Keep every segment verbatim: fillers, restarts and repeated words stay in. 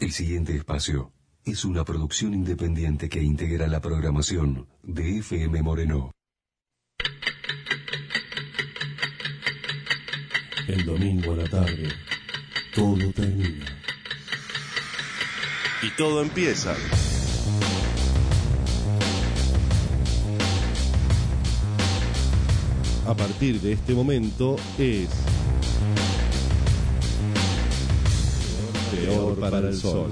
El siguiente espacio es una producción independiente que integra la programación de F M Moreno. El domingo a la tarde, todo termina. Y todo empieza. A partir de este momento es Peor para el Sol.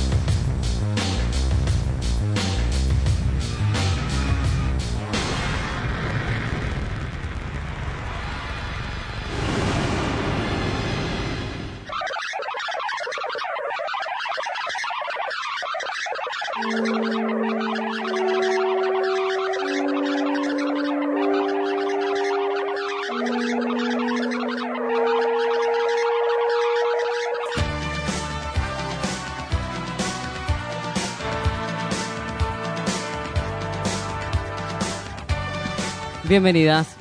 Bienvenidas.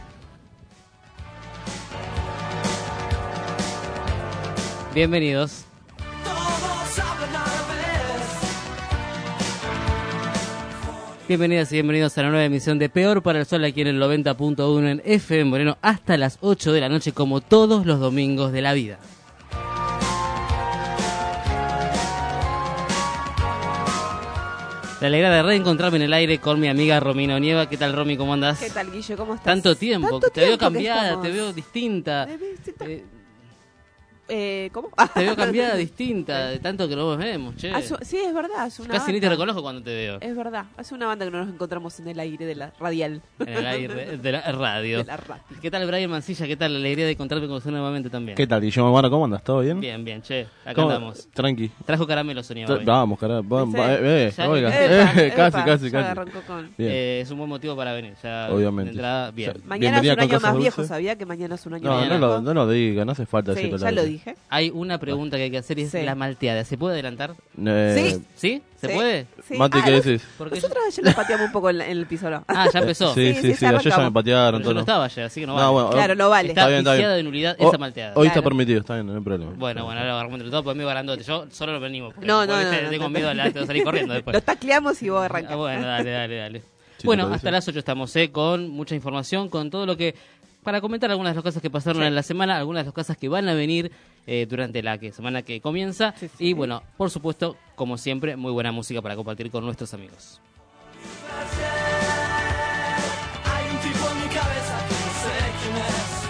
Bienvenidos. Bienvenidas y bienvenidos a la nueva emisión de Peor para el Sol aquí en el noventa punto uno en F M Moreno hasta las ocho de la noche como todos los domingos de la vida. La alegría de reencontrarme en el aire con mi amiga Romina Onieva. ¿Qué tal, Romy? ¿Cómo andás? ¿Qué tal, Guillo? ¿Cómo estás? Tanto tiempo. ¿Tanto te veo tiempo cambiada, te veo distinta. Eh, eh, ¿Cómo? Te veo cambiada, distinta, de tanto que nos vemos, che. Hace, sí, es verdad. Hace una Casi banda. ni te reconozco cuando te veo. Es verdad. Hace una banda que no nos encontramos en el aire de la radial. En el aire de la radio. De la radio. ¿Qué tal, Brian Mancilla? ¿Qué tal? La alegría de encontrarme con usted nuevamente también. ¿Qué tal, Guillermo? Bueno, ¿cómo andas? ¿Todo bien? Bien, bien, che. Acá ¿Cómo? andamos. Tranqui. Trajo caramelo, Sonia. Tra- Vamos, carajo. Vamos, ¿Sí? eh, eh, Ya- oiga. Epa, Eh, epa, casi, casi, ya casi. arrancó con... Bien. Eh, es un buen motivo para venir. Ya Obviamente. De entrada, bien. Ya- Mañana es Bienvenida un con año cosas más viejo, dulces. ¿sabía? Que mañana es un año No, más no viejo. lo, no lo diga, no hace falta Sí, decirlo. ya al lo aire. dije. Hay una pregunta que hay que hacer y es Sí. la malteada. ¿Se puede adelantar? Eh, Sí. ¿Sí? ¿Se Sí. puede? Sí. Mati, Ah, ¿qué nos- decís? Porque Nosotros ayer nos pateamos un poco en, la- en el piso, ¿no? Ah, ya empezó. Sí, Sí, sí, sí, sí, ya ayer ya me arrancamos. patearon. Pero yo todo, no ¿no? estaba ayer, así que no vale. No, bueno, Claro, no vale. Está Está bien, está viciada bien. de nulidad Oh, esa malteada. Hoy está Claro. permitido, está bien, no hay problema. Bueno, bueno, ahora lo agarramos entre todos, pues amigo grandote. Yo solo lo venimos. porque No, no, porque no, te- no, Tengo no, miedo no. de la- de salir corriendo después. Lo tacleamos y vos Ah, arrancás. bueno, dale, dale, dale. Si Bueno, te parece. hasta las ocho estamos, ¿eh? Con mucha información, con todo lo que... Para comentar algunas de las cosas que pasaron Sí. en la semana, algunas de las cosas que van a venir eh, durante la que, semana que comienza. Sí, sí. Y bueno, por supuesto, como siempre, muy buena música para compartir con nuestros amigos. Hay un tipo en mi cabeza que no sé quién es.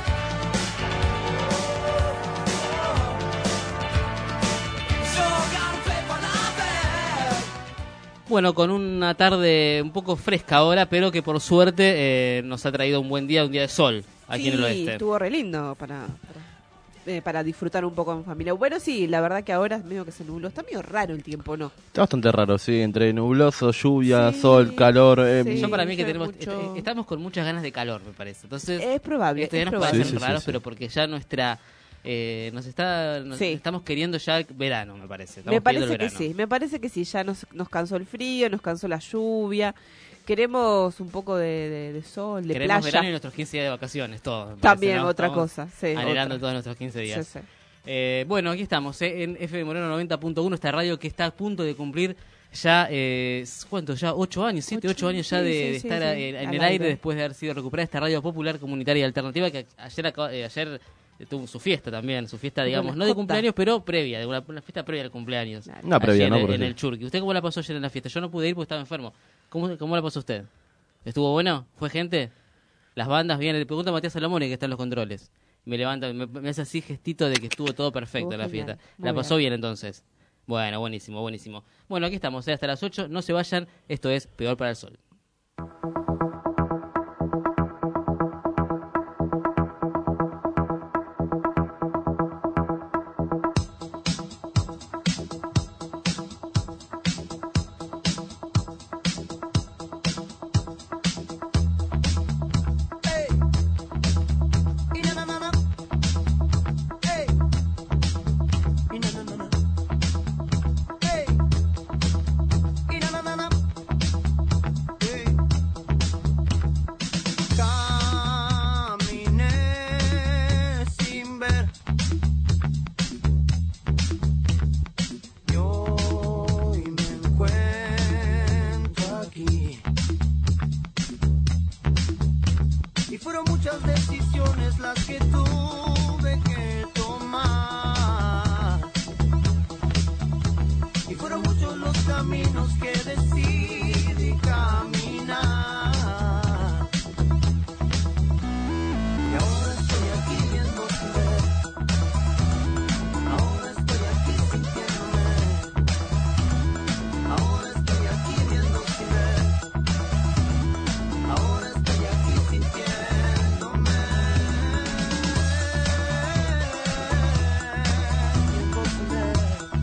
Yo garpé para ver. Bueno, con una tarde un poco fresca ahora, pero que por suerte eh, nos ha traído un buen día, un día de sol aquí Sí, en el oeste. estuvo re lindo para, para, eh, para disfrutar un poco en familia. Bueno, sí, la verdad que ahora es medio que se nubló. Está medio raro el tiempo, ¿no? Está bastante raro, sí, entre nubloso, lluvia, Sí, sol, calor. eh, sí. Yo para mí que yo tenemos, mucho- est- estamos con muchas ganas de calor, me parece. Entonces, Es probable, esto ya es nos probable. parecen Sí, sí, sí, raros, sí. pero porque ya nuestra... eh, nos está nos Sí. estamos queriendo ya verano, me parece. Estamos Me parece pidiendo que el verano. sí, me parece que sí. Ya nos, nos cansó el frío, nos cansó la lluvia. Queremos un poco de, de- de sol, de Queremos playa. verano y nuestros quince días de vacaciones, todo. me parece, También ¿no? otra Estamos cosa, sí. Anhelando otra. todos nuestros quince días. Sí, sí. Eh, bueno, aquí estamos, eh, en F M Moreno noventa punto uno, esta radio que está a punto de cumplir ya, eh, ¿cuánto? Ya ocho años, siete, Ocho, ocho años ya sí, de, sí, de sí, estar sí. eh, en Al el aire aire. después de haber sido recuperada esta radio popular, comunitaria y alternativa que ayer, acaba- eh, ayer tuvo su fiesta también, su fiesta, digamos, Una no de jota. cumpleaños, pero previa, de una, una fiesta previa al cumpleaños. Claro. Una previa, Ayer ¿no? en- Por en decir. el Churqui. ¿Usted cómo la pasó ayer en la fiesta? Yo no pude ir porque estaba enfermo. ¿Cómo, cómo la pasó usted? ¿Estuvo bueno? ¿Fue gente? ¿Las bandas bien? Le pregunto a Matías Salomone que está en los controles. Me levanta, me, me hace así gestito de que estuvo todo perfecto Estuvo en la genial. fiesta. Muy ¿La pasó bien. bien entonces? Bueno, buenísimo, buenísimo. Bueno, aquí estamos, ¿eh? Hasta las ocho. No se vayan. Esto es Peor para el Sol. Y na na na na. Ey. Y na na na na. Ey. Y na na na na. Ey. caminos que decidí caminar. Y ahora estoy aquí viendo sin ver. Ahora estoy aquí sintiéndome. Ahora estoy aquí viendo sin ver. Ahora estoy aquí sintiéndome. Viendo sin ver.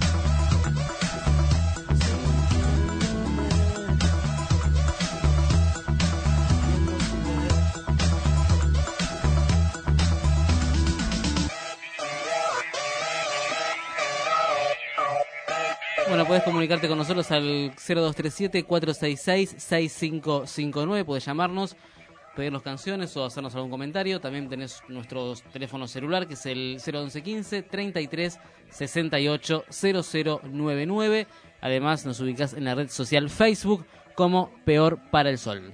Bueno, puedes comunicarte con nosotros al cero dos tres siete, cuatro seis seis, seis cinco cinco nueve. Puedes llamarnos, pedirnos canciones o hacernos algún comentario. También tenés nuestro teléfono celular, que es el cero once quince, treinta y tres, sesenta y ocho, cero cero nueve nueve. Además, nos ubicás en la red social Facebook como Peor para el Sol.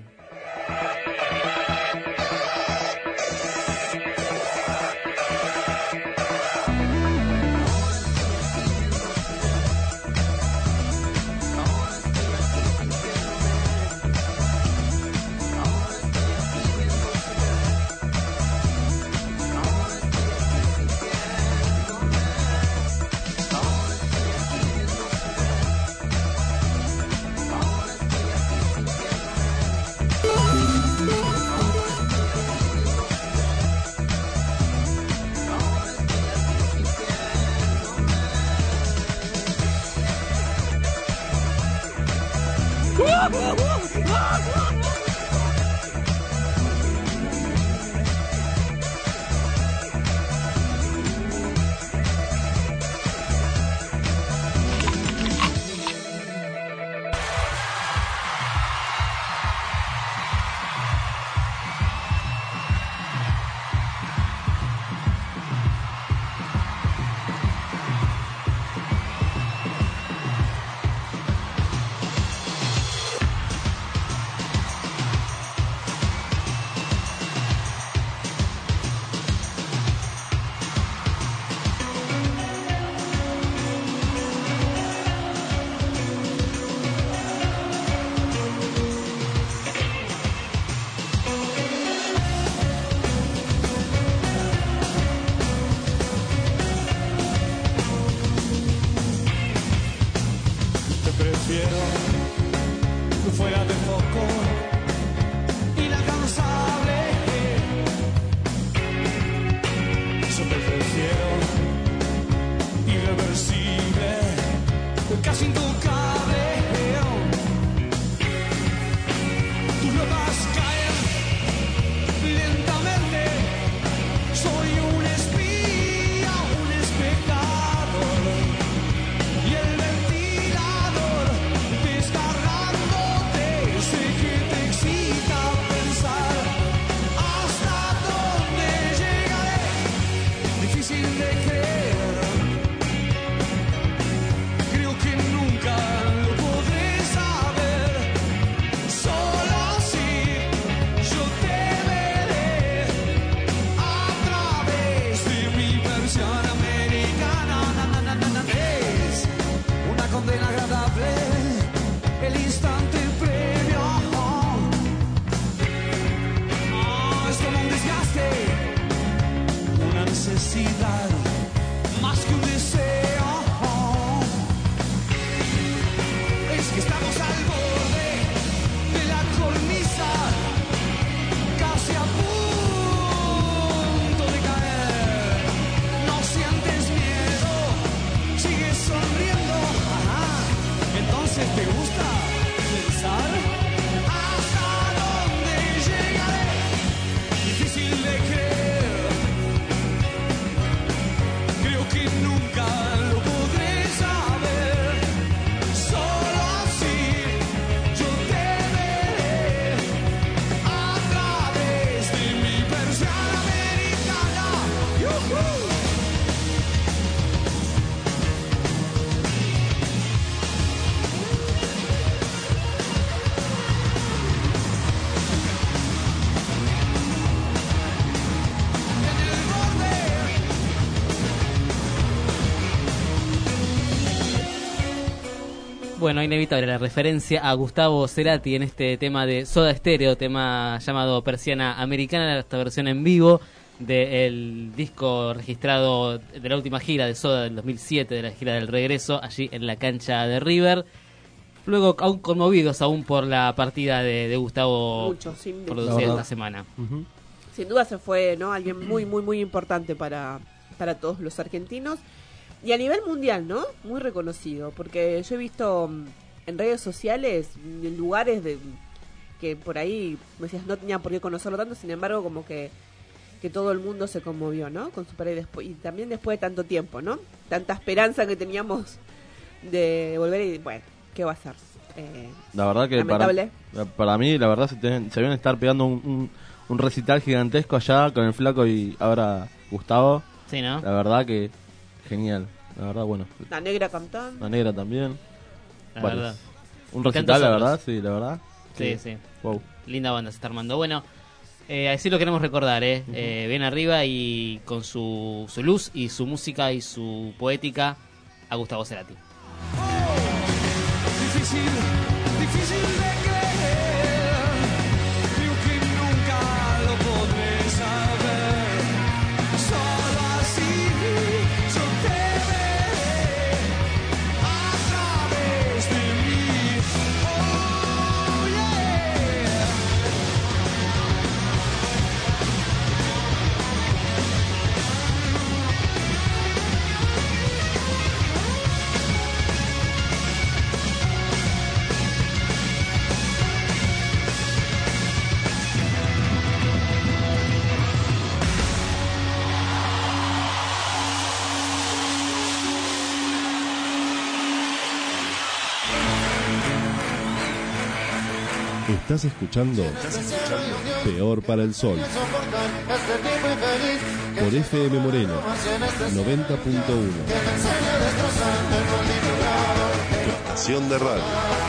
Te prefiero fuera de foco, inalcanzable. Yo te prefiero irreversible, casi intocable. Tus notas caen lentamente. Soy un espía, un espectador. Y el ventilador desgarrándote, sé que te excita pensar hasta dónde llegaré. Difícil de creer, creo que nunca lo podré saber. Solo así yo te veré a través de mi versión americana. Na, na, na, na, na. Es una condena agradable, el instante previo. Ah, es como un desgaste, una necesidad, más que un deseo. Es que estamos al borde de la cornisa, casi a punto de caer. No sientes miedo, sigues sonriendo. Ajá. Entonces te gusta pensar hasta dónde llegaré. Difícil de creer, creo que nunca lo podré saber. Solo así yo te veré a través de mi versión americana. ¡Yujú! Bueno, inevitable la referencia a Gustavo Cerati en este tema de Soda Stereo, tema llamado Persiana Americana, esta versión en vivo del disco registrado de la última gira de Soda del dos mil siete, de la gira del regreso, allí en la cancha de River. Luego, aún conmovidos aún por la partida de, de Gustavo Mucho, sin producida duda. esta semana. Ujú. Sin duda se fue, ¿no? Alguien muy, muy, muy importante para, para todos los argentinos. Y a nivel mundial, ¿no? Muy reconocido. Porque yo he visto mm, en redes sociales, mm, en lugares de que por ahí, me decías, no tenía por qué conocerlo tanto, sin embargo, como que, que todo el mundo se conmovió, ¿no? Con su pared después, y también después de tanto tiempo, ¿no? Tanta esperanza que teníamos de volver y, bueno, ¿qué va a ser? Eh, La verdad que para, Lamentable. para mí, la verdad, se, te- se deben estar pegando un, un, un recital gigantesco allá con el Flaco y ahora Gustavo. Sí, ¿no? La verdad que genial. La verdad, bueno. la negra cantando. La negra también. La Varios. verdad. Un Y tantos recital, la otros. verdad, sí, la verdad. Sí, sí. Wow. Linda banda se está armando. Bueno, eh, así lo queremos recordar, ¿eh? Eh, bien arriba y con su, su luz y su música y su poética a Gustavo Cerati. Difícil, difícil de creer. Creo que nunca lo podré saber. Solo así yo te veré a través de mí. Oh yeah. Estás escuchando Peor para el Sol por F M Moreno noventa punto uno. Tu estación de radio.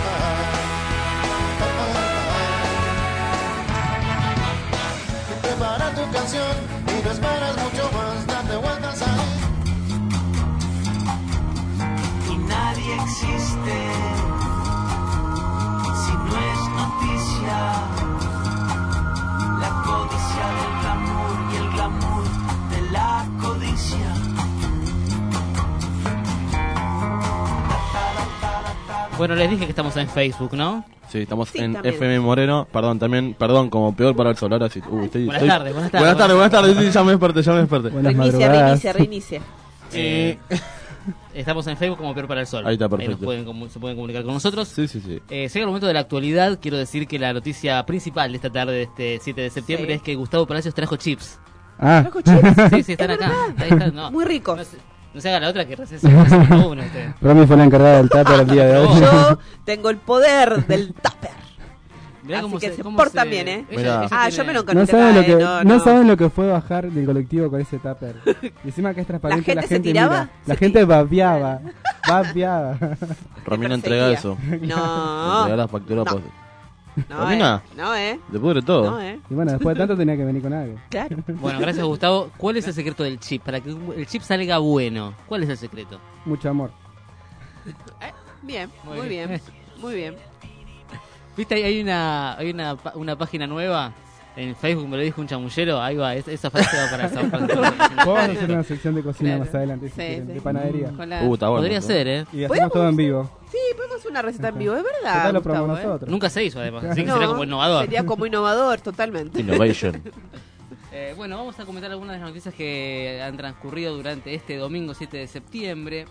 Prepara tu canción y no esperes mucho más, date vueltas ahí. Y nadie existe si no es noticia. La codicia del glamour y el glamour de la codicia. Bueno, les dije que estamos en Facebook, ¿no? Sí, estamos Sí, en también. F M Moreno. Perdón, también, perdón, como Peor para el Sol. Ahora sí. Uy, estoy, Buenas estoy- tardes, buenas tardes. Buenas tardes, buenas tardes. Sí, ya me desperté, ya me desperté. Buenas Reinicia, madrugadas. reinicia, reinicia. Eh, estamos en Facebook como Peor para el Sol. Ahí está, nos perfecto. pueden, comu- se pueden comunicar con nosotros. Sí, sí, sí. Eh, llega el momento de la actualidad. Quiero decir que la noticia principal de esta tarde, de este siete de septiembre, Sí. es que Gustavo Palacios trajo chips. Ah, ¿Trajo chips? Sí, sí, están Es acá. verdad. Ahí están, no. Muy ricos. No se, no se haga la otra que recién se recién tomó uno usted. Romy fue la encargada del tupper el día de hoy. Yo tengo el poder del tupper. Mirá Así cómo que se cómo portan bien, ¿eh? ella- Mirá. ella Ah, tiene- yo me lo No encontré. saben, lo que, no, no no. saben lo que fue bajar del colectivo con ese tupper. Y encima que es transparente, ¿La la gente gente, se tiraba? mira. La Se gente ti- babeaba. Babeaba. Romina Te entrega perseguía. eso. No. Entrega la factura. No. pues, No, Romina. eh. No, eh. Te pudre todo. No, eh. Y bueno, después de tanto tenía que venir con algo. Claro. Bueno, gracias Gustavo. ¿Cuál es el secreto del chip? Para que el chip salga bueno. ¿Cuál es el secreto? Mucho amor. Bien, Muy muy bien. bien. Muy bien. ¿Viste? Hay hay una hay una, pa- una página nueva en Facebook, me lo dijo un chamullero. Ahí va, es- esa frase va para esa. para- Vos vas a hacer una sección de cocina Claro. más adelante, si Sí, quieren, sí. de panadería. Con la- Uh, está bueno. Podría ¿no? ser, ¿eh? Y hacemos ¿Podemos? todo en vivo. Sí, podemos hacer una receta en vivo, es verdad. Total lo Gustavo, probamos ¿eh? nosotros. Nunca se hizo, además. Así que No, sería como innovador. Sería como innovador, totalmente. Innovation. Eh, bueno, vamos a comentar algunas de las noticias que han transcurrido durante este domingo siete de septiembre.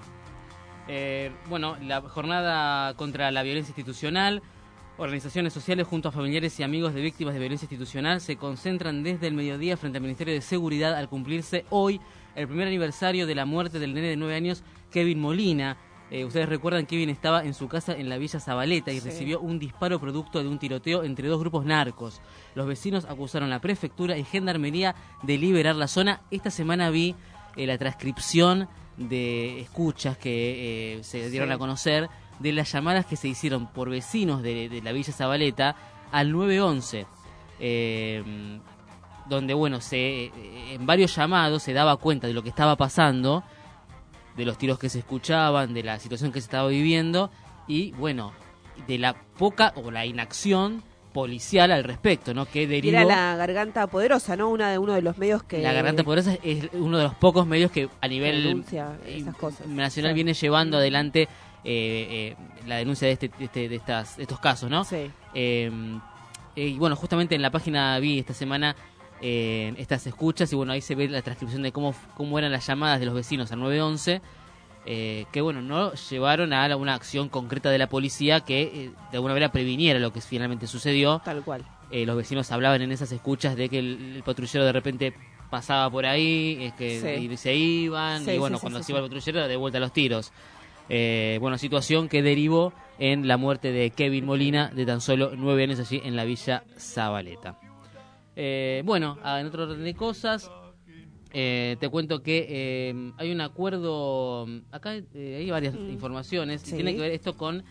Eh, bueno, la jornada contra la violencia institucional. Organizaciones sociales junto a familiares y amigos de víctimas de violencia institucional se concentran desde el mediodía frente al Ministerio de Seguridad al cumplirse hoy el primer aniversario de la muerte del nene de nueve años, Kevin Molina. Eh, ustedes recuerdan, Kevin estaba en su casa en la Villa Zabaleta y Sí. recibió un disparo producto de un tiroteo entre dos grupos narcos. Los vecinos acusaron a la prefectura y gendarmería de liberar la zona. Esta semana vi eh, la transcripción de escuchas que eh, se dieron Sí. a conocer de las llamadas que se hicieron por vecinos de, de la Villa Zabaleta al nueve once. Eh, donde, bueno, se, eh, en varios llamados se daba cuenta de lo que estaba pasando, de los tiros que se escuchaban, de la situación que se estaba viviendo, y bueno, de la poca o la inacción policial al respecto, ¿no? Que derivó... Era la Garganta Poderosa, ¿no? Una de uno de los medios que... La Garganta Poderosa es uno de los pocos medios que a nivel denuncia esas cosas. nacional Sí. viene llevando adelante eh, eh, la denuncia de este, de, este, de, estas, de estos casos, ¿no? Sí. Eh, eh, y bueno, justamente en la página vi esta semana eh, estas escuchas y bueno, ahí se ve la transcripción de cómo, cómo eran las llamadas de los vecinos al nueve once, eh, que bueno, no llevaron a una acción concreta de la policía que eh, de alguna manera previniera lo que finalmente sucedió. Tal cual. Eh, los vecinos hablaban en esas escuchas de que el, el patrullero de repente pasaba por ahí, es que Sí. y se iban, Sí, y bueno, sí, sí, cuando sí, se iba sí. el patrullero, de vuelta a los tiros. Eh, bueno, situación que derivó en la muerte de Kevin Molina, de tan solo nueve años allí en la Villa Zabaleta. Eh, bueno, ah, en otro orden de cosas, eh, te cuento que eh, hay un acuerdo, acá eh, hay varias Mm. informaciones, Sí. y tiene que ver esto con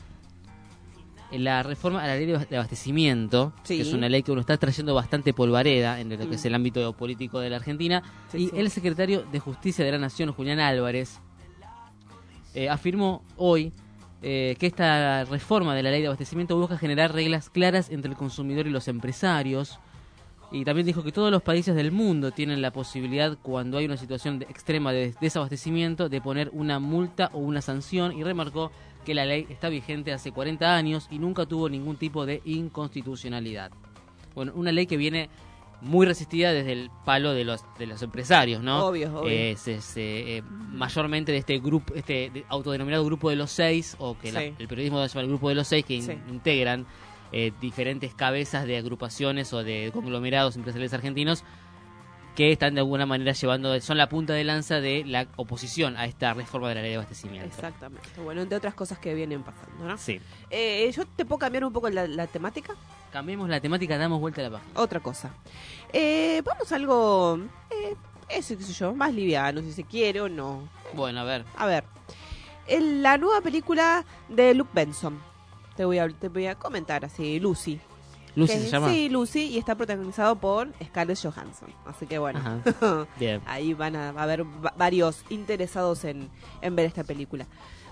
la reforma a la ley de abastecimiento, Sí. que es una ley que uno está trayendo bastante polvareda en lo que Mm. es el ámbito político de la Argentina, Sí, y sí. el secretario de Justicia de la Nación, Julián Álvarez, eh, afirmó hoy eh, que esta reforma de la ley de abastecimiento busca generar reglas claras entre el consumidor y los empresarios, y también dijo que todos los países del mundo tienen la posibilidad, cuando hay una situación de extrema de desabastecimiento, de poner una multa o una sanción, y remarcó que la ley está vigente hace cuarenta años y nunca tuvo ningún tipo de inconstitucionalidad. Bueno, una ley que viene muy resistida desde el palo de los de los empresarios, ¿no? Obvio, obvio. Eh, se- se, eh, mayormente de este grupo, este de- autodenominado grupo de los seis, o que la- Sí. el periodismo lo llama el grupo de los seis, que in- Sí. integran eh, diferentes cabezas de agrupaciones o de conglomerados empresariales argentinos que están de alguna manera llevando, son la punta de lanza de la oposición a esta reforma de la ley de abastecimiento. Exactamente. Bueno, entre otras cosas que vienen pasando, ¿no? Sí. Eh, yo te puedo cambiar un poco la, la temática. Cambiemos la temática, damos vuelta a la página. Otra cosa. Eh, vamos a algo, eh, eso qué sé yo, más liviano, si se quiere o no. Bueno, a ver. A ver, en la nueva película de Luke Benson. Te voy a, te voy a comentar así, Lucy. Lucy Que- se llama. Sí, Lucy, y está protagonizado por Scarlett Johansson. Así que bueno, Ajá. Bien. ahí van a haber va- varios interesados en, en ver esta película.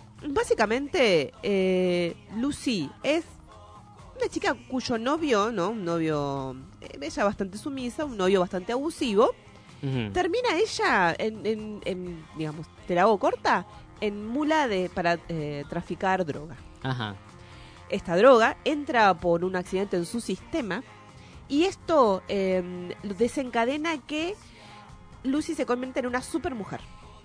Básicamente, eh, Lucy es una chica cuyo novio, ¿no? Un novio, eh, ella bastante sumisa, un novio bastante abusivo. Ujú. Termina ella en, en- en, digamos, te la hago corta, en mula de para eh, traficar droga. Ajá. Esta droga entra por un accidente en su sistema y esto eh, desencadena que Lucy se convierte en una supermujer.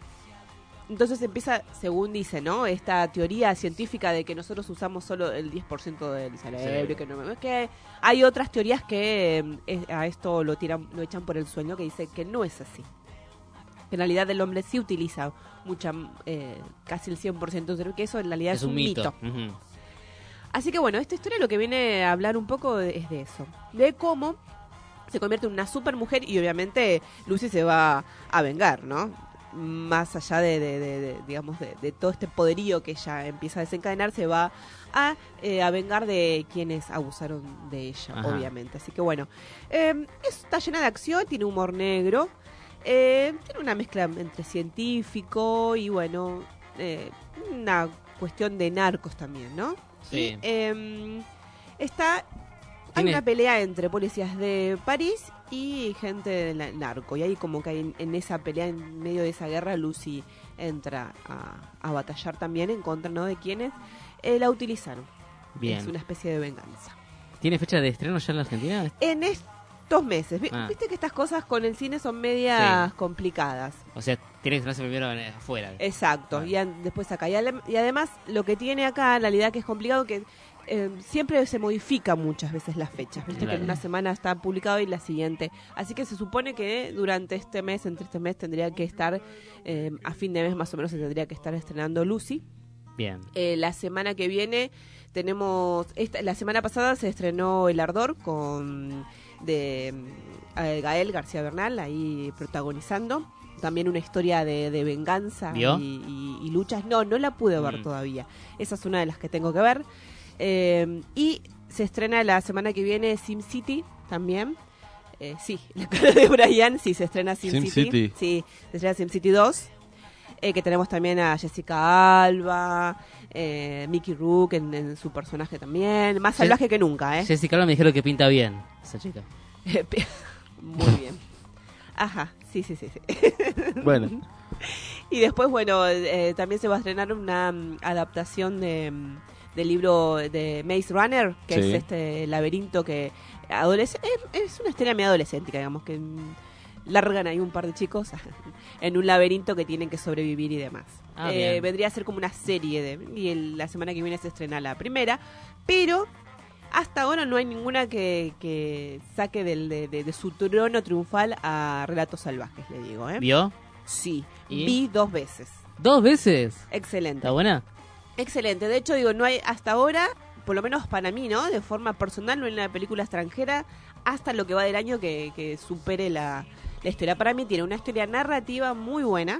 Entonces empieza, según dice, ¿no? Esta teoría científica de que nosotros usamos solo el diez por ciento del cerebro, Sí. y que no es que hay otras teorías que eh, es- a esto lo tiran, lo echan por el sueño, que dice que no es así. En realidad el hombre sí utiliza mucha, eh, casi el cien por ciento del cerebro, que eso en realidad es, Es un mito. Ujú. Así que bueno, esta historia lo que viene a hablar un poco de- es de eso, de cómo se convierte en una supermujer y obviamente Lucy se va a vengar, ¿no? Más allá de, de- de- de, digamos, de, de todo este poderío que ella empieza a desencadenar, se va a, eh, a vengar de quienes abusaron de ella, Ajá. obviamente. Así que bueno, eh, está llena de acción, tiene humor negro, eh, tiene una mezcla entre científico y bueno, eh, una cuestión de narcos también, ¿no? Sí. Y, eh, está, hay Tiene- una pelea entre policías de París y gente del na- narco. Y ahí como que hay en, en esa pelea, en medio de esa guerra, Lucy entra a, a batallar también en contra, ¿no?, de quienes eh, la utilizaron. Bien. Es una especie de venganza. ¿Tiene fecha de estreno ya en la Argentina? En estos meses, vi- Ah. viste que estas cosas con el cine son medias Sí. complicadas. O sea, tiene que estrenarse primero en- afuera. Exacto, Ah. y an- después acá. Y, ale- y además, lo que tiene acá, en realidad, que es complicado, que eh, siempre se modifica muchas veces las fechas. Viste que Claro. en una semana está publicado y la siguiente. Así que se supone que durante este mes, entre este mes, tendría que estar, eh, a fin de mes más o menos, se tendría que estar estrenando Lucy. Bien. Eh, la semana que viene tenemos, esta, la semana pasada se estrenó El Ardor con de eh, Gael García Bernal ahí protagonizando. También una historia de, de venganza ¿Vio? y, y- y luchas. No, no la pude ver Mm. todavía. Esa es una de las que tengo que ver. Eh, y se estrena la semana que viene Sim City también. Eh, sí, la cara de Brian, sí, se estrena Sim, Sim City. Sí, se estrena Sim City dos. eh, que tenemos también a Jessica Alba, eh, Mickey Rourke en, en su personaje también, más salvaje que nunca, ¿eh? Jessica Alba me dijeron que pinta bien, esa chica. Muy bien. Ajá, sí, sí, sí, sí. Bueno. Y después, bueno, eh, también se va a estrenar una um, adaptación de, um, del libro de Maze Runner, que Sí. es este laberinto que adolesc- es, es una historia medio adolescente, digamos, que mm, largan ahí un par de chicos en un laberinto que tienen que sobrevivir y demás. Ah, Eh, bien. vendría a ser como una serie de, y el- la semana que viene se estrena la primera, pero hasta ahora no hay ninguna que, que saque del, de, de- de su trono triunfal a Relatos Salvajes, le digo, ¿eh? ¿Vio? Sí, ¿Y? vi dos veces. ¿Dos veces? Excelente. ¿Está buena? Excelente. De hecho, digo, no hay hasta ahora, por lo menos para mí, ¿no? De forma personal, no hay una película extranjera hasta lo que va del año que, que supere la, la historia. Para mí tiene una historia narrativa muy buena,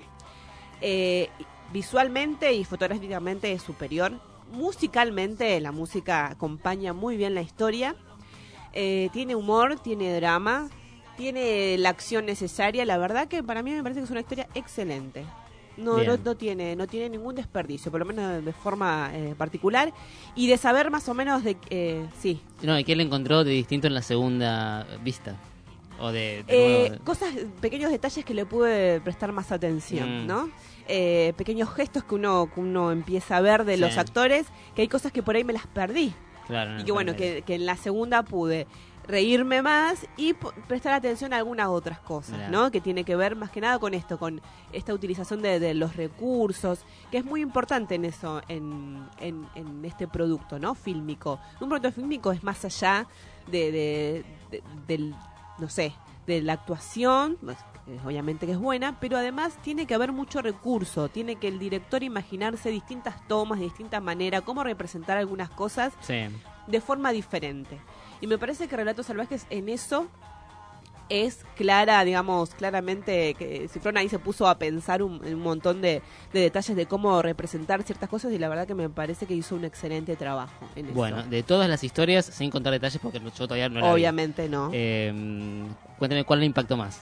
eh, visualmente y fotográficamente es superior. Musicalmente, la música acompaña muy bien la historia. Eh, tiene humor, tiene drama, tiene la acción necesaria. La verdad que para mí me parece que es una historia excelente. No, Bien. no, no tiene no tiene ningún desperdicio, por lo menos de forma eh, particular. Y de saber más o menos de... Eh, sí, No, ¿y qué le encontró de distinto en la segunda vista? O de... de Eh, nuevo- cosas, pequeños detalles que le pude prestar más atención, Mm. ¿no? Eh, pequeños gestos que uno que uno empieza a ver de Sí. los actores, que hay cosas que por ahí me las perdí. Claro, no, Y que bueno, no, que, que en la segunda pude reírme más y po- prestar atención a algunas otras cosas, Mirá. ¿no? Que tiene que ver más que nada con esto, con esta utilización de, de los recursos, que es muy importante en eso, en, en, en este producto, ¿no? Fílmico. Un producto fílmico es más allá de, de- de- del, no sé, de la actuación, pues, eh, obviamente que es buena, pero además tiene que haber mucho recurso, tiene que el director imaginarse distintas tomas, de distintas maneras, cómo representar algunas cosas Sí. de forma diferente. Y me parece que Relatos Salvajes en eso es clara, digamos, claramente que Cifrón ahí se puso a pensar un, un montón de, de detalles de cómo representar ciertas cosas y la verdad que me parece que hizo un excelente trabajo en Bueno, eso. de todas las historias, sin contar detalles porque yo todavía no la vi. Obviamente no. Eh, cuéntame cuál le impactó más.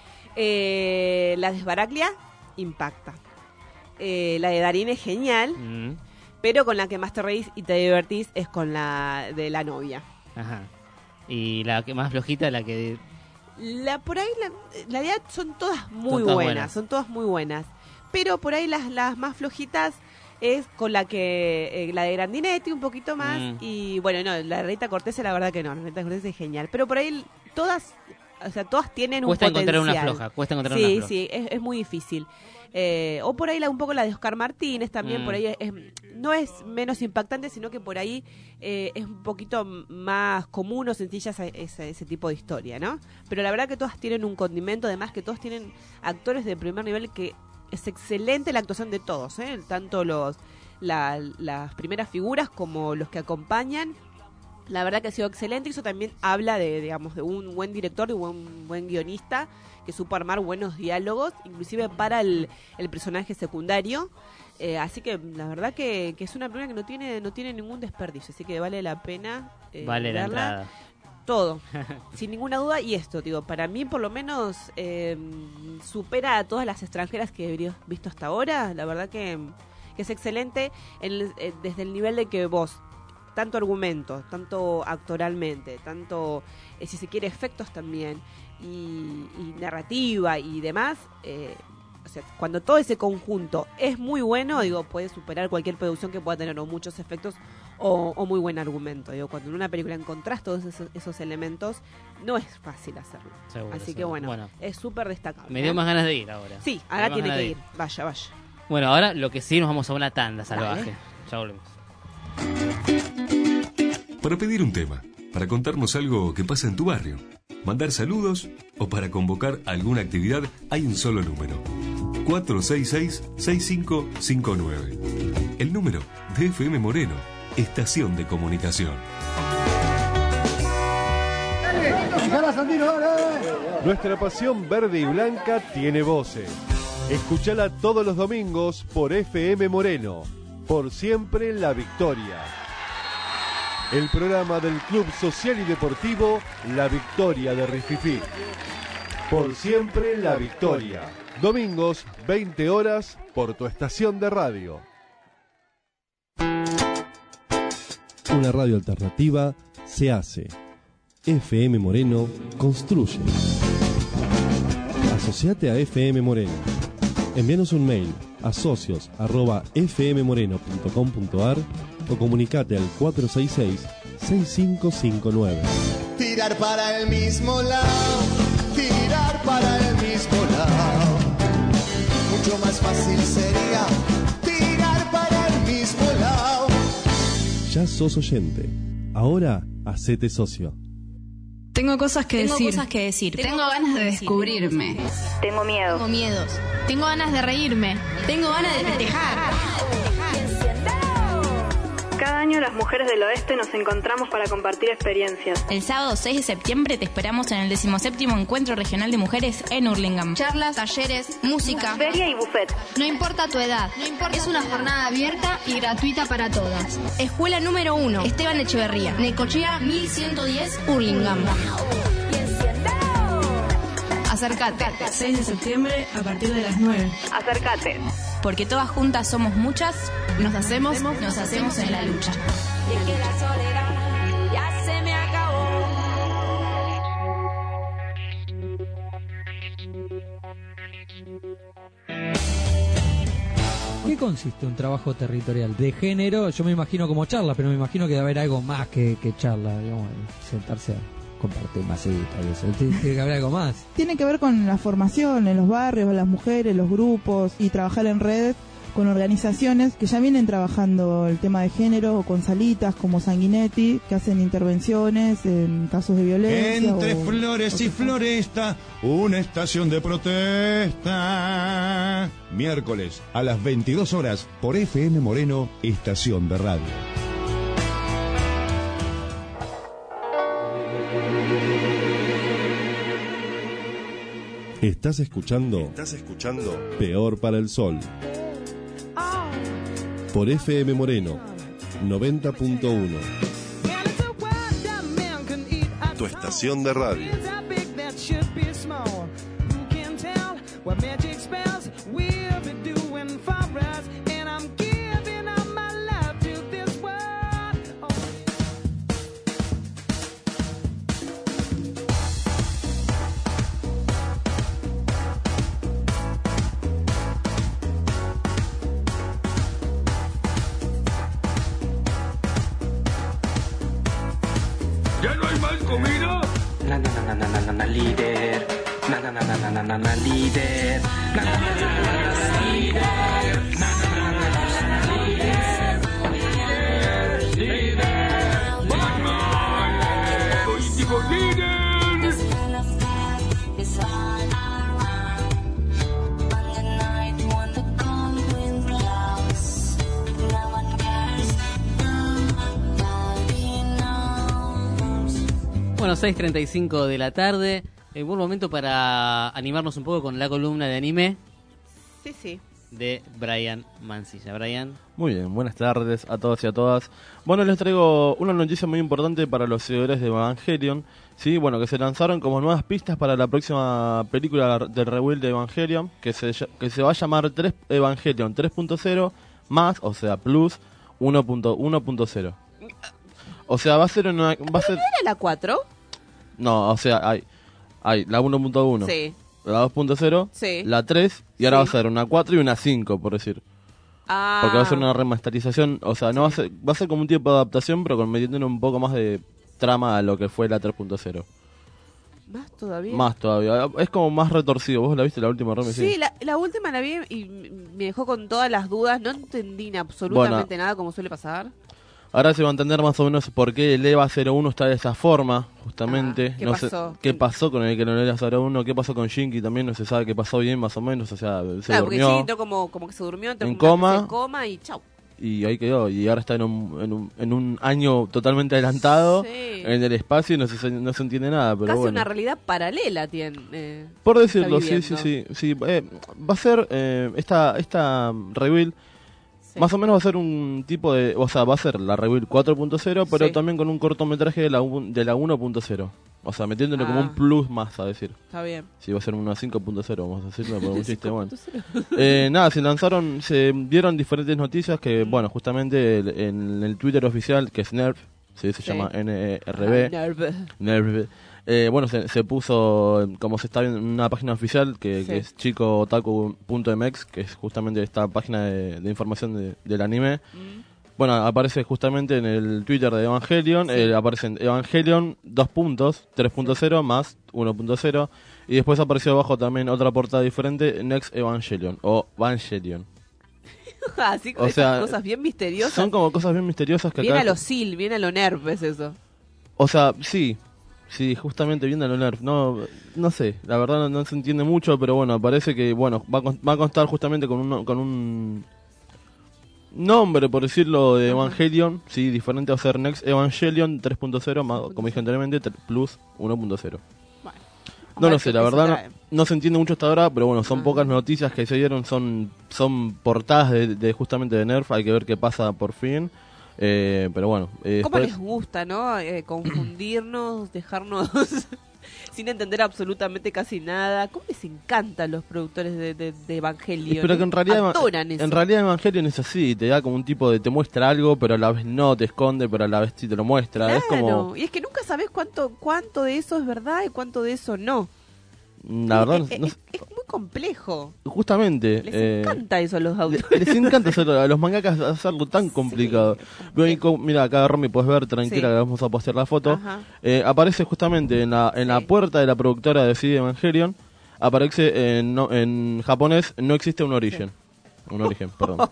Eh, la de Sbaraglia impacta. Eh, la de Darín es genial, Mm, pero con la que más te reís y te divertís es con la de la novia. ajá. Y la que más flojita, la que... La por ahí la, la verdad son todas muy Son todas buenas, buenas. son todas muy buenas. Pero por ahí las, las más flojitas es con la que eh, la de Grandinetti un poquito más Mm. y bueno, no, la de Rita Cortés la verdad que no, la de Rita Cortés es genial, pero por ahí todas, o sea, todas tienen Cuesta un potencial. encontrar una floja, cuesta encontrar sí, una floja. Sí, es, es muy difícil. Eh, o por ahí la, un poco la de Oscar Martínez también, Mm. por ahí es, es- no es menos impactante, sino que por ahí eh, es un poquito más común o sencilla esa- ese, ese tipo de historia, ¿no? Pero la verdad que todas tienen un condimento, además que todos tienen actores de primer nivel que es excelente la actuación de todos, ¿eh? Tanto los la- las primeras figuras como los que acompañan. La verdad que ha sido excelente y eso también habla de, digamos, de un buen director, de un buen, buen guionista que supo armar buenos diálogos, inclusive para el, el personaje secundario. Eh, así que la verdad que, que es una película que no tiene no tiene ningún desperdicio, así que vale la pena eh, Vale la verla. entrada. Todo, sin ninguna duda. Y esto, digo, para mí por lo menos eh, supera a todas las extranjeras que he visto hasta ahora. La verdad que, que es excelente en el- eh, desde el nivel de que vos, tanto argumento, tanto actoralmente, tanto, eh, si se quiere, efectos también, y, y narrativa y demás, eh, o sea, cuando todo ese conjunto es muy bueno, digo, puede superar cualquier producción que pueda tener o muchos efectos o, o muy buen argumento. Digo, cuando en una película encontrás todos esos, esos elementos, no es fácil hacerlo. Seguro, Así que seguro. bueno, Bueno. es súper destacable. Me dio ¿eh? más ganas de ir ahora. Sí, Me ahora dio más tiene ganas que de ir. Vaya, vaya. Bueno, ahora lo que sí, nos vamos a una tanda salvaje. Dale. Ya volvemos. Para pedir un tema, para contarnos algo que pasa en tu barrio, mandar saludos o para convocar alguna actividad, hay un solo número. cuatro seis seis, seis cinco cinco nueve. El número de F M Moreno, Estación de Comunicación. Nuestra pasión verde y blanca tiene voces. Escúchala todos los domingos por F M Moreno. Por siempre la victoria. El programa del Club Social y Deportivo La Victoria de Rififí. Por siempre la victoria. Domingos, veinte horas, por tu estación de radio. Una radio alternativa se hace. F M Moreno construye. Asociate a F M Moreno. Envíanos un mail a socios arroba f m moreno punto com punto a r o comunicate al cuatro seis seis, seis cinco cinco nueve. Tirar para el mismo lado, tirar para el mismo lado. Mucho más fácil sería tirar para el mismo lado. Ya sos oyente. Ahora hacete socio. Tengo cosas que Tengo decir. cosas que decir. Tengo, Tengo ganas de descubrirme. Tengo miedo. Tengo miedos. Tengo ganas de reírme. Tengo ganas de festejar. Cada año las mujeres del oeste nos encontramos para compartir experiencias. El sábado seis de septiembre te esperamos en el decimoséptimo Encuentro Regional de Mujeres en Hurlingham. Charlas, talleres, música, feria y buffet. No importa tu edad, no importa, es una jornada abierta y gratuita para todas. Escuela número uno, Esteban Echeverría, Necochea mil ciento diez, Hurlingham. Acércate. seis de septiembre a partir de las nueve. Acércate. Porque todas juntas somos muchas, nos hacemos, nos, nos hacemos en la lucha. Y es que la soledad ya se me acabó. ¿Qué consiste un trabajo territorial de género? Yo me imagino como charla, pero me imagino que debe haber algo más que, que charla, digamos, sentarse a compartir masitas y eso. Tiene que haber algo más. Tiene que ver con la formación en los barrios, las mujeres, los grupos y trabajar en red con organizaciones que ya vienen trabajando el tema de género o con salitas como Sanguinetti, que hacen intervenciones en casos de violencia. Entre o, flores y floresta, una estación de protesta. Miércoles a las veintidós horas por F M Moreno, estación de radio. Estás escuchando. Estás escuchando. Peor para el Sol. Por F M Moreno, noventa punto uno. Tu estación de radio. ¿Ya no hay más comida? Na na na na na na na líder. Na na na na na na na na líder. Na na na na na na líder. Na na na na na na líder. Líder. Batman. Soy tipo líder. Bueno, seis treinta y cinco de la tarde, eh, buen momento para animarnos un poco con la columna de anime. Sí, sí. De Brian Mancilla. Brian. Muy bien, buenas tardes a todos y a todas. Bueno, les traigo una noticia muy importante para los seguidores de Evangelion. Sí, bueno, que se lanzaron como nuevas pistas para la próxima película del rebuild de Evangelion, que se, que se va a llamar tres Evangelion tres punto cero más, o sea, plus uno punto cero. O sea, va a ser una... Va a ser... ¿No era la cuatro? No, o sea, hay, hay la uno punto uno, sí, la dos punto cero, sí, la tres, y ahora sí, va a ser una cuatro y una cinco, por decir. Ah. Porque va a ser una remasterización, o sea, no va a ser, va a ser como un tipo de adaptación, pero con metiendo un poco más de trama a lo que fue la tres punto cero. ¿Más todavía? Más todavía. Es como más retorcido. ¿Vos la viste la última, Romy? Sí, sí. La, la última la vi y me dejó con todas las dudas. No entendí absolutamente bueno, nada, como suele pasar. Ahora se va a entender más o menos por qué el EVA cero uno está de esa forma, justamente. Ah, ¿qué no pasó? Sé, ¿Qué pasó con el que no el EVA cero uno? ¿Qué pasó con Shinky? También no se sabe qué pasó bien, más o menos. O sea, se claro, durmió. Porque sí, entró como, como que se durmió, entró en como coma, en coma y chau. Y ahí quedó. Y ahora está en un, en un, en un año totalmente adelantado, sí, en el espacio y no se, no se entiende nada. Pero casi bueno, una realidad paralela tiene. Eh, por decirlo, sí, sí, sí. sí eh, va a ser eh, esta, esta rebuild. Sí. Más o menos va a ser un tipo de... O sea, va a ser la rebuild cuatro punto cero, pero sí, también con un cortometraje de la, de la uno punto cero. O sea, metiéndole Ah. como un plus más, a decir. Está bien. Sí, va a ser una cinco punto cero, vamos a decirlo por un chiste, bueno. Eh, nada, se lanzaron, se dieron diferentes noticias que, bueno, justamente el- en el Twitter oficial, que es Nerf, ¿sí? Se Sí. llama N R B. Ay, Nerv. Nerv. Eh, bueno, se, se puso, como se está viendo en una página oficial, que, Sí. que es chicotaku punto m x, que es justamente esta página de, de información de- del anime. Bueno, aparece justamente en el Twitter de Evangelion, eh, aparecen Evangelion dos puntos, tres punto cero más uno punto cero, y después apareció abajo también otra portada diferente, Next Evangelion, o Evangelion. Así O con sea, esas cosas bien misteriosas. Son como cosas bien misteriosas que Bien acá... a lo SIL, bien a lo Nerv es eso. O sea, sí, sí, justamente viendo lo Nerf, no, no sé, la verdad no, no se entiende mucho, pero bueno, parece que, bueno, va a, con- va a constar justamente con un, con un nombre, por decirlo, de Evangelion, sí, diferente va a ser Next Evangelion tres punto cero, más, como dije anteriormente, tre- plus uno punto cero. No ver lo sé, qué la eso verdad trae. no, no se entiende mucho hasta ahora, pero bueno, son pocas noticias que se dieron, son son portadas de, de justamente de Nerf, hay que ver qué pasa por fin. Eh, pero bueno, eh, ¿Cómo después- les gusta, no? Eh, confundirnos, dejarnos sin entender absolutamente casi nada. ¿Cómo les encanta a los productores de, de, de Evangelion? Pero que en realidad, Adoran eso. en realidad Evangelion es así, te da como un tipo de, te muestra algo, pero a la vez no, te esconde, pero a la vez sí te lo muestra. Es como, Claro, y es que nunca sabes cuánto cuánto de eso es verdad y cuánto de eso no. la verdad, es, no- es- es muy complejo. justamente... Les eh, encanta eso a los le- autores. les encanta hacerlo, a los mangakas hacerlo tan complicado. Veo ahí como- mira, acá Romy, puedes ver, tranquila, Sí. que vamos a postear la foto. Ajá. Eh, aparece justamente en la, en la puerta de la productora de C D Evangelion, aparece en, no- en japonés, no existe un origen. Un origen, perdón.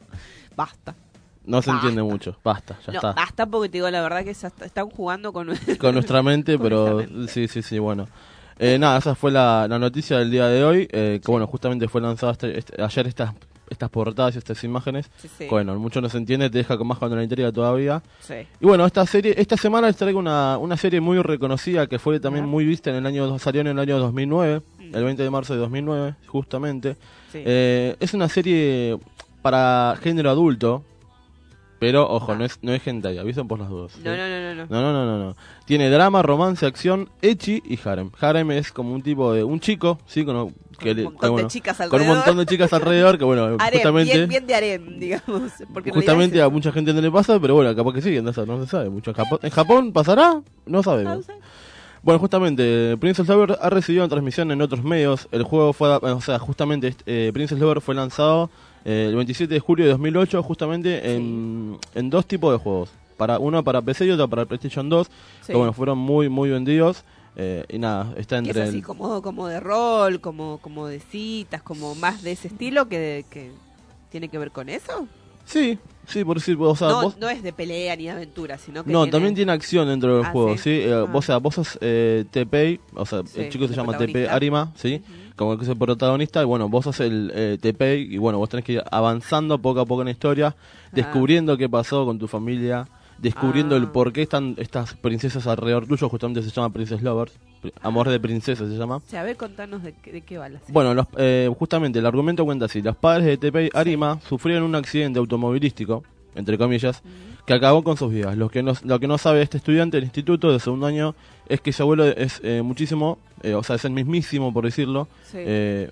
Basta. No se Basta. entiende mucho, basta, ya No, está. basta porque te digo la verdad que ya está- están jugando con, Con nuestra mente, con pero nuestra mente. sí, sí, sí, bueno. Eh, nada, esa fue la, la noticia del día de hoy, eh, que bueno, justamente fue lanzada este- este- ayer estas estas portadas y estas imágenes. Sí, sí. Bueno, mucho no se entiende, te deja con más cuando la intriga todavía. Sí. Y bueno, esta serie, esta semana les traigo una, una serie muy reconocida que fue también muy vista en el año, salió en el año dos mil nueve, el veinte de marzo de dos mil nueve, justamente. Sí. Eh, es una serie para género adulto, pero ojo, no es no es hentai, aviso por las dudas. ¿sí? No, no, no, no, no. No, no, no, no, no. Tiene drama, romance, acción, ecchi y harem. Harem es como un tipo de un chico, sí, con, que le- montón de bueno, chicas con un alrededor. montón de chicas alrededor, que bueno, Harem, justamente bien, bien de harem, digamos. Porque en justamente realidad a mucha gente no le pasa, pero bueno, capaz que sí, no, se- no se sabe mucho. En Japón, ¿en Japón pasará? No sabemos. Bueno, justamente, Princess Lover ha recibido transmisión en otros medios. El juego fue, o sea, justamente este, eh, Princess Lover fue lanzado eh, el veintisiete de julio de dos mil ocho, justamente en, en dos tipos de juegos. Para uno para P C y otro para PlayStation dos, Sí. que bueno, fueron muy, muy vendidos. Eh, y nada, está es entre así el... como, como de rol, como, como de citas, como más de ese estilo que, de- que tiene que ver con eso. Sí, sí, por decir, o sea, no, vos... no es de pelea ni de aventura, sino que No, tiene- también tiene acción dentro del Ah, juego, ¿sí? ¿sí? Eh, Ah. vos, o sea, vos sos eh, Teppei, o sea, Sí, el chico se el llama Teppei protagonista. Arima, ¿sí? Como que es el protagonista, y bueno, vos sos el eh, Teppei, y bueno, vos tenés que ir avanzando poco a poco en la historia, descubriendo qué pasó con tu familia, descubriendo Ah. el por qué están estas princesas alrededor tuyo, justamente se llama Princess Lovers, pri- amor de princesa se llama. O sea, a ver, contanos de, qué- de qué va la serie. Bueno, los, eh, justamente el argumento cuenta así, los padres de Teppei Arima sufrieron un accidente automovilístico, entre comillas, que acabó con sus vidas. Lo que no, lo que no sabe este estudiante del instituto de segundo año es que su abuelo es eh, muchísimo, eh, o sea, es el mismísimo, por decirlo, Sí. eh,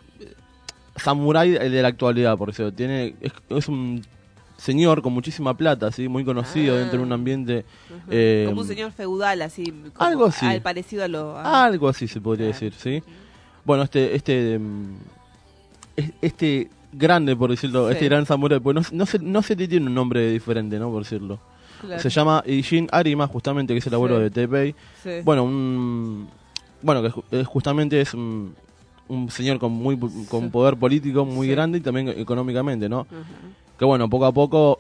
samurái de la actualidad, por decirlo. Tiene, es, es un señor con muchísima plata, ¿sí? Muy conocido Ah. dentro de un ambiente... Ajá. eh, como un señor feudal, así. Como algo así. al parecido a lo. a- Algo así se podría decir, ¿sí? Bueno, este este mm, es- este grande, por decirlo, Sí. este gran samurái, pues no, no se no se le tiene un nombre diferente, ¿no? Por decirlo. Claro. Se llama Ijin Arima, justamente, que es el abuelo Sí. de Teppei. Sí. Bueno, un bueno, que ju- eh, justamente es un, un señor con muy con poder político muy Sí. grande y también económicamente, ¿no? Ajá. Que bueno, poco a poco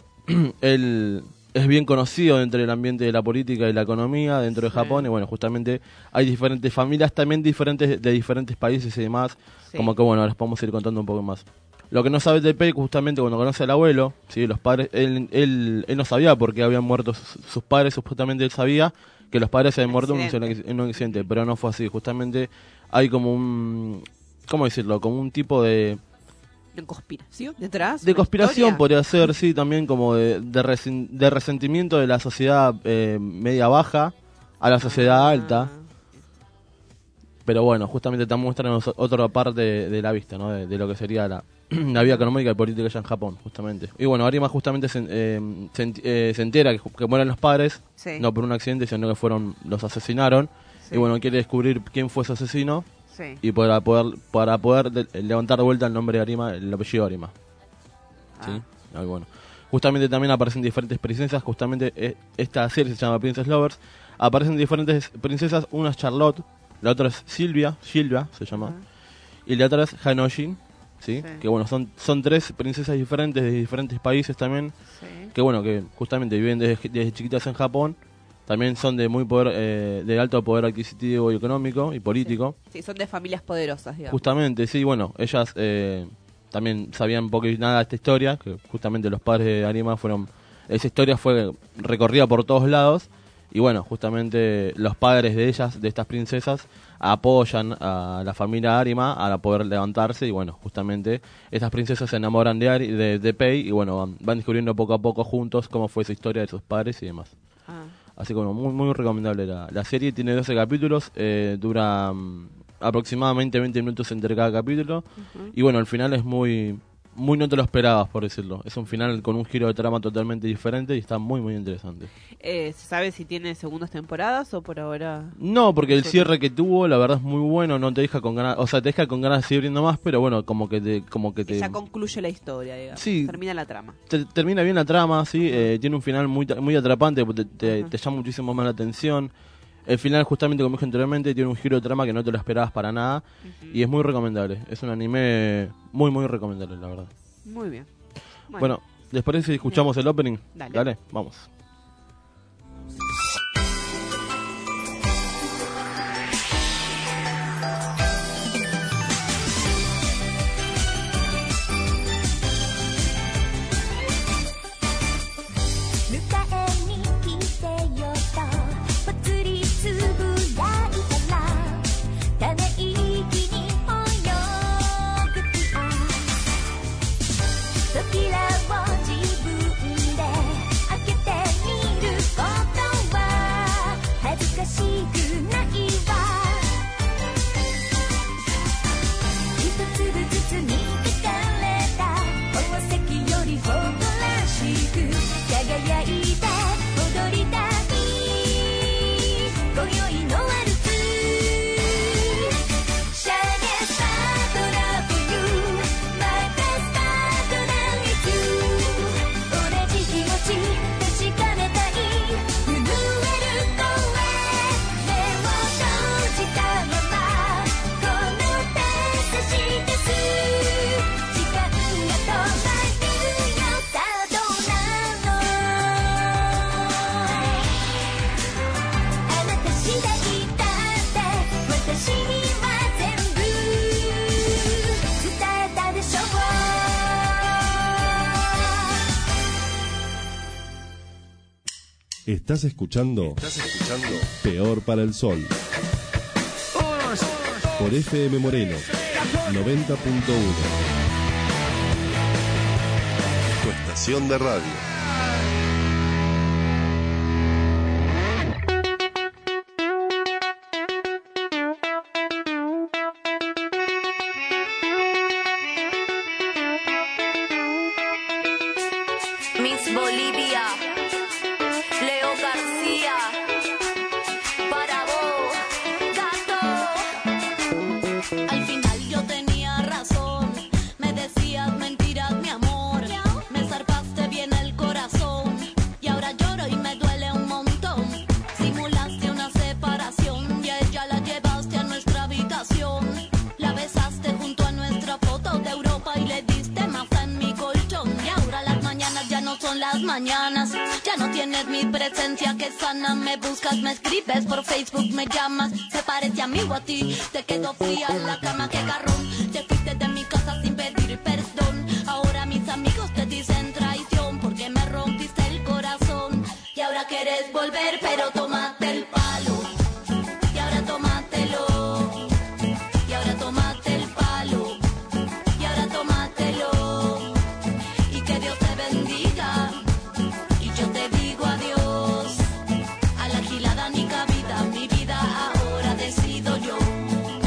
él es bien conocido entre el ambiente de la política y la economía dentro de Sí. Japón, y bueno, justamente hay diferentes familias también diferentes de diferentes países y demás, Sí. como que bueno, les podemos ir contando un poco más. Lo que no sabe Teppei, justamente cuando conoce al abuelo, sí, los padres, él, él, él no sabía por qué habían muerto sus, sus padres, supuestamente él sabía que los padres se habían muerto en un, Accidente. en un accidente, pero no fue así, justamente hay como un, ¿cómo decirlo? Como un tipo de... ¿De conspiración detrás? De ¿Una conspiración historia? podría ser, sí, también como de, de, resen- de resentimiento de la sociedad eh, media baja a la sociedad Ah. alta. pero bueno, justamente te muestran os- otra parte de, de la vista, ¿no? De, de lo que sería la, la vida económica y política allá en Japón, justamente. Y bueno, Arima justamente se, eh, se, ent- eh, se entera que, que mueren los padres, Sí. no por un accidente, sino que fueron los asesinaron. Sí. Y bueno, quiere descubrir quién fue ese asesino. Sí. Y para poder para poder de- levantar de vuelta el nombre de Arima, el apellido Arima. ¿Sí? Ah, bueno. Justamente también aparecen diferentes princesas. Justamente eh, esta serie se llama Princess Lovers. Aparecen diferentes princesas. Una es Charlotte, la otra es Silvia, Silvia se llama. Ajá. Y la otra es Hanoshin. ¿Sí? Sí. Que bueno, son, son tres princesas diferentes de diferentes países también. Sí. Que bueno, que justamente viven desde, desde chiquitas en Japón. También son de muy poder, eh, de alto poder adquisitivo y económico y político. Sí, son de familias poderosas, digamos. Justamente, sí, bueno, ellas eh, también sabían poco y nada de esta historia, que justamente los padres de Arima fueron... Esa historia fue recorrida por todos lados, y bueno, justamente los padres de ellas, de estas princesas, apoyan a la familia Arima a poder levantarse, y bueno, justamente estas princesas se enamoran de, Ari, de, de Pei, y bueno, van, van descubriendo poco a poco juntos cómo fue esa historia de sus padres y demás. Ah. Así que bueno, muy, muy recomendable la, la serie. Tiene doce capítulos, eh, dura um, aproximadamente veinte minutos entre cada capítulo. Uh-huh. Y bueno, el final es muy, muy no te lo esperabas, por decirlo. Es un final con un giro de trama totalmente diferente y está muy, muy interesante. Eh, ¿Se sabe si tiene segundas temporadas o por ahora? No, porque el Sí. cierre que tuvo, la verdad es muy bueno, no te deja con ganas, o sea, te deja con ganas de seguir viendo más, pero bueno, como que te, como que te, Ya concluye la historia, digamos. Sí. Termina la trama. te- termina bien la trama, sí, eh, tiene un final muy, muy atrapante, te, te, te llama muchísimo más la atención. El final, justamente como dije anteriormente, tiene un giro de trama que no te lo esperabas para nada, y es muy recomendable. Es un anime muy, muy recomendable, la verdad. Muy bien. Bueno, ¿les parece si escuchamos el opening? Dale. Dale, vamos. 迎えに来てよとぽつりつぶやいたらため息に泳ぐティア扉を自分で開けてみることは恥ずかしくないわ一粒ずつに描かれた宝石より誇らしく輝いて踊りたい今宵のワルツシャゲスタートラブユーまたスタートなんです同じ気持ち確かめたい震える声目を閉じたままこの手差し出す時間が止まるよさあどうなのあなた次第だって私には全部伝えたでしょう Estás escuchando, Estás escuchando Peor para el Sol. Por F M Moreno, noventa punto uno. tu estación de radio. Miss Bolivia, Leo García, para vos, gato. Al final yo tenía razón, me decías mentiras, mi amor. Me zarpaste bien el corazón y ahora lloro y me duele un montón. Simulaste una separación y a ella la llevaste a nuestra habitación. La besaste junto a nuestra foto de Europa y le diste masa en mi colchón. Y ahora las mañanas ya no son las mañanas. Ya no tienes mi presencia que sana. Me buscas, me escribes por Facebook, me llamas. Se parece amigo a ti, te quedo fría en la cama, que garrón. Te fuiste de mi casa sin pedir perdón. Ahora mis amigos te dicen traición porque me rompiste el corazón. Y ahora quieres volver pero tómate el palo. Y ahora tómatelo. Y ahora tómate el palo. Y ahora tómatelo. Y que Dios te bendiga. Y yo te digo adiós. A la gilada ni cabida. Mi vida ahora decido yo.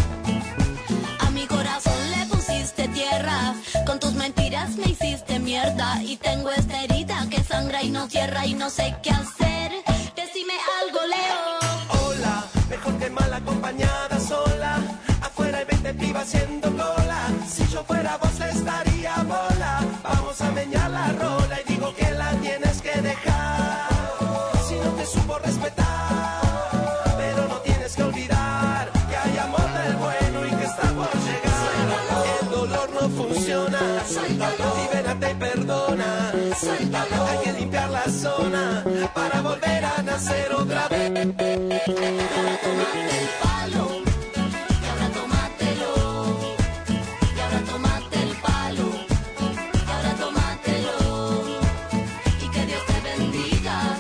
mano tierra y no sé qué hacer. Decime algo, Leo. Hola, mejor que mal acompañada sola. Afuera hay veinte pibas haciendo cola. Si yo fuera vos estaría bola. Vamos a meñar la rola y digo que la tienes que dejar. Si no te supo respetar, pero no tienes que olvidar que hay amor del bueno y que está por llegar. El dolor no funciona, libérate y perdona. Hay que limpiar la zona para volver a nacer otra vez. Ahora tomate el palo, y ahora tómatelo. Y ahora tomate el palo, y ahora tómatelo. Y que Dios te bendiga,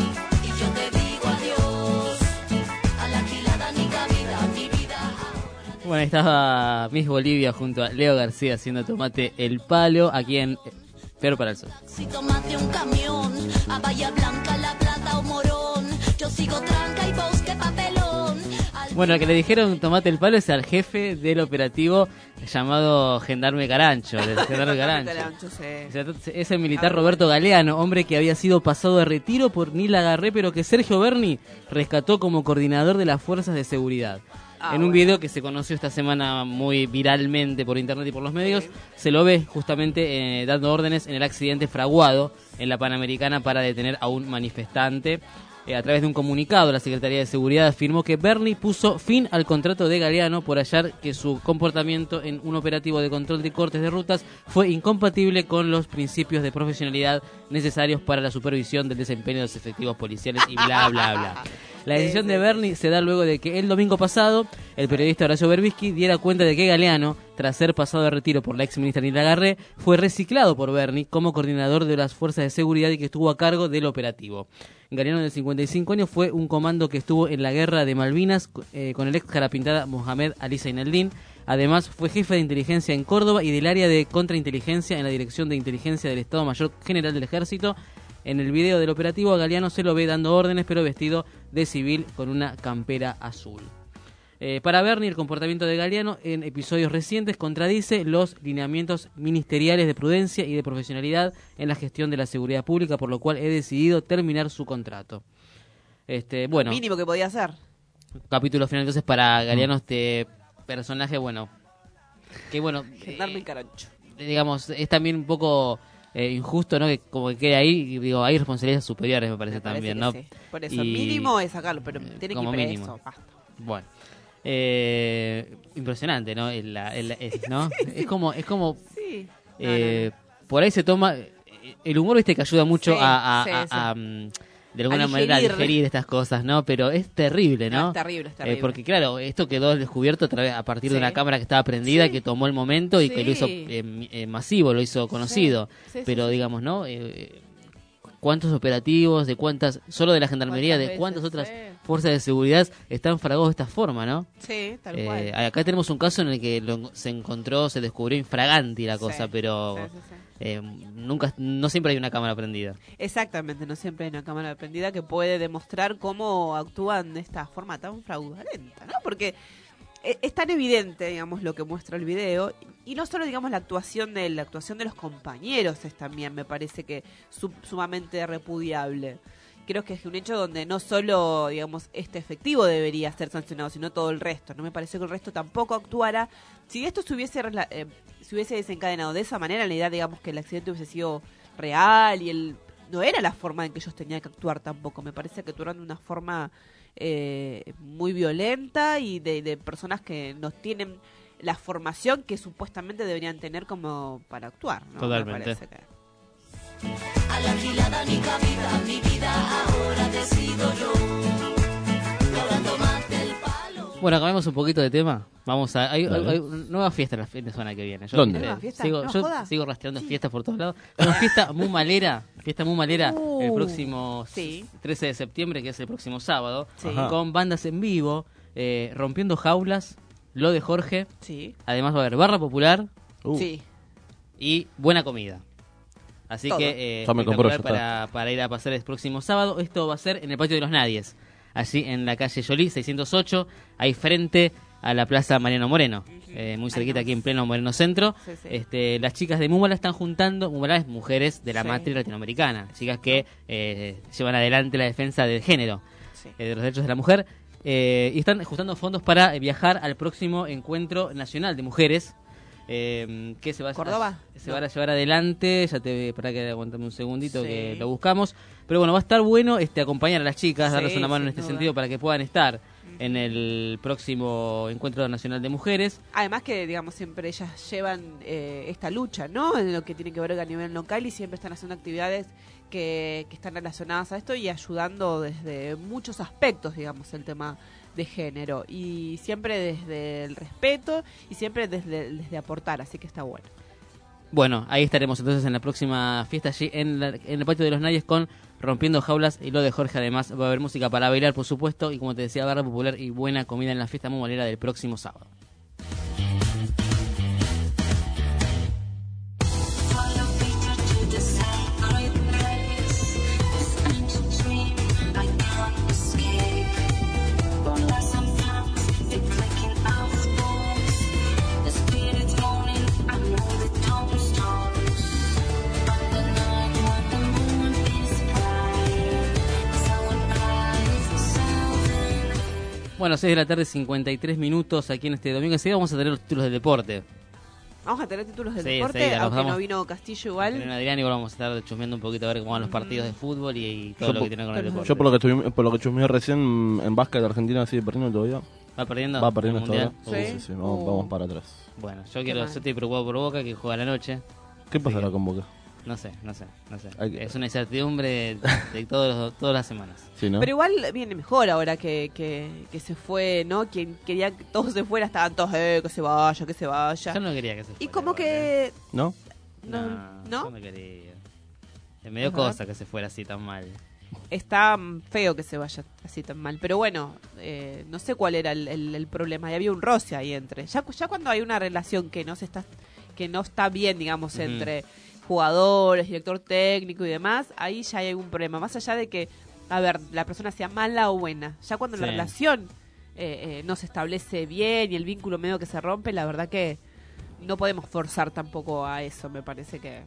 y yo te digo adiós. A la gilada ni cabida, mi vida. Bueno, ahí estaba Miss Bolivia junto a Leo García haciendo Tomate el Palo aquí en Pero para el Sol. Si tomate un camión, a Bahía Blanca, La Plata o Morón, yo sigo tranca y vos qué papelón. Al Bueno, al que le dijeron Tomate el Palo es al jefe del operativo llamado Gendarme Carancho. del Gendarme Carancho. Carancho, sí. Es el militar Roberto Galeano, hombre que había sido pasado de retiro por Nila Garré, pero que Sergio Berni rescató como coordinador de las fuerzas de seguridad. Ah, en un bueno. video que se conoció esta semana muy viralmente por internet y por los medios, Sí. se lo ve justamente eh, dando órdenes en el accidente fraguado en la Panamericana para detener a un manifestante. Eh, a través de un comunicado, la Secretaría de Seguridad afirmó que Berni puso fin al contrato de Galeano por hallar que su comportamiento en un operativo de control de cortes de rutas fue incompatible con los principios de profesionalidad necesarios para la supervisión del desempeño de los efectivos policiales y bla, bla, bla. La decisión de Berni se da luego de que el domingo pasado el periodista Horacio Berbisky diera cuenta de que Galeano, tras ser pasado de retiro por la ex ministra Nila Garré, fue reciclado por Berni como coordinador de las fuerzas de seguridad y que estuvo a cargo del operativo. Galeano, de cincuenta y cinco años, fue un comando que estuvo en la guerra de Malvinas eh, con el ex carapintada Mohamed Ali Zaineldin. Además, fue jefe de inteligencia en Córdoba y del área de contrainteligencia en la Dirección de Inteligencia del Estado Mayor General del Ejército. En el video del operativo, a Galeano se lo ve dando órdenes, pero vestido de civil con una campera azul. Eh, para Berni, el comportamiento de Galeano en episodios recientes contradice los lineamientos ministeriales de prudencia y de profesionalidad en la gestión de la seguridad pública, por lo cual he decidido terminar su contrato. Este, bueno, Mínimo que podía hacer. capítulo final entonces para Galeano, este personaje, bueno, que bueno, Gendarme Carancho. digamos, es también un poco eh, injusto, ¿no? Que como que quede ahí, y digo, hay responsabilidades superiores, me parece, Me parece también, que ¿no? sí. Por eso, Y- mínimo es sacarlo, pero tiene que como ir mínimo. preso. Basta. Bueno, eh, impresionante, ¿no? El, la- el- es, ¿no? Es como, es como, Sí. No, eh, por ahí se toma, el humor, viste, que ayuda mucho Sí, a, a- sí, a- sí. a, mm, de alguna A manera a digerir. digerir estas cosas, ¿no? Pero es terrible, ¿no? No, es terrible, es terrible. Eh, porque claro, esto quedó descubierto a, través, a partir de Sí. una cámara que estaba prendida, Sí. que tomó el momento y Sí. que lo hizo eh, mi- eh, masivo, lo hizo conocido. Sí, sí, Pero sí, sí. digamos, ¿no? Eh, ¿Cuántos operativos, de cuántas, solo de la gendarmería, ¿Cuántas de cuántas veces? otras Sí. fuerzas de seguridad están fragados de esta forma, ¿no? Sí, tal Eh, cual. acá tenemos un caso en el que lo- se encontró, se descubrió infraganti la cosa, Sí, pero sí, sí, sí. eh, nunca, no siempre hay una cámara prendida. Exactamente, no siempre hay una cámara prendida que puede demostrar cómo actúan de esta forma tan fraudulenta, ¿no? Porque e- es tan evidente, digamos, lo que muestra el video, y no solo, digamos, la actuación de la actuación de los compañeros es también, me parece que sub- sumamente repudiable. Creo que es un hecho donde no solo, digamos, este efectivo debería ser sancionado, sino todo el resto. No me parece que el resto tampoco actuara. Si esto se hubiese, rela- eh, se hubiese desencadenado de esa manera, en la idea, digamos, que el accidente hubiese sido real y el no era la forma en que ellos tenían que actuar tampoco. Me parece que actuaron de una forma eh, muy violenta y de, de personas que no tienen la formación que supuestamente deberían tener como para actuar, ¿no? Totalmente. Me parece que... A la gilada ni cabida, mi vida ahora decido yo. Y ahora tomate el palo. Bueno, cambiamos un poquito de tema. Vamos a. Hay, hay, Dale. hay una nueva fiesta la fin de semana que viene. Yo, ¿Dónde? eh, ¿Nueva fiesta? Sigo, No, yo joda. sigo rastreando fiestas por todos lados. Una fiesta muy malera. Fiesta muy malera el Uh, próximo sí. trece de septiembre, que es el próximo sábado. Sí. Ajá. Con bandas en vivo, eh, rompiendo jaulas, lo de Jorge. Sí. Además va a haber barra popular Uh, Sí. y buena comida. Así Todo. que eh, Ya me compró, espectacular ya para, para ir a pasar el próximo sábado. Esto va a ser en el Patio de los Nadies, allí en la calle Yolí seiscientos ocho, ahí frente a la Plaza Mariano Moreno, eh, muy cerquita aquí en pleno Moreno Centro. Sí, sí. Este, las chicas de Múmala están juntando, Múmala es mujeres de la Sí. matriz latinoamericana, chicas que eh, llevan adelante la defensa del género, Sí. eh, de los derechos de la mujer, eh, y están juntando fondos para eh, viajar al próximo encuentro nacional de mujeres. Eh, que se va, ¿Córdoba? A, se No. va a llevar adelante, ya te para que aguantame un segundito Sí. que lo buscamos, pero bueno, va a estar bueno este acompañar a las chicas, Sí, darles una mano en sin este duda. sentido para que puedan estar en el próximo encuentro nacional de mujeres. Además que, digamos, siempre ellas llevan eh, esta lucha, ¿no? En lo que tiene que ver a nivel local y siempre están haciendo actividades que, que están relacionadas a esto y ayudando desde muchos aspectos, digamos, el tema de género. Y siempre desde el respeto y siempre desde, desde aportar, así que está bueno. Bueno, ahí estaremos entonces en la próxima fiesta allí en, la- en el Patio de los Nayes con Rompiendo Jaulas y lo de Jorge. Además va a haber música para bailar, por supuesto, y como te decía, barra popular y buena comida en la fiesta mumalera del próximo sábado. Bueno, seis de la tarde, cincuenta y tres minutos aquí en este domingo. Enseguida vamos a tener los títulos del deporte. Vamos a tener títulos del Sí, deporte, enseguida, los aunque vamos- no vino Castillo Con igual. Adrián igual vamos a estar chusmeando un poquito a ver cómo van los partidos de fútbol y, y todo Yo lo po- que tiene con el deporte. Yo por lo que chusmeé, por lo que chusmeé recién en básquet, Argentina sigue perdiendo todavía. ¿Va perdiendo? Va perdiendo el mundial? todavía. Sí, sí, sí, vamos, Uh. vamos para atrás. Bueno, yo quiero, yo estoy preocupado por Boca que juega a la noche. ¿Qué pasará con Boca? No sé, no sé, no sé. Hay que- Es una incertidumbre de, de todos los- todas las semanas. Sí, ¿no? Pero igual viene mejor ahora que, que, que se fue, ¿no? Quien quería que todo se fuera, estaban todos, eh, que se vaya, que se vaya. Yo no quería que se fuera. Y como que... ¿No? No, ¿no? Yo no quería. Me dio Ajá. cosa que se fuera así tan mal. Está mm, feo que se vaya así tan mal. Pero bueno, eh, no sé cuál era el, el- el problema. Y había un roce ahí entre. Ya, ya cuando hay una relación que no se está, que no está bien, digamos, Ujú. entre jugadores, director técnico y demás, ahí ya hay algún problema. Más allá de que, a ver, la persona sea mala o buena. Ya cuando la Sí. relación eh, eh, no se establece bien y el vínculo medio que se rompe, la verdad que no podemos forzar tampoco a eso. Me parece que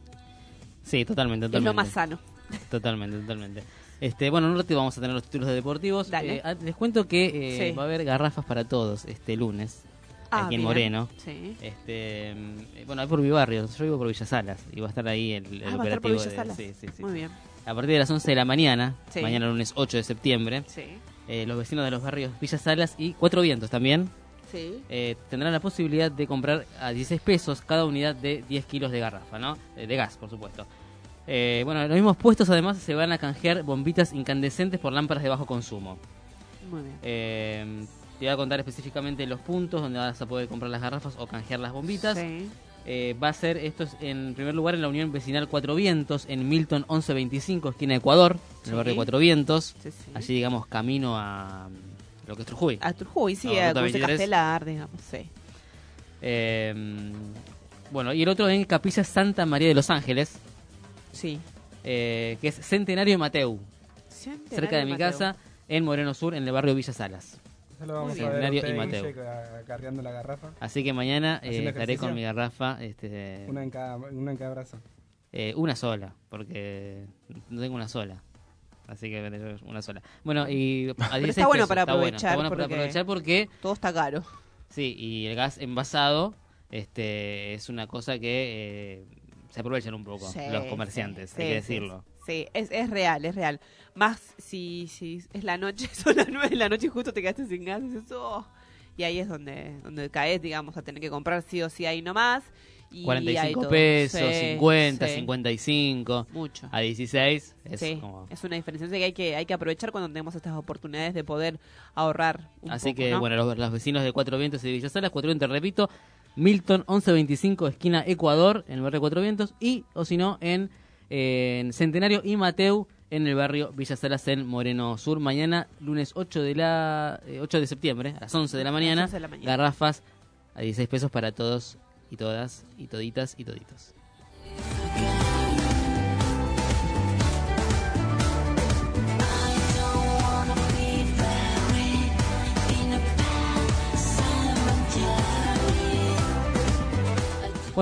Sí, totalmente, es totalmente. lo más sano. Totalmente, totalmente. Este, bueno, en un ratito vamos a tener los títulos de deportivos. Dale. Eh, ah, les cuento que eh, Sí. va a haber garrafas para todos este lunes. Ah, aquí en bien. Moreno. Sí. Este, mm, bueno, hay por mi barrio, yo vivo por Villa Salas y va a estar ahí el, el Ah, va a estar por operativo. Villa de- Salas. sí, sí, sí. Muy bien. A partir de las once de la mañana, Sí. mañana lunes ocho de septiembre, Sí. eh, los vecinos de los barrios Villa Salas y Cuatro Vientos también Sí. eh, tendrán la posibilidad de comprar a dieciséis pesos cada unidad de diez kilos de garrafa, ¿no? Eh, de gas, por supuesto. Eh, bueno, en los mismos puestos además se van a canjear bombitas incandescentes por lámparas de bajo consumo. Muy bien. Eh, te voy a contar específicamente los puntos donde vas a poder comprar las garrafas o canjear las bombitas. Sí. Eh, va a ser, esto es en primer lugar en la Unión Vecinal Cuatro Vientos, en Milton once veinticinco, esquina Ecuador, en Sí. el barrio Cuatro Vientos. Sí, sí. Allí, digamos, camino a mm, lo que es Trujuy. A Turjuy, sí, No, a Ruta Cruce veintitrés. Castelar, digamos, sí. Eh, bueno, y el otro en Capilla Santa María de los Ángeles, Sí. eh, que es Centenario y Mateu, Centenario cerca de mi Mateo. casa, en Moreno Sur, en el barrio Villa Salas. Ya lo vamos Muy a ver bien. a usted, y Mateo. Guille, ca- cargando la garrafa. Así que mañana eh, ¿Haciendo estaré con ejercicio? mi garrafa, este, Una en cada, una en cada brazo. eh, una sola, porque no tengo una sola. Así que vendré una sola. Bueno, y a Pero dieciséis está bueno pesos, para está bueno, aprovechar. está bueno para porque aprovechar porque todo está caro. sí, y el gas envasado este es una cosa que eh, se aprovechan un poco Sí, los comerciantes, sí, hay que sí, decirlo. Sí, es, es real, es real. Más si, si es la noche, son las nueve de la noche y justo te quedaste sin gas. Dices, "Oh". Y ahí es donde, donde caes, digamos, a tener que comprar sí o sí ahí nomás. Y cuarenta y hay cinco todo. pesos, Sí, cincuenta, sí. cincuenta y cinco. Mucho. A dieciséis es Sí, como... es una diferencia que hay que hay que aprovechar cuando tenemos estas oportunidades de poder ahorrar un Así poco, que, ¿no? bueno, los, los vecinos de Cuatro Vientos y de Villa Salas, Cuatro Vientos, repito, Milton once veinticinco, esquina Ecuador, en el barrio Cuatro Vientos, y, o si no, en, eh, en Centenario y Mateu, en el barrio Villa Salas, en Moreno Sur. Mañana, lunes ocho de la eh, ocho de septiembre, a las once de la mañana, once de la mañana. garrafas a dieciséis pesos para todos y todas, y toditas y toditos.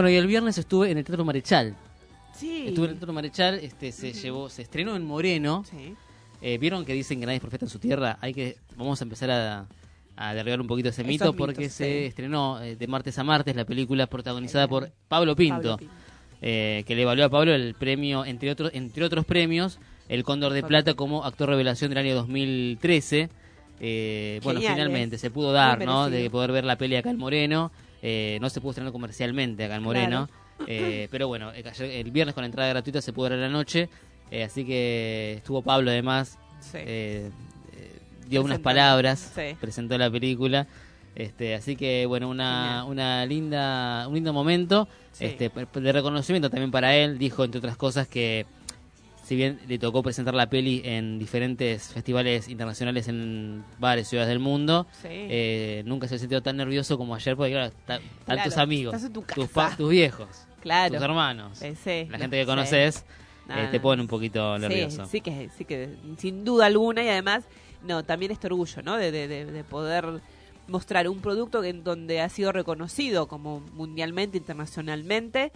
Bueno, y el viernes estuve en el Teatro Marechal. Sí. Estuve en el Teatro Marechal, este, se Ujú. llevó, se estrenó en Moreno. Sí. Eh, ¿Vieron que dicen que nadie es profeta en su tierra? Hay que, vamos a empezar a, a derribar un poquito ese Esos mito mitos, porque sí. se estrenó eh, de martes a martes la película protagonizada por Pablo Pinto, Pablo Pinto. eh, que le valió a Pablo el premio, entre otros, entre otros premios, el Cóndor de Plata como actor revelación del año dos mil trece. Eh, bueno, Genial, finalmente ¿eh? se pudo dar, Muy ¿no? merecido. De poder ver la peli acá en Moreno. Eh, no se pudo estrenar comercialmente acá en Moreno. Eh, pero bueno, eh, ayer- el viernes con entrada gratuita se pudo ver a la noche. Eh, así que estuvo Pablo además. Sí. eh, eh, dio unas Presentando. palabras, Sí. presentó la película. Este, así que bueno, una, una linda, un lindo momento Sí. este, de reconocimiento también para él. Dijo, entre otras cosas, que si bien le tocó presentar la peli en diferentes festivales internacionales en varias ciudades del mundo, Sí. eh, nunca se ha sentido tan nervioso como ayer, porque claro, ta- tantos Claro, amigos, estás en tu tus, casa. pa- tus viejos, Claro. tus hermanos, Eh, sí, la lo gente que sé. conoces, Nada. eh, te pone un poquito nervioso. Sí, sí que, sí que sin duda alguna, y además, no, también este orgullo, ¿no? De, de, de, de poder mostrar un producto en donde ha sido reconocido como mundialmente, internacionalmente,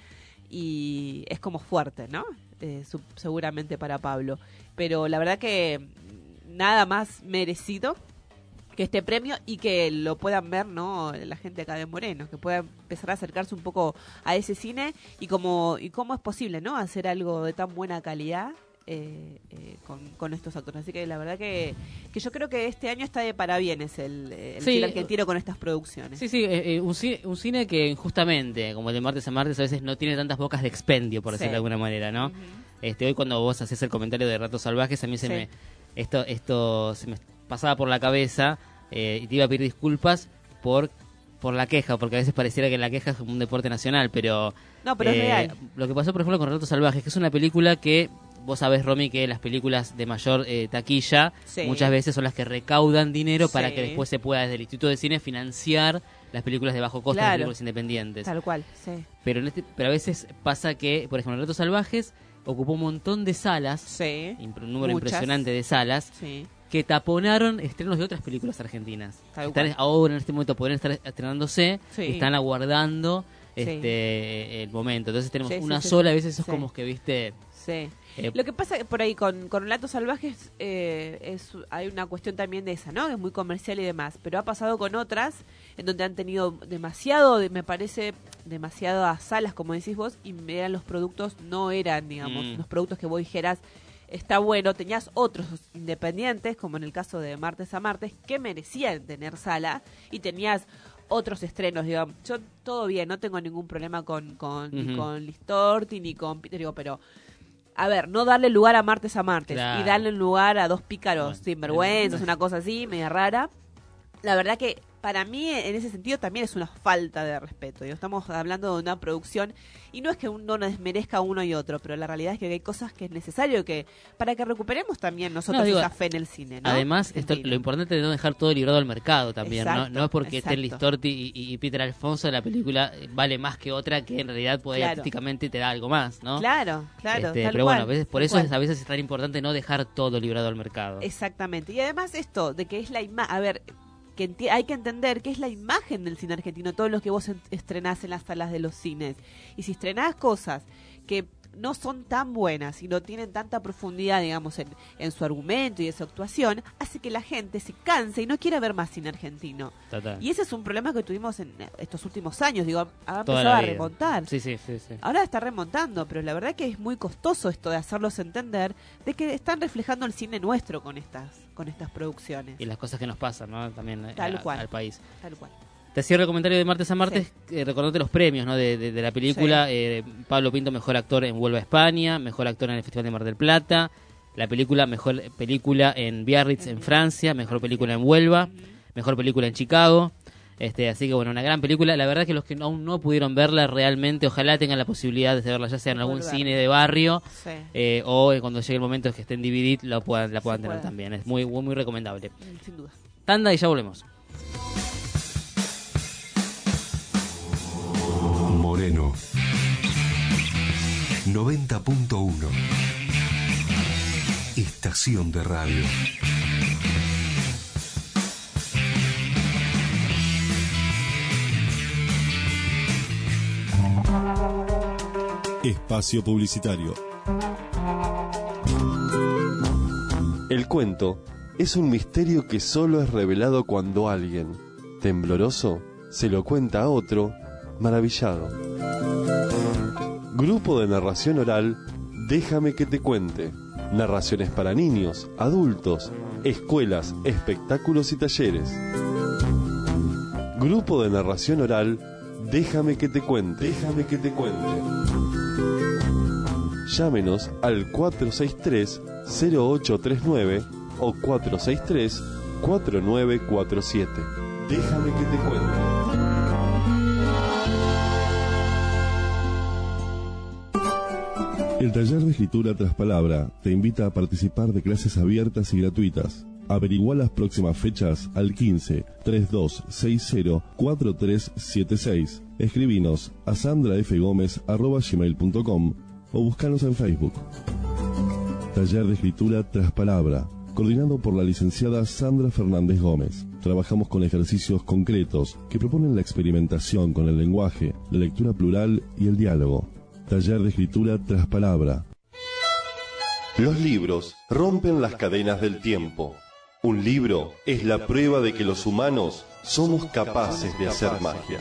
y es como fuerte, ¿no? Eh, su- seguramente para Pablo. Pero la verdad que nada más merecido que este premio y que lo puedan ver, ¿no? La gente acá de Moreno, que pueda empezar a acercarse un poco a ese cine y cómo y cómo es posible, ¿no? Hacer algo de tan buena calidad eh, eh, con, con estos actores. Así que la verdad que, que yo creo que este año está de parabienes el, el Sí. cine argentino con estas producciones. Sí, sí, eh, eh, un, cine, un cine que justamente, como el de martes a martes, a veces no tiene tantas bocas de expendio, por Sí. decirlo de alguna manera, ¿no? Este, hoy cuando vos haces el comentario de Ratos Salvajes, a mí se Sí. me esto esto se me pasaba por la cabeza eh, y te iba a pedir disculpas por por la queja, porque a veces pareciera que la queja es como un deporte nacional, pero No, pero es real. Lo que pasó, por ejemplo, con Ratos Salvajes, que es una película que vos sabés, Romy, que las películas de mayor eh, taquilla Sí. muchas veces son las que recaudan dinero para Sí. que después se pueda desde el Instituto de Cine financiar las películas de bajo costo, las Claro. películas independientes. Tal cual, sí. Pero, en este, pero a veces pasa que, por ejemplo, Retos Salvajes ocupó un montón de salas, Sí. imp- un número Muchas. impresionante de salas, Sí. que taponaron estrenos de otras películas argentinas. Tal Están cual. ahora, en este momento, podrían estar estrenándose, Sí. y están aguardando Sí. este el momento. Entonces tenemos Sí, sí, una sí, sola, sí. a veces eso es Sí. como que, viste... Sí. Eh, Lo que pasa por ahí con, con Relatos Salvajes eh, es hay una cuestión también de esa, ¿no? Que es muy comercial y demás, pero ha pasado con otras en donde han tenido demasiado, de- me parece, demasiadas salas, como decís vos, y eran los productos, no eran, digamos, Mm. los productos que vos dijeras, está bueno, tenías otros independientes, como en el caso de Martes a Martes, que merecían tener sala, y tenías otros estrenos, digamos. Yo todo bien, no tengo ningún problema con, con, ni Ujú. con Listorti, ni con Peter, digo, pero... A ver, no darle lugar a Martes a Martes Claro. y darle lugar a dos pícaros Bueno, sinvergüenzas, una cosa así, media rara. La verdad que para mí en ese sentido también es una falta de respeto. Digo, estamos hablando de una producción y no es que uno desmerezca uno y otro, pero la realidad es que hay cosas que es necesario que para que recuperemos también nosotros No, digo, esa fe en el cine, ¿no? Además, esto, Argentino. lo importante es no dejar todo librado al mercado también, ¿no? Exacto, No es porque estén exacto. Listorti y, y Peter Alfonso, la película vale más que otra que en realidad puede Claro. artísticamente te da algo más, ¿no? Claro, claro. Este, tal pero cual, bueno, a veces, por tal eso cual. es, a veces es tan importante no dejar todo librado al mercado. Exactamente. Y además esto, de que es la imagen, a ver, que enti- hay que entender que es la imagen del cine argentino, todo lo que vos en- estrenás en las salas de los cines. Y si estrenás cosas que no son tan buenas y no tienen tanta profundidad, digamos, en, en su argumento y en su actuación, hace que la gente se canse y no quiera ver más cine argentino. Total. Y ese es un problema que tuvimos en estos últimos años, digo, ha Toda empezado la a vida. remontar. Sí, sí, sí, sí. Ahora está remontando, pero la verdad que es muy costoso esto de hacerlos entender de que están reflejando el cine nuestro con estas con estas producciones. Y las cosas que nos pasan, ¿no? También eh, Tal a- cual. al país. Tal cual. Te cierro el comentario de martes a martes, eh, recordándote los premios, ¿no? de, de, de la película. Sí. Eh, Pablo Pinto, mejor actor en Vuelva a España, mejor actor en el Festival de Mar del Plata, la película, mejor película en Biarritz, en Francia, mejor película en Huelva, mejor película en Chicago. Este, así que bueno, una gran película. La verdad que los que aún no pudieron verla realmente, ojalá tengan la posibilidad de verla, ya sea en algún Volver. cine de barrio Sí. eh, o eh, cuando llegue el momento que esté en D V D lo puedan, la puedan Se tener puede. también. Es muy, muy, muy recomendable. Sin duda. Tanda y ya volvemos. Moreno noventa punto uno. Estación de radio. Espacio publicitario. El cuento es un misterio que solo es revelado cuando alguien, tembloroso, se lo cuenta a otro, maravillado. Grupo de narración oral, Déjame que te cuente. Narraciones para niños, adultos, escuelas, espectáculos y talleres. Grupo de narración oral, Déjame que te cuente. Déjame que te cuente. Llámenos al cuatro seis tres, cero ocho tres nueve o cuatro seis tres, cuatro nueve cuatro siete. Déjame que te cuente. El taller de escritura tras palabra te invita a participar de clases abiertas y gratuitas. Averigua las próximas fechas al quince, treinta y dos sesenta, cuarenta y tres setenta y seis. Escribinos a sandrafgomez arroba gmail punto com o búscanos en Facebook. Taller de escritura tras palabra, coordinado por la licenciada Sandra Fernández Gómez. Trabajamos con ejercicios concretos que proponen la experimentación con el lenguaje, la lectura plural y el diálogo. Taller de escritura tras palabra. Los libros rompen las cadenas del tiempo. Un libro es la prueba de que los humanos somos capaces de hacer magia.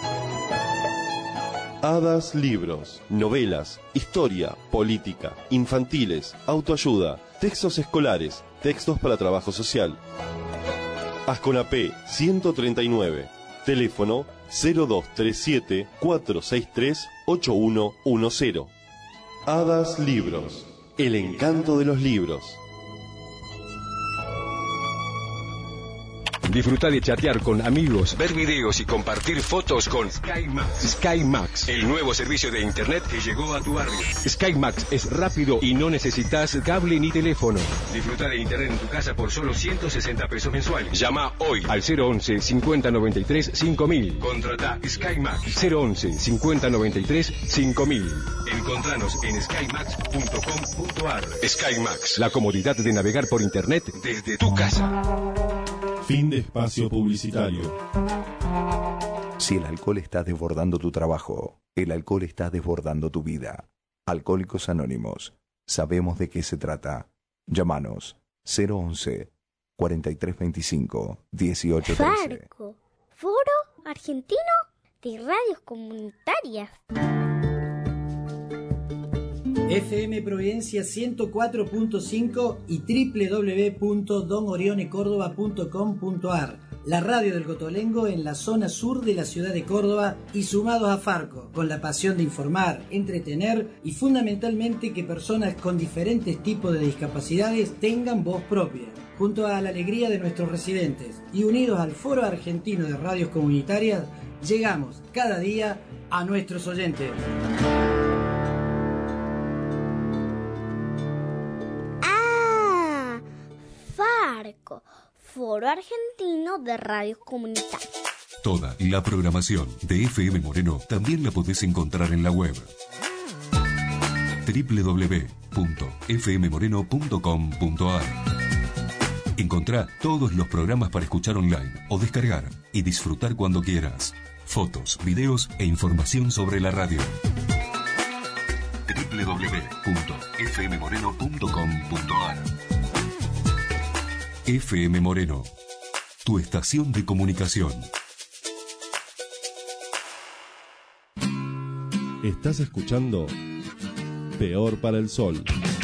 Hadas Libros, novelas, historia, política, infantiles, autoayuda, textos escolares, textos para trabajo social. Asconapé ciento treinta y nueve, teléfono cero dos tres siete, cuatro seis tres, ocho uno uno cero. Hadas Libros, el encanto de los libros. Disfruta de chatear con amigos, ver videos y compartir fotos con SkyMax. SkyMax, el nuevo servicio de internet que llegó a tu barrio. SkyMax es rápido y no necesitas cable ni teléfono. Disfruta de internet en tu casa por solo ciento sesenta pesos mensuales. Llama hoy al cero once, cincuenta noventa y tres, cinco mil. Contrata SkyMax cero once, cincuenta noventa y tres, cinco mil. Encontranos en skymax punto com punto ar. SkyMax, la comodidad de navegar por internet desde tu casa. Fin de espacio publicitario. Si el alcohol está desbordando tu trabajo, el alcohol está desbordando tu vida. Alcohólicos Anónimos. Sabemos de qué se trata. Llámanos cero once, cuarenta y tres veinticinco, dieciocho trece. Farco, Foro Argentino de Radios Comunitarias. F M Providencia ciento cuatro punto cinco y doble u doble u doble u punto don orione córdoba punto com punto ar. La radio del Cotolengo en la zona sur de la ciudad de Córdoba y sumados a Farco, con la pasión de informar, entretener y fundamentalmente que personas con diferentes tipos de discapacidades tengan voz propia. Junto a la alegría de nuestros residentes y unidos al Foro Argentino de Radios Comunitarias, llegamos cada día a nuestros oyentes. Farco, Foro Argentino de Radios Comunitarias. Toda la programación de F M Moreno también la podés encontrar en la web doble u doble u doble u punto f m moreno punto com punto ar. Encontrá todos los programas para escuchar online o descargar y disfrutar cuando quieras. Fotos, videos e información sobre la radio. doble u doble u doble u punto f m moreno punto com punto ar. F M Moreno, tu estación de comunicación. Estás escuchando Peor para el Sol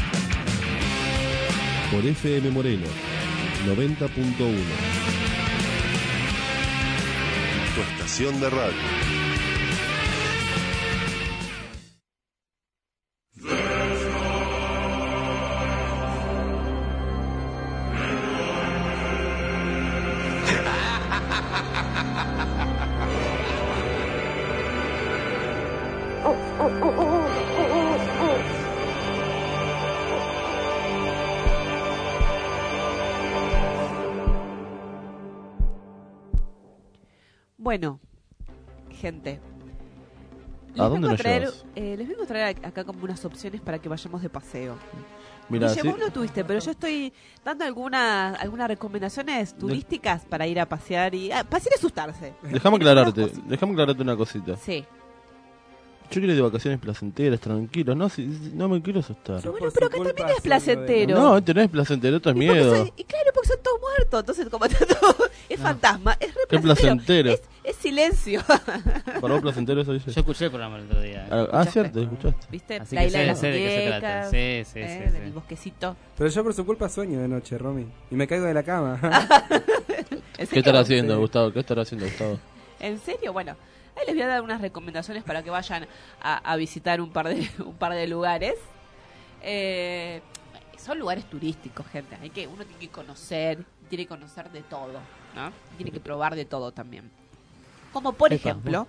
por F M Moreno noventa punto uno. Tu estación de radio. Bueno, gente. ¿A dónde vengo nos traer, llevas? eh, les vengo a traer acá como unas opciones para que vayamos de paseo. Mira, Guille, sí. vos lo tuviste, pero yo estoy dando algunas algunas recomendaciones turísticas para ir a pasear y a pasear y asustarse. Déjame aclararte, déjame aclararte una cosita. Sí. Yo quiero ir de vacaciones placenteras, tranquilos. No, si, si- no me quiero asustar. Bueno, pero que también es placentero. No, esto no es placentero, esto es Y porque miedo. son- y claro, porque son todos muertos. Entonces, como está todo, es fantasma, es re Qué placentero. Es, es silencio. Para vos placentero eso dice. Yo escuché el programa el otro día. Ah, ah, cierto, escuchaste. ¿Viste? Así La que isla sé, de las sé de qué se trata. muñecas, Sí, sí, eh, sí, del sí. bosquecito. Pero yo por su culpa sueño de noche, Romy. Y me caigo de la cama. ¿En ¿Qué estará serio? haciendo, Sí. Gustavo? ¿Qué estará haciendo, Gustavo? ¿En serio? Bueno, ahí les voy a dar unas recomendaciones para que vayan a, a visitar un par de un par de lugares. Eh, son lugares turísticos, gente. Hay que uno tiene que conocer, tiene que conocer de todo, ¿no? Tiene que probar de todo también. Como por Epa, ejemplo,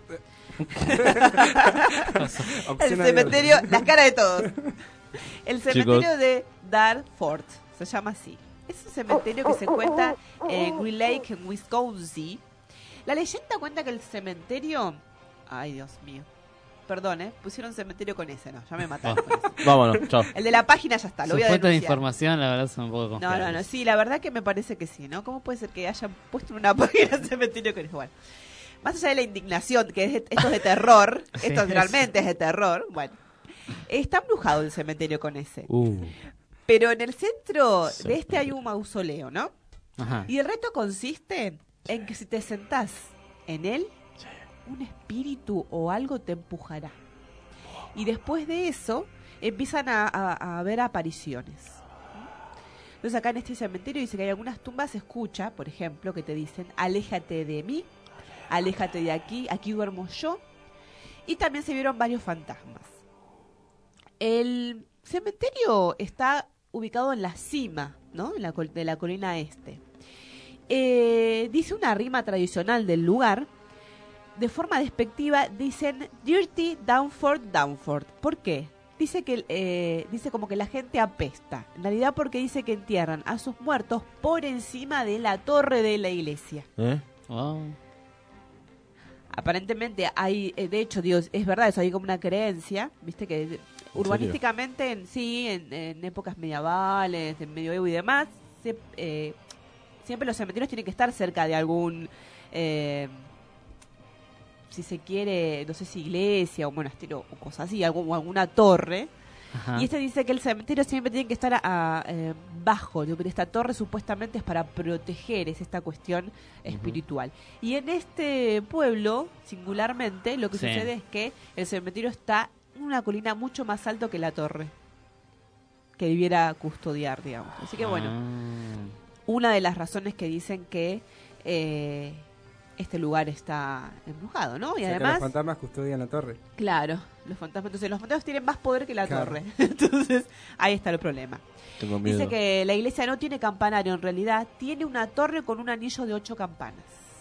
el Opción cementerio, abierta. las caras de todos. El cementerio Chicos. de Dartford, se llama así. Es un cementerio que se encuentra en Green Lake, en Wisconsin. La leyenda cuenta que el cementerio... Ay, Dios mío. Perdón, ¿eh? Pusieron cementerio con ese, no, ya me mataron. con ese. Vámonos, chao. El de la página ya está, lo voy a Sus fuentes de denunciar. información, la verdad, son un poco No, confiables. no, no, sí, la verdad que me parece que sí, ¿no? ¿Cómo puede ser que hayan puesto en una página el cementerio con eso? Bueno, más allá de la indignación, que es, esto es de terror, Sí, esto es- realmente es de terror, bueno, está embrujado el cementerio con ese. Uh. Pero en el centro de este hay un mausoleo, ¿no? Ajá. Y el reto consiste en que si te sentás en él, un espíritu o algo te empujará. Y después de eso, empiezan a, a, a ver apariciones. Entonces acá en este cementerio dice que hay algunas tumbas, se escucha, por ejemplo, que te dicen, aléjate de mí, aléjate de aquí, aquí duermo yo. Y también se vieron varios fantasmas. El cementerio está ubicado en la cima, ¿no? En la col- de la colina este. Eh, dice una rima tradicional del lugar. De forma despectiva dicen Dirty Downford Downford. ¿Por qué? Dice que eh, dice como que la gente apesta. En realidad porque dice que entierran a sus muertos por encima de la torre de la iglesia. ¿Eh? Aparentemente hay, eh, de hecho, Dios, es verdad, eso hay como una creencia, viste que urbanísticamente en sí, en, en épocas medievales, en medioevo y demás, se, eh, siempre los cementerios tienen que estar cerca de algún, eh, si se quiere, no sé si iglesia o monasterio o cosas así, algo, o alguna torre. Ajá. Y este dice que el cementerio siempre tiene que estar a, a, eh, bajo, digo, pero esta torre supuestamente es para proteger, es esta cuestión espiritual. Y en este pueblo, singularmente, lo que Sí. sucede es que el cementerio está en una colina mucho más alto que la torre que debiera custodiar, digamos. Así que bueno, Ah. una de las razones que dicen que eh, este lugar está embrujado, ¿no? Y O sea, que además... los fantasmas custodian la torre. Claro, los fantasmas. Entonces, los fantasmas tienen más poder que la Claro. torre. Entonces, ahí está el problema. Tengo miedo. Dice que la iglesia no tiene campanario, en realidad tiene una torre con un anillo de ocho campanas.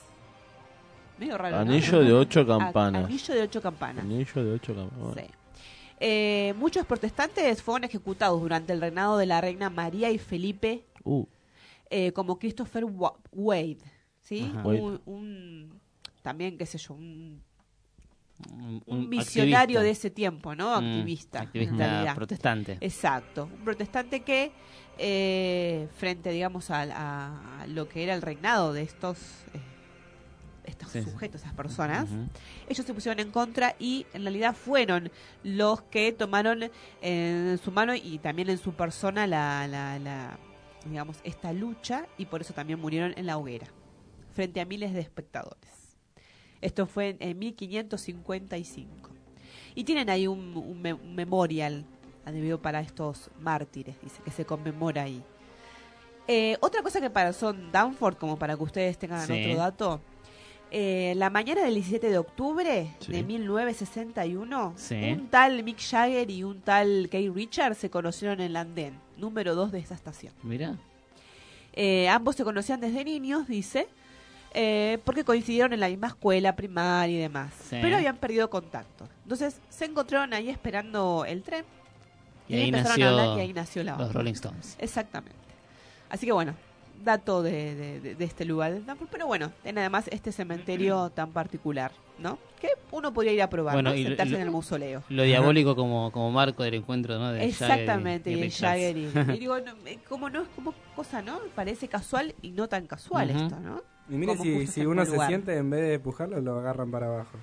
Medio raro, ¿no? Anillo de ocho A- campanas. Anillo de ocho campanas. Anillo de ocho campanas. Sí. Eh, muchos protestantes fueron ejecutados durante el reinado de la reina María y Felipe, Uh. eh, como Christopher Wa- Wade, ¿sí? Ajá. Un, un- también, qué sé yo, un Un, un un visionario activista. de ese tiempo, ¿no? Mm, Activista. en activista realidad. protestante. Exacto. Un protestante que, eh, frente, digamos, a, a- a lo que era el reinado de estos, eh, estos Sí, sí. sujetos, esas personas, Ujú. ellos se pusieron en contra y en realidad fueron los que tomaron en su mano y también en su persona la, la, la, digamos, esta lucha y por eso también murieron en la hoguera, frente a miles de espectadores. Esto fue en, en mil quinientos cincuenta y cinco. Y tienen ahí un, un, me- un memorial debido para estos mártires, dice, que se conmemora ahí. Eh, otra cosa que pasó en Downford, como para que ustedes tengan Sí. otro dato, eh, la mañana del diecisiete de octubre Sí. de mil novecientos sesenta y uno, Sí. un tal Mick Jagger y un tal Keith Richards se conocieron en el andén, número dos de esa estación. Mira. Eh, ambos se conocían desde niños, dice, eh, porque coincidieron en la misma escuela primaria y demás. Sí. Pero habían perdido contacto. Entonces se encontraron ahí esperando el tren. Y ahí empezaron nació a hablar y ahí nació la los onda. Rolling Stones. Exactamente. Así que bueno, dato de, de, de- de este lugar. Pero bueno, tiene además este cementerio tan particular, ¿no? Que uno podría ir a probar, Bueno, ¿no? y lo- Sentarse lo- en el mausoleo. Lo diabólico como, como marco del encuentro, ¿no? De Exactamente, y, Jagger y, el Jagger y, y digo, no, eh, como no es como cosa, ¿no? Parece casual y no tan casual Ujú. esto, ¿no? Y mire, Como si, justo si ese uno mismo se lugar. siente, en vez de empujarlo, lo agarran para abajo.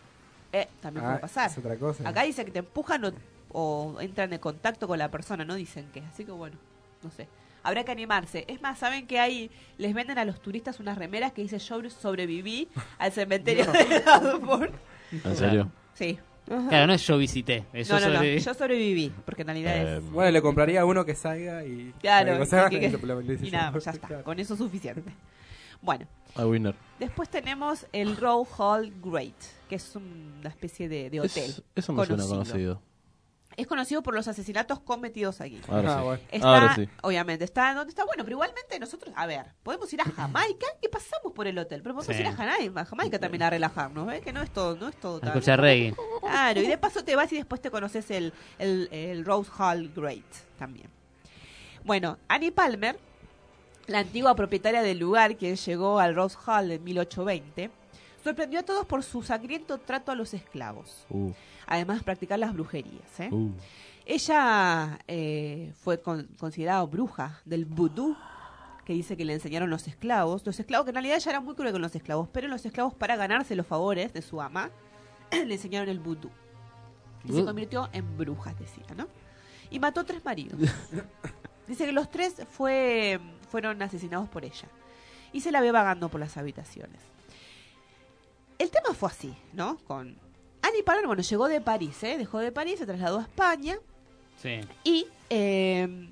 Eh, también Ah, puede pasar. es otra cosa. Acá dice que te empujan o, o entran en contacto con la persona, no dicen qué. Así que bueno, no sé. Habrá que animarse. Es más, ¿saben que hay? Les venden a los turistas unas remeras que dice yo sobreviví al cementerio No. de Dartmoor. ¿En serio? Sí. Claro, no es yo visité. Es No, yo no, no, sobreviví. yo sobreviví, porque en realidad Eh, es... Bueno, le compraría uno que salga y... Claro, o sea, y, que- y lo- lo- y nada, ya está, con eso es suficiente. Bueno, A winner. después tenemos el Row Hall Great, que es una especie de, de hotel. Es- eso me suena conocido. Es conocido por los asesinatos cometidos aquí. Ahora Ah, sí. bueno. Está, Ahora sí. obviamente, está donde está bueno, pero igualmente nosotros, a ver, podemos ir a Jamaica y pasamos por el hotel, pero podemos Sí. ir a Jamaica, a Jamaica también a relajarnos, ¿ves? Que no es todo, no es todo A tan... escuchar reggae. Claro, y de paso te vas y después te conoces el, el, el Rose Hall Great también. Bueno, Annie Palmer, la antigua propietaria del lugar, quien llegó al Rose Hall en mil ochocientos veinte, sorprendió a todos por su sangriento trato a los esclavos. Uh, Además de practicar las brujerías. ¿eh? uh. Ella eh, fue con- considerada bruja del vudú, que dice que le enseñaron los esclavos. Los esclavos, que en realidad ella era muy cruel con los esclavos, pero los esclavos, para ganarse los favores de su ama, le enseñaron el vudú. Y se Uh. convirtió en bruja, decía, ¿no? Y mató tres maridos. Dice que los tres fue, fueron asesinados por ella. Y se la ve vagando por las habitaciones. El tema fue así, ¿no? Con Annie Palmer, bueno, llegó de París, ¿eh? Dejó de París, se trasladó a España. Sí. Y eh,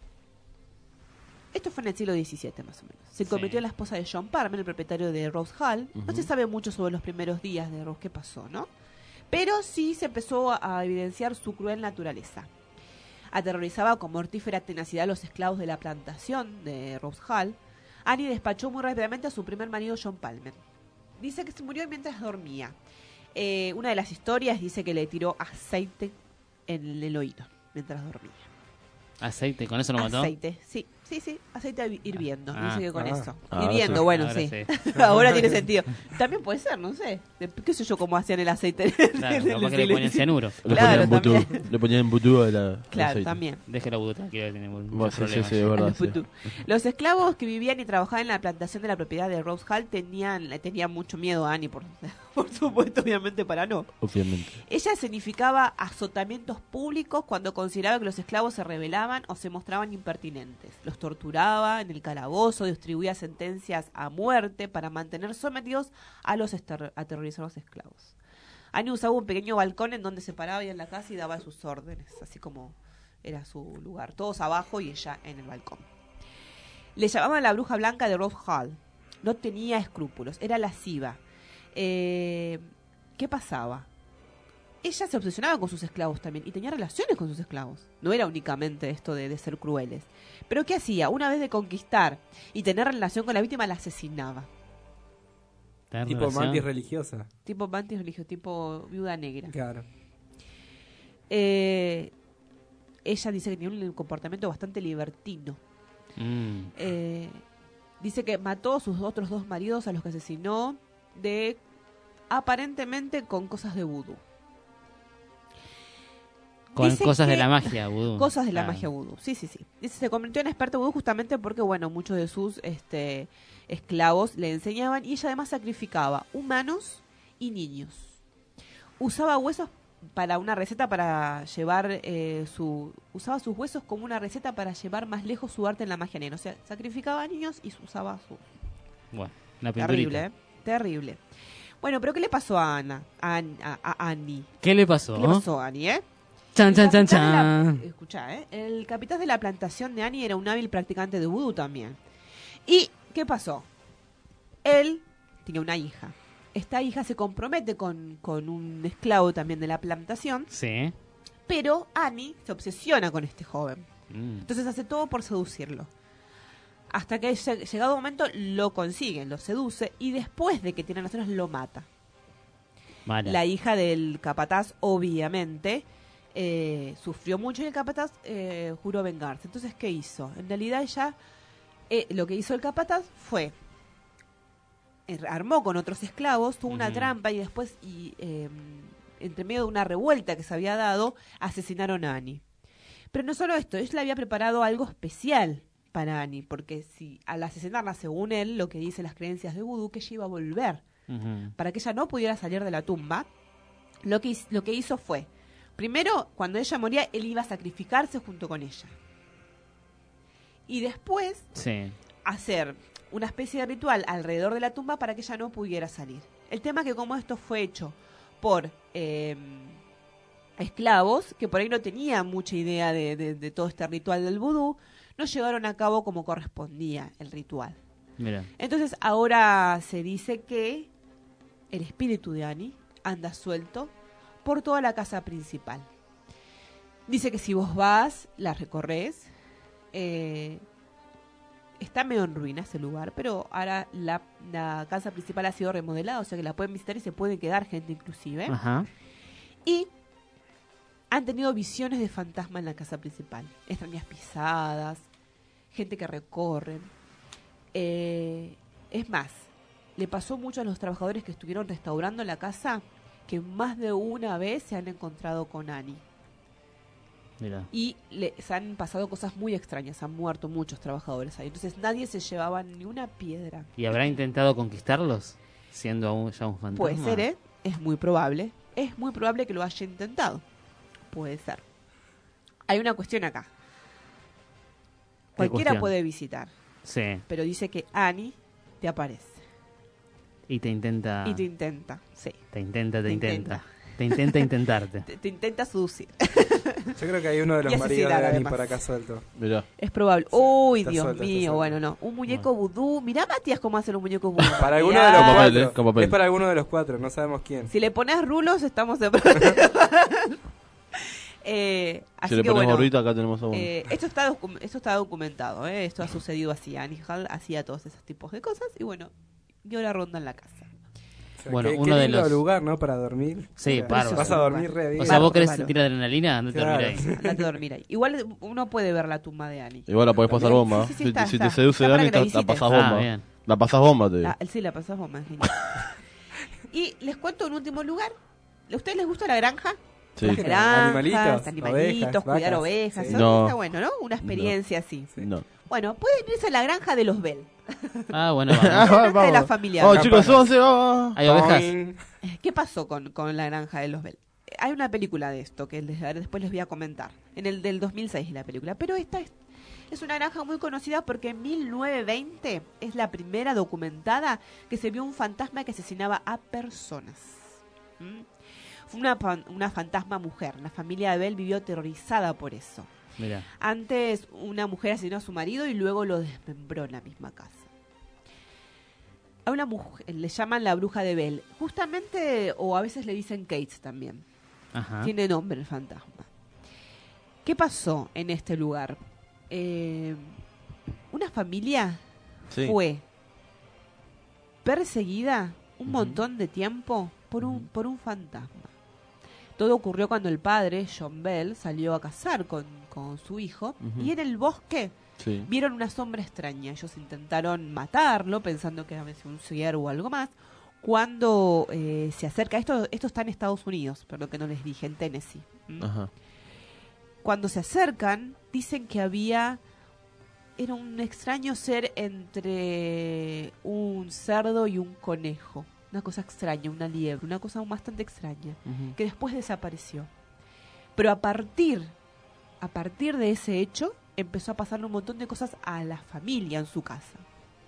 esto fue en el siglo diecisiete más o menos. Se Sí. convirtió en la esposa de John Palmer, el propietario de Rose Hall. No Ujú. se sabe mucho sobre los primeros días de Rose, qué pasó, ¿no? Pero sí se empezó a, a evidenciar su cruel naturaleza. Aterrorizaba con mortífera tenacidad a los esclavos de la plantación de Rose Hall. Annie despachó muy rápidamente a su primer marido, John Palmer. Dice que se murió mientras dormía. Eh, una de las historias dice que le tiró aceite en el oído mientras dormía. Aceite, ¿con eso lo mató? Aceite, sí, sí, sí, aceite hi- hirviendo. Ah. Dice que con Ah. eso. Ahora Hirviendo, sí. bueno, Ahora sí. sí. Ahora tiene sentido. También puede ser, no sé. De- ¿Qué sé yo cómo hacían el aceite? Claro, capaz que le ponen cianuro. Le Claro, ponían vudú, también. le ponían vudú a la Claro, aceite. también. Deje la vudú tranquila, tiene muchos Bueno, sí, sí, problemas. sí, es verdad. Al sí. futuro. Los esclavos que vivían y trabajaban en la plantación de la propiedad de Rose Hall tenían, le tenían mucho miedo a Annie, por, por supuesto, obviamente para no. Obviamente. Ella significaba azotamientos públicos cuando consideraba que los esclavos se rebelaban o se mostraban impertinentes. Los torturaba en el calabozo, distribuía sentencias a muerte para mantener sometidos a los esterro- aterrorizados esclavos. Annie usaba un pequeño balcón en donde se paraba ahí en la casa y daba sus órdenes, así como era su lugar. Todos abajo y ella en el balcón. Le llamaban la bruja blanca de Rose Hall. No tenía escrúpulos, era lasciva. Eh, ¿Qué pasaba? Ella se obsesionaba con sus esclavos también y tenía relaciones con sus esclavos. No era únicamente esto de, de ser crueles. Pero ¿qué hacía? Una vez de conquistar y tener relación con la víctima, la asesinaba. ¿Tener Tipo relación? mantis religiosa. Tipo mantis religioso, tipo viuda negra. Claro. Eh, ella dice que tenía un comportamiento bastante libertino. Mm. Eh, dice que mató a sus otros dos maridos a los que asesinó de aparentemente con cosas de vudú. Con Dice cosas de que- la magia, vudú. Cosas de la Ah. magia vudú. Sí, sí, sí. Dice, se convirtió en experto vudú justamente porque, bueno, muchos de sus este, esclavos le enseñaban y ella además sacrificaba humanos y niños. Usaba huesos para una receta para llevar eh, su... Usaba sus huesos como una receta para llevar más lejos su arte en la magia negra. O sea, sacrificaba a niños y usaba su... Bueno, una pinturita. Terrible, ¿eh? Terrible. Bueno, pero ¿qué le pasó a Ana? A, An- a- a Annie. ¿Qué le pasó? ¿Qué le pasó a Annie, eh? Chan, El chan, chan, capitán de la- chan. Escuchá, ¿eh? El capitán de la plantación de Annie era un hábil practicante de vudú también. ¿Y qué pasó? Él tenía una hija. Esta hija se compromete con, con un esclavo también de la plantación, Sí. pero Annie se obsesiona con este joven. Mm. Entonces hace todo por seducirlo. Hasta que lleg- llegado un momento lo consigue, lo seduce y después de que tiene relaciones lo mata. Mala. La hija del capataz, obviamente, eh, sufrió mucho y el capataz eh, juró vengarse. Entonces, ¿qué hizo? En realidad ella, eh, lo que hizo el capataz fue, eh, armó con otros esclavos, tuvo una Ujú. trampa y después, y, eh, entre medio de una revuelta que se había dado, asesinaron a Annie. Pero no solo esto, ella le había preparado algo especial para Annie, porque si al asesinarla, según él, lo que dice las creencias de vudú, que ella iba a volver Ujú. para que ella no pudiera salir de la tumba, lo que, lo que hizo fue, primero, cuando ella moría, él iba a sacrificarse junto con ella. Y después, Sí. hacer una especie de ritual alrededor de la tumba para que ella no pudiera salir. El tema es que como esto fue hecho por eh, esclavos, que por ahí no tenían mucha idea de, de, de todo este ritual del vudú, no llevaron a cabo como correspondía el ritual. Mira. Entonces ahora se dice que el espíritu de Annie anda suelto por toda la casa principal. Dice que si vos vas, la recorres, eh, está medio en ruina ese lugar, pero ahora la, la casa principal ha sido remodelada, o sea que la pueden visitar y se puede quedar gente inclusive. Ajá. Y han tenido visiones de fantasma en la casa principal. Extrañas pisadas, gente que recorren. Eh, es más, le pasó mucho a los trabajadores que estuvieron restaurando la casa que más de una vez se han encontrado con Annie. Mira. Y les han pasado cosas muy extrañas, han muerto muchos trabajadores ahí. Entonces nadie se llevaba ni una piedra. ¿Y habrá intentado conquistarlos siendo aún ya un fantasma? Puede ser, ¿eh? Es muy probable. Es muy probable que lo haya intentado. Puede ser. Hay una cuestión acá. Cualquiera cuestión? puede visitar. Sí. Pero dice que Annie te aparece. Y te intenta... Y te intenta, sí. Te intenta, te, Te intenta. intenta. Te intenta intentarte. Te, te intenta seducir. Yo creo que hay uno de los Y maridos asesinar, de Annie además. por acá suelto. Mirá. Es probable. Uy, Está Dios suelto, está mío. suelto. Bueno, no. Un muñeco vudú. Mirá, Matías, cómo hacen un muñeco vudú. Para alguno Mirá. de los Con papel, cuatro. eh, con papel. Es para alguno de los cuatro, no sabemos quién. Si le pones rulos, estamos de problemas. eh, así Si le que ponemos bueno, ahorita, acá tenemos a uno. eh, esto, está docu- esto está documentado. Eh, esto ha sucedido así. Annie Hall hacía todos esos tipos de cosas. Y bueno, y ahora ronda en la casa. O sea, Bueno, qué, uno qué de lindo los- lugar, ¿no? Para dormir. Sí, O sea, bárbaro. vas a dormir re bien. O sea, vos querés Bárbaro. sentir adrenalina, andate a dormir ahí. Andate a dormir ahí. Igual uno puede ver la tumba de Annie. Igual la podés pasar También. bomba. Sí, sí, sí, si está, si está. te seduce Está para Dani, que la la, la visites. pasás Ah, bomba. bien. La pasás bomba, te digo. La- sí, la pasás bomba, genial. Y les cuento en último lugar. ¿A ustedes les gusta la granja? Sí. Las granjas, Animalitos, animalitos, ovejas, cuidar vacas. ovejas. Sí. Eso No. está bueno, ¿no? Una experiencia así. No. Bueno, pueden irse a la granja de los Bell. Ah, bueno, La vamos. granja de la familia. Vamos, Bell. chicos, súbanse, vamos. ¿Hay ovejas? Boing. ¿Qué pasó con, con la granja de los Bell? Hay una película de esto que les- después les voy a comentar. En el del dos mil seis es la película. Pero esta es, es una granja muy conocida porque en mil novecientos veinte es la primera documentada que se vio un fantasma que asesinaba a personas. ¿Mm? Fue una, fan- una fantasma mujer. La familia de Bell vivió aterrorizada por eso. Mira. Antes una mujer asesinó a su marido y luego lo desmembró en la misma casa. A una mujer le llaman la bruja de Bell. Justamente, o a veces le dicen Kate también. Ajá. Tiene nombre el fantasma. ¿Qué pasó en este lugar? Eh, una familia Sí. fue perseguida un Ujú. montón de tiempo por un, por un fantasma. Todo ocurrió cuando el padre, John Bell, salió a cazar con, con su hijo Ujú. y en el bosque Sí. vieron una sombra extraña. Ellos intentaron matarlo pensando que era un ciervo o algo más. Cuando eh, se acerca, esto, esto está en Estados Unidos, pero que no les dije, en Tennessee. ¿Mm? Ajá. Cuando se acercan, dicen que había, era un extraño ser entre un cerdo y un conejo. Una cosa extraña, una liebre, una cosa bastante extraña, Ujú. que después desapareció. Pero a partir, a partir de ese hecho, empezó a pasarle un montón de cosas a la familia en su casa.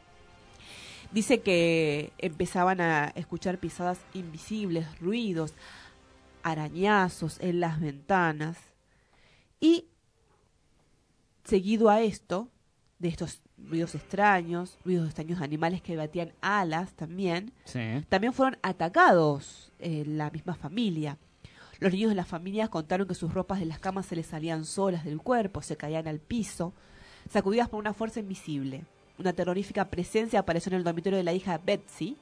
Dice que empezaban a escuchar pisadas invisibles, ruidos, arañazos en las ventanas. Y seguido a esto, de estos ruidos extraños, ruidos extraños de animales que batían alas también, Sí. también fueron atacados eh, la misma familia. Los niños de las familias contaron que sus ropas de las camas se les salían solas del cuerpo, se caían al piso, sacudidas por una fuerza invisible. Una terrorífica presencia apareció en el dormitorio de la hija Betsy.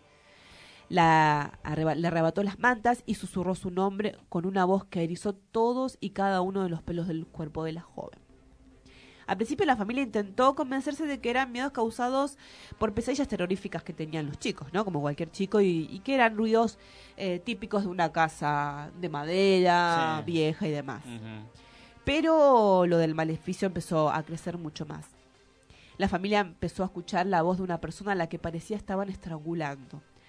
La arreba- le arrebató las mantas y susurró su nombre con una voz que erizó todos y cada uno de los pelos del cuerpo de la joven. Al principio la familia intentó convencerse de que eran miedos causados por pesadillas terroríficas que tenían los chicos, ¿no? Como cualquier chico, y, y que eran ruidos eh, típicos de una casa de madera, Sí. vieja y demás. Ujú. Pero lo del maleficio empezó a crecer mucho más. La familia empezó a escuchar la voz de una persona a la que parecía estaban estrangulando.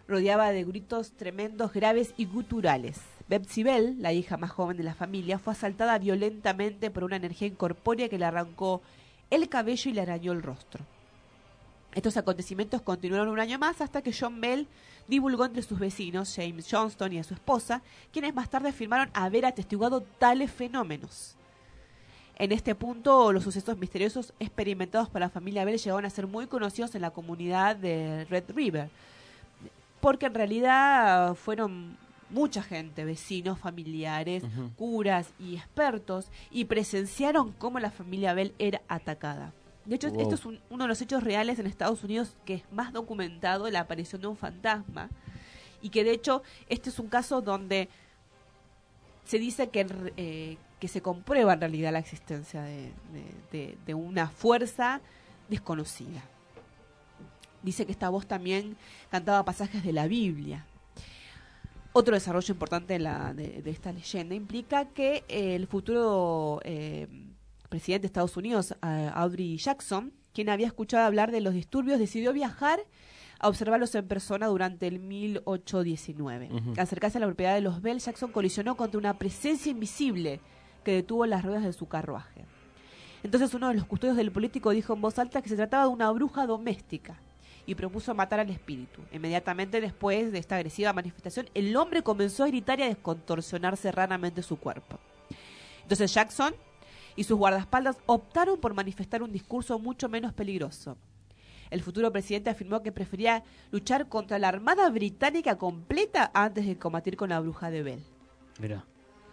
rodeaba de gritos tremendos, graves y guturales. Betsy Bell, la hija más joven de la familia, fue asaltada violentamente por una energía incorpórea que le arrancó el cabello y le arañó el rostro. Estos acontecimientos continuaron un año más hasta que John Bell divulgó entre sus vecinos, James Johnston y a su esposa, quienes más tarde afirmaron haber atestiguado tales fenómenos. En este punto, los sucesos misteriosos experimentados por la familia Bell llegaron a ser muy conocidos en la comunidad de Red River, porque en realidad fueron mucha gente, vecinos, familiares, uh-huh. curas y expertos, y presenciaron cómo la familia Bell era atacada. De hecho, wow. esto es un, uno de los hechos reales en Estados Unidos que es más documentado, la aparición de un fantasma, y que de hecho este es un caso donde se dice que, eh, que se comprueba en realidad la existencia de, de, de, de una fuerza desconocida. Dice que esta voz también cantaba pasajes de la Biblia. Otro desarrollo importante de, la, de, de esta leyenda implica que eh, el futuro eh, presidente de Estados Unidos, uh, Andrew Jackson, quien había escuchado hablar de los disturbios, decidió viajar a observarlos en persona durante el mil ochocientos diecinueve. Uh-huh. Al acercarse a la propiedad de los Bell, Jackson colisionó contra una presencia invisible que detuvo las ruedas de su carruaje. Entonces uno de los custodios del político dijo en voz alta que se trataba de una bruja doméstica y propuso matar al espíritu. Inmediatamente después de esta agresiva manifestación, el hombre comenzó a gritar y a descontorsionarse raramente su cuerpo. Entonces Jackson y sus guardaespaldas optaron por manifestar un discurso mucho menos peligroso. El futuro presidente afirmó que prefería luchar contra la Armada Británica completa antes de combatir con la bruja de Bell. Mira.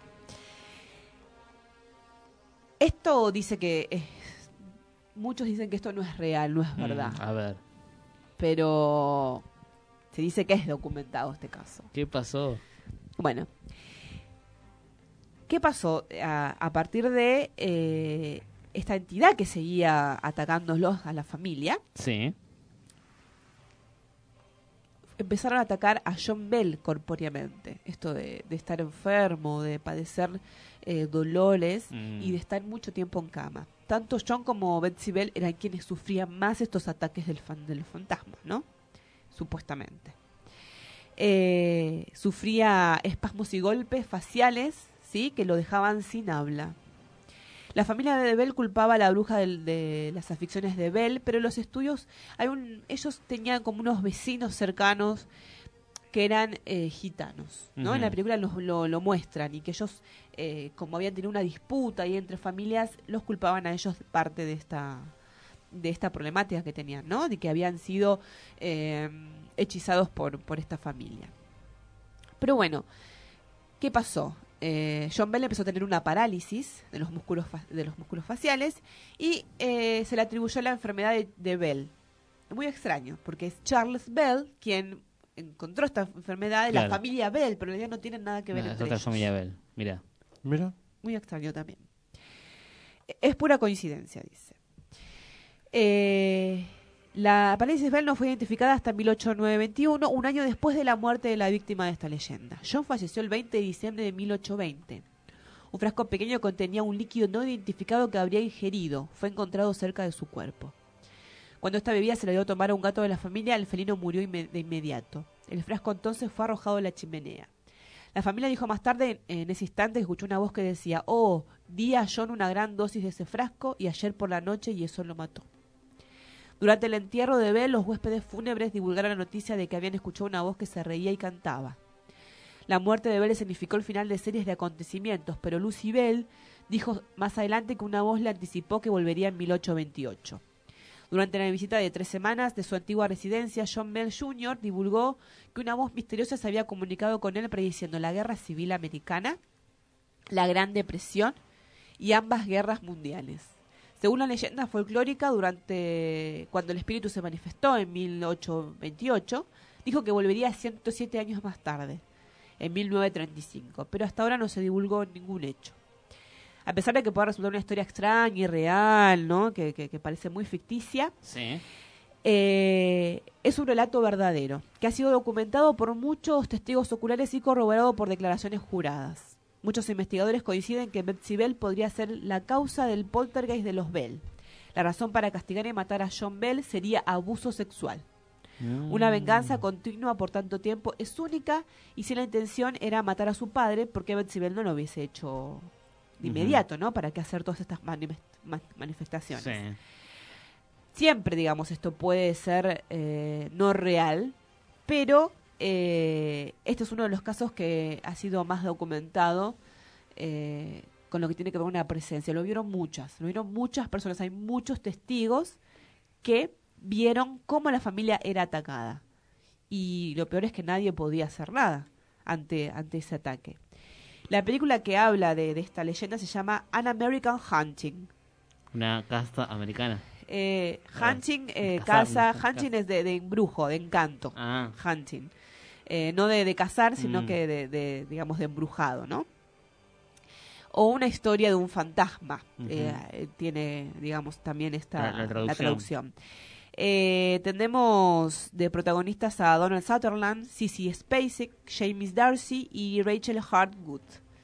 Esto dice que... Eh, muchos dicen que esto no es real, no es verdad. Mm, a ver. Pero se dice que es documentado este caso. ¿Qué pasó? Bueno, ¿qué pasó? A, a partir de eh, esta entidad que seguía atacándolos a la familia, sí, empezaron a atacar a John Bell corpóreamente. Esto de, de estar enfermo, de padecer eh, dolores mm. y de estar mucho tiempo en cama. Tanto John como Betsy Bell eran quienes sufrían más estos ataques del, fan, del fantasma, ¿no? Supuestamente. Eh, sufría espasmos y golpes faciales, ¿sí? Que lo dejaban sin habla. La familia de Bell culpaba a la bruja de, de las aflicciones de Bell, pero en los estudios hay un, ellos tenían como unos vecinos cercanos que eran eh, gitanos, ¿no? Uh-huh. En la película lo, lo, lo muestran, y que ellos, eh, como habían tenido una disputa ahí entre familias, los culpaban a ellos de parte de esta de esta problemática que tenían, ¿no? De que habían sido eh, hechizados por, por esta familia. Pero bueno, ¿qué pasó? Eh, John Bell empezó a tener una parálisis de los músculos fa- de los músculos faciales y eh, se le atribuyó la enfermedad de, de Bell. Muy extraño, porque es Charles Bell quien encontró esta enfermedad de claro. la familia Bell, pero en realidad no tienen nada que ver no, entre es otra ellos. familia Bell, mira. Mira. Muy extraño también. Es pura coincidencia, dice. Eh, la parálisis Bell no fue identificada hasta mil ochocientos veintiuno, un año después de la muerte de la víctima de esta leyenda. John falleció el veinte de diciembre de mil ochocientos veinte. Un frasco pequeño contenía un líquido no identificado que habría ingerido. Fue encontrado cerca de su cuerpo. Cuando esta bebida se le dio a tomar a un gato de la familia, el felino murió inme- de inmediato. El frasco entonces fue arrojado a la chimenea. La familia dijo más tarde, en ese instante, escuchó una voz que decía: «Oh, di a John una gran dosis de ese frasco y ayer por la noche y eso lo mató». Durante el entierro de Bell, los huéspedes fúnebres divulgaron la noticia de que habían escuchado una voz que se reía y cantaba. La muerte de Bell significó el final de series de acontecimientos, pero Lucy Bell dijo más adelante que una voz le anticipó que volvería en mil ochocientos veintiocho. Durante la visita de tres semanas de su antigua residencia, John Bell junior divulgó que una voz misteriosa se había comunicado con él prediciendo la Guerra Civil Americana, la Gran Depresión y ambas guerras mundiales. Según la leyenda folclórica, durante cuando el espíritu se manifestó en mil ochocientos veintiocho, dijo que volvería ciento siete años más tarde, en mil novecientos treinta y cinco, pero hasta ahora no se divulgó ningún hecho. A pesar de que pueda resultar una historia extraña y real, ¿no? que, que, que parece muy ficticia, sí. eh, es un relato verdadero, que ha sido documentado por muchos testigos oculares y corroborado por declaraciones juradas. Muchos investigadores coinciden que Betsy Bell podría ser la causa del poltergeist de los Bell. La razón para castigar y matar a John Bell sería abuso sexual. Mm. Una venganza continua por tanto tiempo es única y si la intención era matar a su padre, porque Betsy Bell no lo hubiese hecho de inmediato, ¿no? ¿Para qué hacer todas estas manif- manifestaciones? Sí. Siempre, digamos, esto puede ser eh, no real, pero eh, este es uno de los casos que ha sido más documentado eh, con lo que tiene que ver con una presencia. Lo vieron muchas, lo vieron muchas personas, hay muchos testigos que vieron cómo la familia era atacada. Y lo peor es que nadie podía hacer nada ante, ante ese ataque. La película que habla de, de esta leyenda se llama An American Hunting. Una casta americana. Eh, hunting, eh, Cazar, casa, hunting es de, de embrujo, de encanto. Ah. Hunting. Eh, no de, de cazar, sino Mm. que de, de, digamos, de embrujado, ¿no? O una historia de un fantasma. Ujú. eh, tiene, digamos, también esta La- la traducción. la traducción. Eh, tenemos de protagonistas a Donald Sutherland, Sissy Spacek, James Darcy y Rachel Hardwood.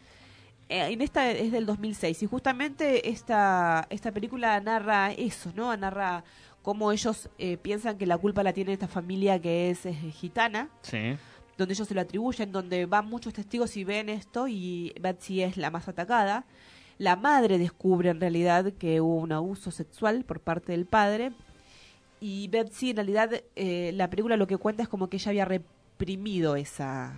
Eh, en esta es del dos mil seis y justamente esta esta película narra eso, ¿no? Narra cómo ellos eh, piensan que la culpa la tiene esta familia que es, es gitana, Sí. donde ellos se lo atribuyen, donde van muchos testigos y ven esto y Betsy es la más atacada. La madre descubre en realidad que hubo un abuso sexual por parte del padre y Betsy en realidad eh, la película lo que cuenta es como que ella había reprimido esa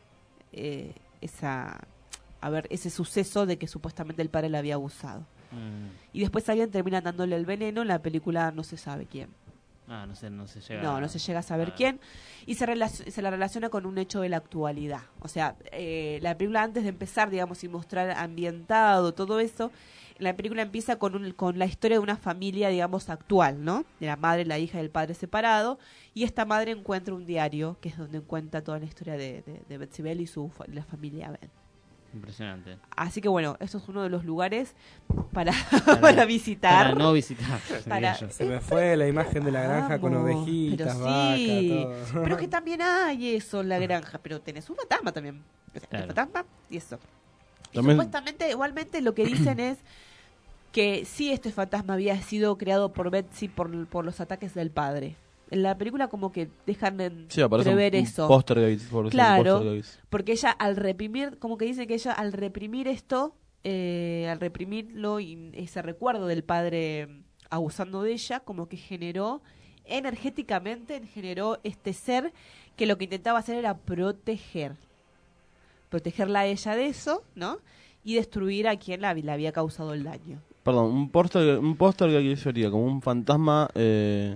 eh, esa a ver ese suceso de que supuestamente el padre la había abusado. Mm. Y después alguien termina dándole el veneno, en la película no se sabe quién. Ah, no sé, no se llega. No, no se llega a saber quién. Y se, relac- se la relaciona con un hecho de la actualidad. O sea, eh, la película antes de empezar, digamos, y mostrar ambientado, todo eso, la película empieza con, un, con la historia de una familia, digamos, actual, ¿no? De la madre, la hija y el padre separado. Y esta madre encuentra un diario, que es donde cuenta toda la historia de, de, de Betsy Bell y su fa- la familia Bell. Impresionante. Así que bueno, esto es uno de los lugares para, para visitar. Para no visitar. Para- Se me fue la imagen de la granja con Vamos, ovejitas, pero vacas, sí. todo. Pero que también hay eso en la granja, pero tenés un fantasma también. O sea, Claro. el fantasma y eso. Y También- supuestamente, igualmente lo que dicen es que sí, este fantasma había sido creado por Betsy por, por los ataques del padre. En la película como que dejan en Sí, aparece prever un, un eso. poltergeist, por decir, un Claro, poltergeist. porque ella al reprimir, como que dice que ella al reprimir esto, eh, al reprimirlo y ese recuerdo del padre mm, abusando de ella, como que generó, energéticamente generó este ser que lo que intentaba hacer era proteger. Protegerla a ella de eso, ¿no? Y destruir a quien la, le había causado el daño. Perdón, un póster, un póster que sería como un fantasma eh,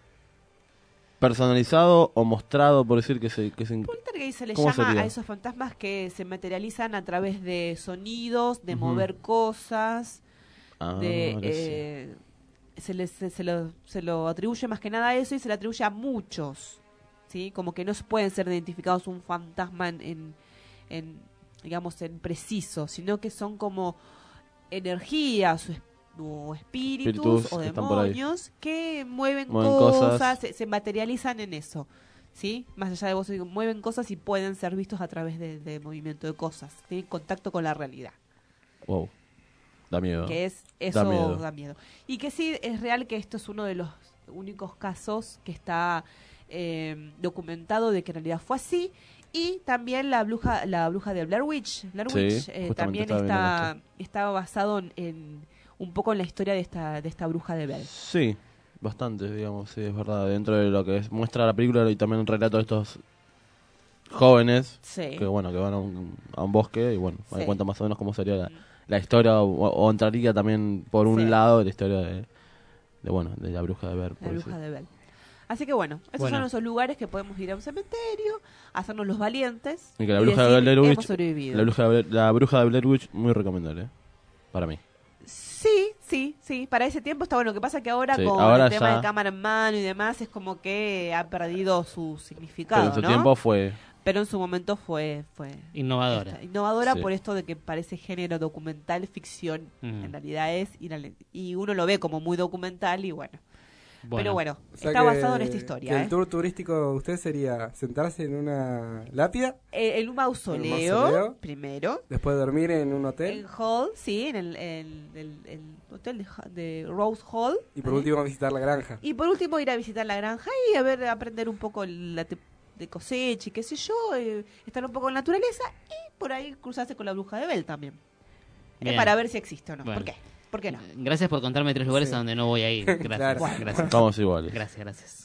personalizado o mostrado, por decir que se... Que se Poltergeist se le ¿Cómo llama sería? a esos fantasmas que se materializan a través de sonidos, de Ujú. mover cosas, Ah, de ahora sí. eh, se, les- se, se lo, se lo atribuye más que nada a eso y se le atribuye a muchos, ¿sí? Como que no se pueden ser identificados un fantasma en, en, en, digamos, en preciso, sino que son como energías o, es- o espíritus, Espíritus o que están por ahí. demonios que mueven, Mueven cosas, cosas. Se, se materializan en eso. ¿Sí? Más allá de vos, digo, mueven cosas y pueden ser vistos a través de, de movimiento de cosas. Tienen contacto con la realidad. Wow. Da miedo. Que es eso Da miedo. da miedo. Y que sí, es real que esto es uno de los únicos casos que está eh, documentado de que en realidad fue así. Y también la bruja la bruja de Blair Witch. Blair Sí, Witch eh, justamente también estaba está, viendo está basado en, en un poco en la historia de esta, de esta bruja de Blair. Sí, bastante, digamos, sí, es verdad. Dentro de lo que es, muestra la película y también un relato de estos jóvenes Sí. que bueno que van a un, a un bosque y bueno, Sí. Mm. cuenta más o menos cómo sería la, la historia o, o entraría también por un Sí. lado de la historia de, de bueno de la bruja de Blair. La por bruja decir. de Bell. Así que bueno, esos Bueno. son esos lugares que podemos ir a un cementerio, hacernos los valientes. Y que la y bruja de decir, Blair hemos Witch, sobrevivido. la bruja de Blair, la bruja de Blair Witch muy recomendable, ¿eh? Para mí. Sí, sí, sí. Para ese tiempo está bueno. Lo que pasa que ahora Sí, con ahora el tema ya- de cámara en mano y demás es como que ha perdido su Pero significado, en su ¿no? tiempo fue Pero en su momento fue... fue Innovadora. esta- innovadora Sí. por esto de que parece género documental, ficción. Mm. En realidad es... Y, la- y uno lo ve como muy documental y bueno. Pero bueno, O sea está que- basado en esta historia. que ¿eh? el tour turístico de usted sería sentarse en una lápida, Eh, en un mausoleo, mausoleo. primero. después dormir en un hotel En Hall, sí, en el, el- el- el hotel de, Ja- de Rose Hall. y por ¿eh? último visitar la granja. Y por último ir a visitar la granja y a ver, aprender un poco la te- de cosecha y qué sé yo, eh, estar un poco en naturaleza y por ahí cruzarse con la bruja de Bell también. Eh, Bien. para ver si existe o no. Bueno. ¿Por qué? ¿Por qué no? Gracias por contarme tres lugares Sí. a donde no voy a ir. Gracias. Claro. Bueno. Gracias. Estamos iguales. Gracias, gracias.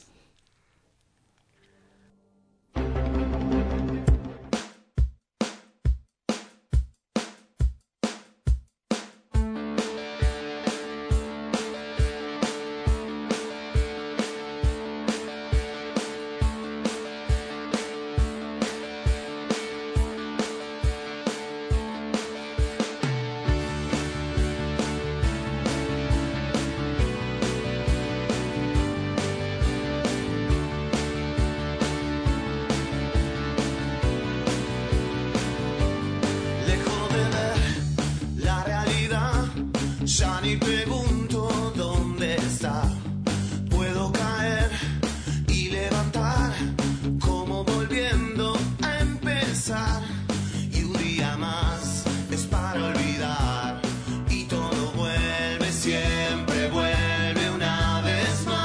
Lejos de ver la realidad, ya ni pregunto dónde está. Puedo caer y levantar, como volviendo a empezar. Y un día más es para olvidar, y todo vuelve, siempre vuelve una vez más.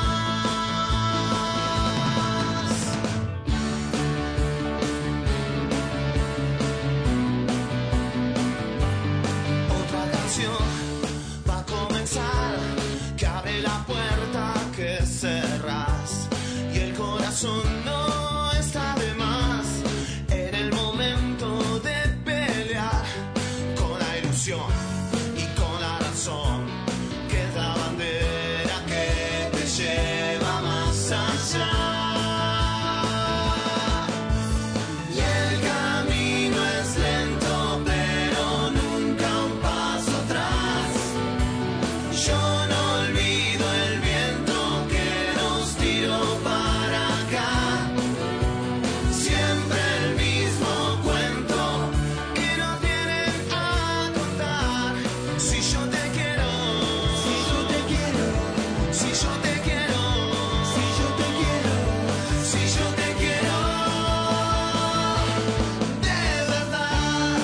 Otra canción va a comenzar, que abre la puerta que cerrás, y el corazón no está de más en el momento de pelear, con la ilusión y con la razón, que es la bandera que te lleva más allá. Y el camino es lento, pero nunca un paso atrás. Yo no olvido el viento que nos tiró para acá. Siempre el mismo cuento que nos vienen a contar. Si yo te quiero, si yo te quiero, si yo te quiero, si yo te quiero, si yo te quiero, de verdad.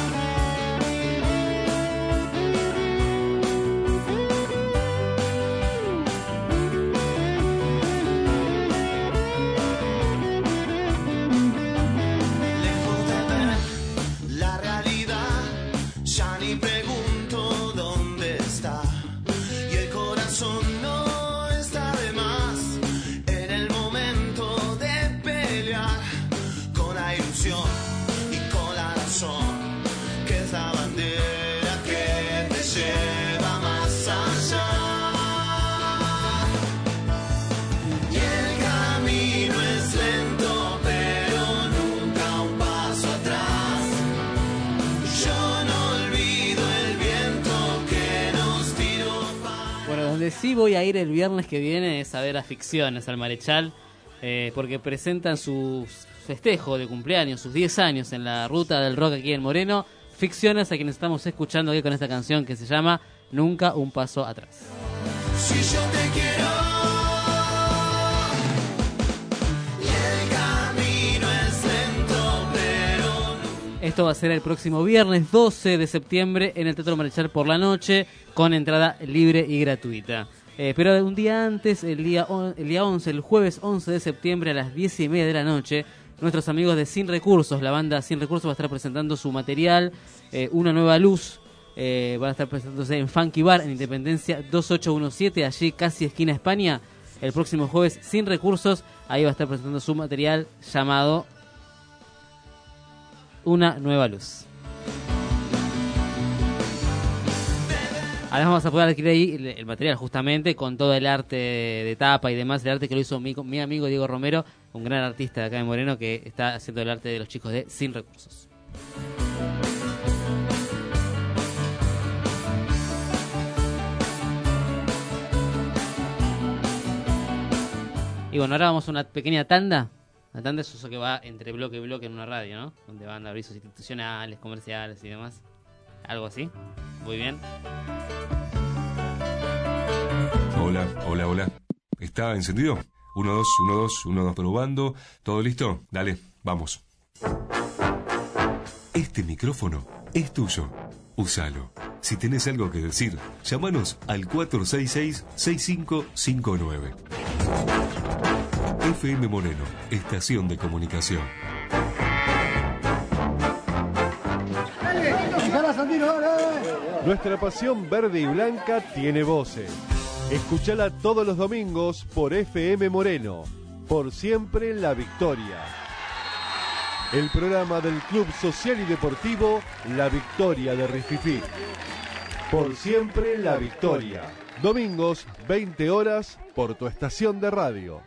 Lejos de ver la realidad, ya ni pregunto dónde está. Y el corazón no está de más en el momento de pelear, con la ilusión y con la razón, que es la bandera que te lleva más allá. Y el camino es lento, pero nunca un paso atrás. Yo no olvido el viento que nos tiró para... Bueno, donde sí voy a ir el viernes que viene es a ver a Ficciones, al Marechal, eh, porque presentan su festejo de cumpleaños, sus diez años en la ruta del rock aquí en Moreno. Ficciones, a quienes estamos escuchando aquí con esta canción que se llama Nunca un paso atrás. Si yo te quiero, y el camino es lento, pero Esto va a ser el próximo viernes doce de septiembre en el Teatro Marechal por la noche, con entrada libre y gratuita. Eh, pero un día antes, el día, on- el día once, el jueves once de septiembre a las diez y media de la noche, nuestros amigos de Sin Recursos, la banda Sin Recursos, va a estar presentando su material, eh, Una Nueva Luz. Eh, van a estar presentándose en Funky Bar, en Independencia dos ocho uno siete, allí casi esquina España. El próximo jueves, Sin Recursos, ahí va a estar presentando su material llamado Una Nueva Luz. Ahora vamos a poder adquirir ahí el, el material justamente con todo el arte de tapa y demás, el arte que lo hizo mi, mi amigo Diego Romero, un gran artista de acá de Moreno que está haciendo el arte de los chicos de Sin Recursos. Y bueno, ahora vamos a una pequeña tanda. La tanda es eso que va entre bloque y bloque en una radio, ¿no? Donde van a avisos institucionales, comerciales y demás. Algo así. Muy bien. Hola, hola, hola. ¿está encendido? uno, dos, uno, dos, uno, dos, probando. ¿Todo listo? Dale, vamos. Este micrófono es tuyo. Úsalo. Si tenés algo que decir, llámanos al cuatro seis seis, seis cinco cinco nueve. F M Moreno, estación de comunicación. Nuestra pasión verde y blanca tiene voces. Escuchala todos los domingos por F M Moreno. Por siempre la victoria. El programa del Club Social y Deportivo La Victoria de Rififí. Por siempre la victoria. Domingos, veinte horas, por tu estación de radio.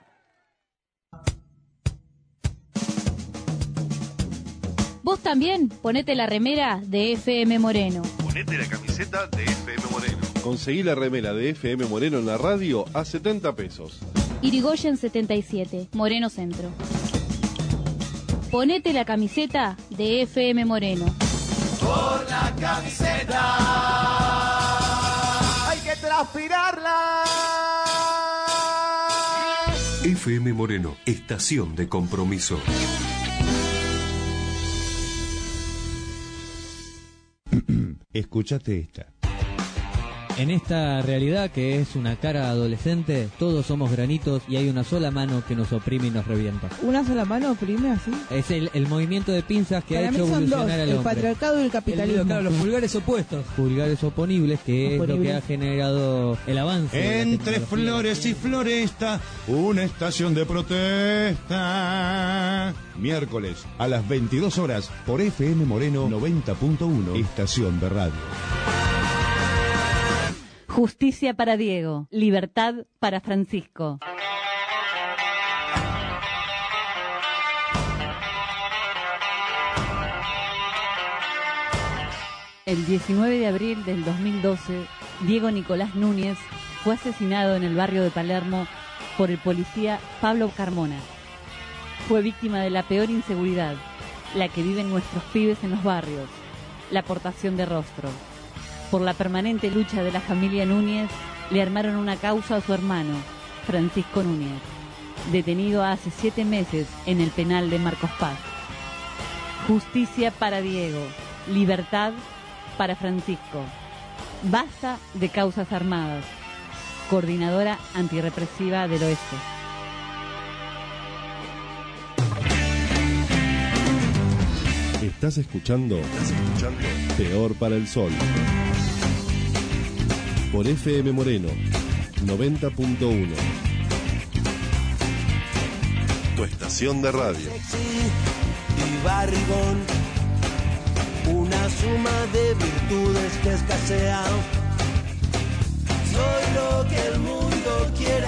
Vos también ponete la remera de F M Moreno. Ponete la camiseta de F M Moreno. Conseguí la remera de F M Moreno en la radio a setenta pesos. Irigoyen setenta y siete, Moreno Centro. Ponete la camiseta de F M Moreno. Por la camiseta hay que transpirarla. F M Moreno, estación de compromiso. Escúchate esta. En esta realidad que es una cara adolescente, todos somos granitos y hay una sola mano que nos oprime y nos revienta. ¿Una sola mano oprime así? Es el, el movimiento de pinzas que Para ha mí hecho son evolucionar dos, al el hombre. patriarcado y el capitalismo. El, claro, los pulgares opuestos. Pulgares oponibles, que es lo que ha generado el avance. de la Entre tecnología. flores y floresta, una estación de protesta. Miércoles a las veintidós horas por F M Moreno noventa punto uno, estación de radio. Justicia para Diego, libertad para Francisco. El diecinueve de abril del dos mil doce, Diego Nicolás Núñez fue asesinado en el barrio de Palermo por el policía Pablo Carmona. Fue víctima de la peor inseguridad, la que viven nuestros pibes en los barrios, la aportación de rostro. Por la permanente lucha de la familia Núñez, le armaron una causa a su hermano, Francisco Núñez, detenido hace siete meses en el penal de Marcos Paz. Justicia para Diego, libertad para Francisco. Basta de causas armadas. Coordinadora Antirrepresiva del Oeste. Estás escuchando, Estás escuchando Peor para el Sol. Por F M Moreno, noventa punto uno. Tu estación de radio. Y barrigón, una suma de virtudes que escasea. Soy lo que el mundo quiera.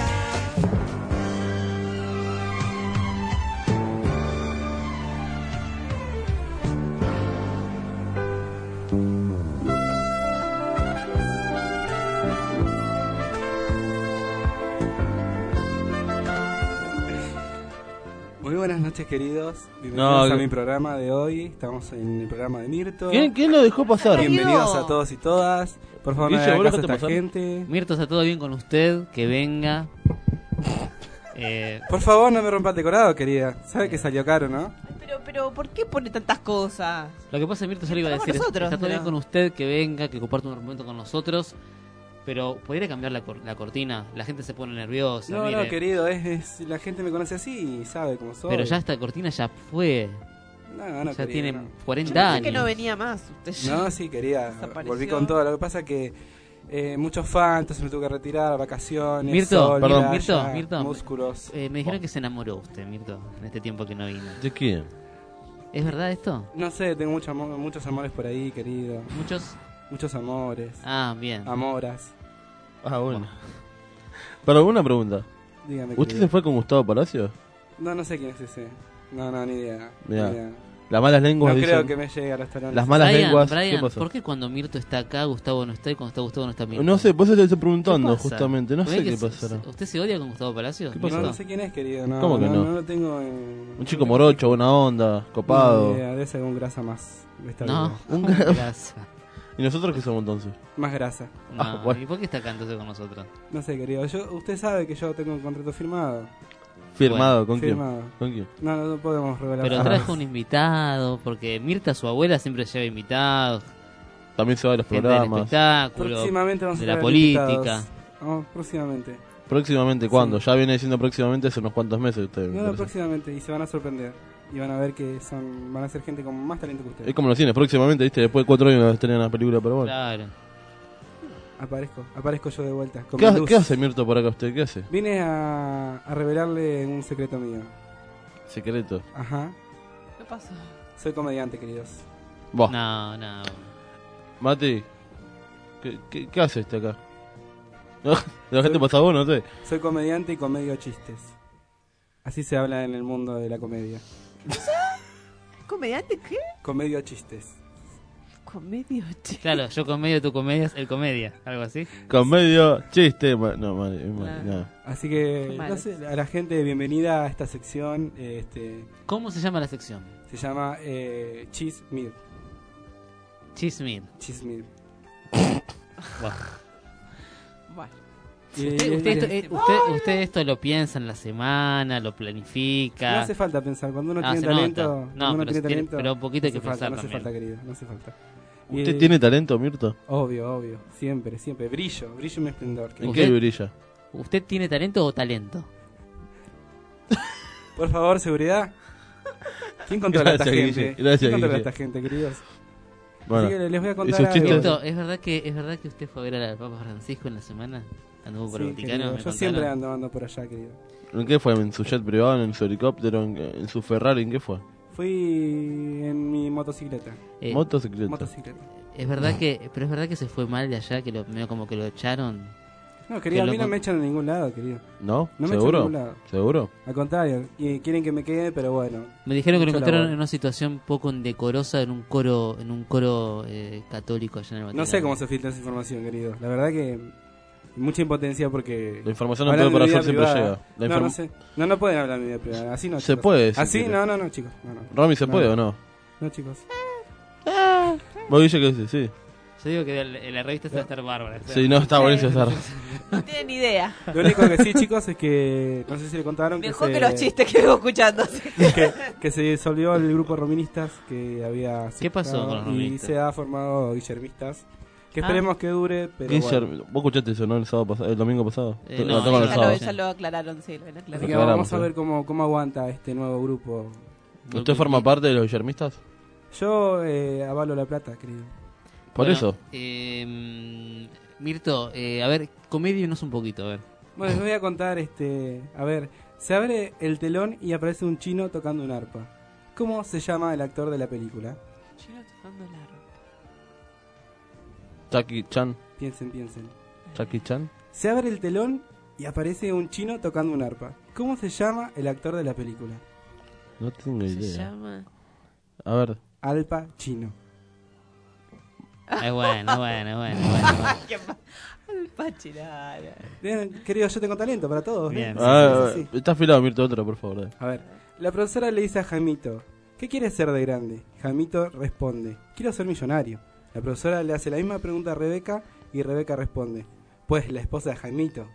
Muy buenas noches, queridos. Bienvenidos No, a que- mi programa de hoy. Estamos en el programa de Mirto. ¿Quién, quién lo dejó pasar? Bienvenidos a todos y todas. Por favor, no Guille, hagan ¿vos lo caso a dejaste esta pasar? gente. Mirto, ¿está todo bien con usted? Que venga. Eh, Por favor, no me rompa el decorado, querida. Sabe que salió caro, ¿no? Pero, pero, ¿por qué pone tantas cosas? Lo que pasa, Mirto, yo le iba a Estamos decir, nosotros, está todo bien pero- con usted, que venga, que comparte un momento con nosotros, pero podría cambiar la, cor- la cortina, la gente se pone nerviosa, No, mire. no, querido, es, es- la gente me conoce así y sabe cómo soy. Pero ya esta cortina ya fue, No, no, ya querido, tiene no. Yo cuarenta pensé años. que no venía más. Usted ya No, sí, quería. desapareció. Volví con todo. Lo que pasa que eh, muchos fans, entonces me tuve que retirar, vacaciones. Mirto, sol, perdón, playa, Mirto, Mirto, músculos. eh, me dijeron que se enamoró usted, Mirto, en este tiempo que no vino. ¿De quién? ¿Es verdad esto? No sé, tengo mucho amo- muchos amores por ahí, querido. ¿Muchos? Muchos amores. Ah, bien. Amoras. Ah, bueno. Pero una pregunta. Dígame, ¿Usted querido. se fue con Gustavo Palacio? No, no sé quién es ese. No, no, ni idea. Mirá. Ni idea. Las malas lenguas No dicen- creo que me llegue a los talones. Las malas Brian, lenguas, Brian, ¿qué pasó? ¿por qué cuando Mirto está acá, Gustavo no está y cuando está Gustavo no está Mirto? No sé, por eso te estoy preguntando, ¿Qué pasa? justamente. No ¿Ve sé que qué se- pasará. ¿Usted se odia con Gustavo Palacio? ¿Qué pasó? No, no sé quién es, querido. No, ¿Cómo que no? No, lo tengo en... Un chico morocho, buena onda, copado. Ni idea, debe ser un grasa más. de esta No, vida. un grasa. ¿Y nosotros qué somos entonces? Más grasa. No, Ah, bueno. ¿y por qué está acá entonces con nosotros? No sé, querido. Yo, usted sabe que yo tengo un contrato firmado. ¿Firmado? Bueno, ¿Con firmado. quién? ¿Con quién? No, no, no podemos revelar Pero nada. trajo un invitado, porque Mirta, su abuela, siempre lleva invitados. También se va a los Gente del programas. espectáculo, Próximamente vamos a de la traer política. invitados. Oh, próximamente. ¿Próximamente cuándo? Ya viene diciendo próximamente hace unos cuantos meses usted. me No, no, parece. próximamente. Y se van a sorprender. Y van a ver que son van a ser gente con más talento que ustedes. Es como los cines, próximamente, ¿viste? Después de cuatro años nos estrenan la película, pero bueno. Claro. Aparezco, aparezco yo de vuelta. Con ¿Qué, mi hace- luz. ¿Qué hace Mirto por acá usted? ¿Qué hace? Vine a, a revelarle un secreto mío. Secreto. Ajá. ¿Qué pasó? Soy comediante, queridos. Vos. No, no. Mati, ¿qué, qué, qué hace este acá? ¿No? ¿La gente pasa vos, no sé? Soy comediante y comedio chistes. Así se habla en el mundo de la comedia. ¿Comediante qué? Comedio chistes. Comedio chistes. Claro, yo comedio, tú comedias, el comedia, algo así. Con medio chiste. ma- No, madre, madre, Claro. no. Así que, Qué no malo. sé, a la gente, bienvenida a esta sección. Este, ¿Cómo se llama la sección? se llama eh, Chismir. Chismir. Chismir. Bueno. Y- Usted, y- usted, esto, y- eh, usted, usted esto lo piensa en la semana, lo planifica. No hace falta pensar. Cuando uno Ah, tiene se talento, nota. cuando No, uno pero tiene tiene- talento, pero un poquito hay no que hace falta, pensar no hace también. falta, querido, no hace falta. ¿Usted Y- tiene talento, Mirto? Obvio, obvio. Siempre, siempre. Brillo, brillo en mi esplendor. ¿En ¿Usted? qué brilla? ¿Usted tiene talento o talento? Por favor, seguridad. ¿Quién controla a esta Gracias, gente? Guille. Gracias, ¿Quién controla a Guille. esta gente, queridos? Bueno, Así que les voy a ¿y contar sus algo. chistes? Mirto, ¿es verdad que es verdad que usted fue a ver al Papa Francisco en la semana? Anduvo por Sí, el Vaticano. querido, me yo contaron. siempre ando, ando por allá, querido. ¿En qué fue? ¿En su jet privado? ¿En su helicóptero? ¿En, en su Ferrari? ¿En qué fue? Fui en mi motocicleta. Eh, Motocicleta. Motocicleta. Es verdad que, pero es verdad que se fue mal de allá, que lo, medio como que lo echaron. No, querido, a Que mí lo no con- me echan de ningún lado, querido. ¿No? No me echan de ¿Seguro? ningún lado. ¿Seguro? Al contrario, y quieren que me quede, pero bueno. Me dijeron que lo Mucho encontraron labor. en una situación poco indecorosa en un coro, en un coro eh, católico allá en el Vaticano. No sé cómo se filtra esa información, querido. La verdad que mucha impotencia porque... La información no hablan puede de mi para vida siempre privada. llega. La No, inform- no sé. No, no pueden hablar de mi vida privada. Así no, Se chicos. puede, si Así, quiere. no, no, no, chicos. No, no. Romy, ¿se No, puede no. o no? No, chicos. Vos dices que sí, sí. Yo digo que la, la revista se va a estar bárbara. Sí, no, está buenísimo estar. No tienen ni idea. Lo único que sí, chicos, es que... No sé si le contaron que Mejor se... que los chistes que vengo escuchando. que, que se disolvió el grupo roministas que había ¿Qué pasó aceptado con los y roministas? se ha formado guillermistas que Ah. esperemos que dure, pero Guillermo, bueno. ¿vos escuchaste eso, no? El, sábado pasado, el domingo pasado. Eh, La no, tengo el yo Ya sábado. lo, ya lo aclararon, sí, lo Así aclararon. que Aclaramos, vamos a eh. ver cómo, cómo aguanta este nuevo grupo. ¿Usted forma parte de los guillermistas? Yo eh, avalo la plata, querido. Por Bueno, eso. eh, Mirto, eh, a ver, comédianos un poquito, a ver. Bueno, les voy a contar, este, a ver, se abre el telón y aparece un chino tocando un arpa. ¿Cómo se llama el actor de la película? Chino tocando el arpa. Jackie Chan. Piensen, piensen. Jackie Chan. Se abre el telón y aparece un chino tocando un arpa. ¿Cómo se llama el actor de la película? No tengo Se idea. llama... A ver. Alpa Chino. Es bueno, es bueno, es bueno, es bueno. Qué ma- Al pachinara. Bien, querido, yo tengo talento para todos. ¿eh? Bien. Sí, Ah, sí, sí, sí. está afilado, Mirto, otro, por favor. dale. A ver, la profesora le dice a Jaimito, ¿qué quieres ser de grande? Jaimito responde, quiero ser millonario. La profesora le hace la misma pregunta a Rebeca y Rebeca responde, pues la esposa de Jaimito.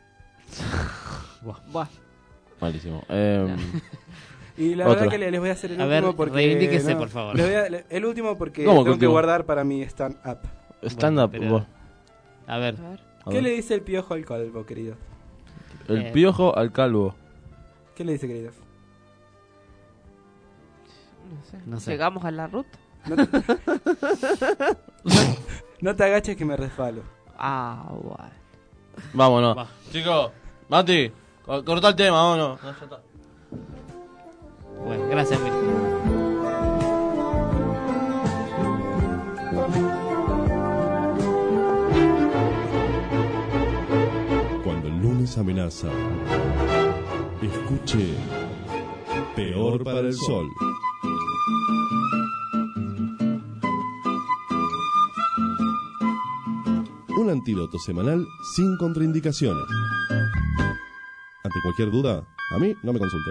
Buah. Malísimo. Eh, Y la Otro. verdad que le- les voy a hacer el A último ver, porque... reivindíquese, por favor. les voy a- le- el último porque ¿Cómo que tengo que último? guardar para mi stand-up. Stand up. pero- vos. A ver, A ver. A ¿Qué ver. le dice el piojo al calvo, querido? El Eh. piojo al calvo. ¿Qué le dice, querido? No sé. No sé. Llegamos a la ruta. No te, no te agaches que me resbalo. Ah, bueno. Vámonos. Va. Chicos, Mati, co- cortá el tema, vámonos. No, ya está. bueno, gracias, Mirto. Cuando el lunes amenaza, escuche Peor para el Sol. Un antídoto semanal sin contraindicaciones. Ante cualquier duda, a mí no me consulte.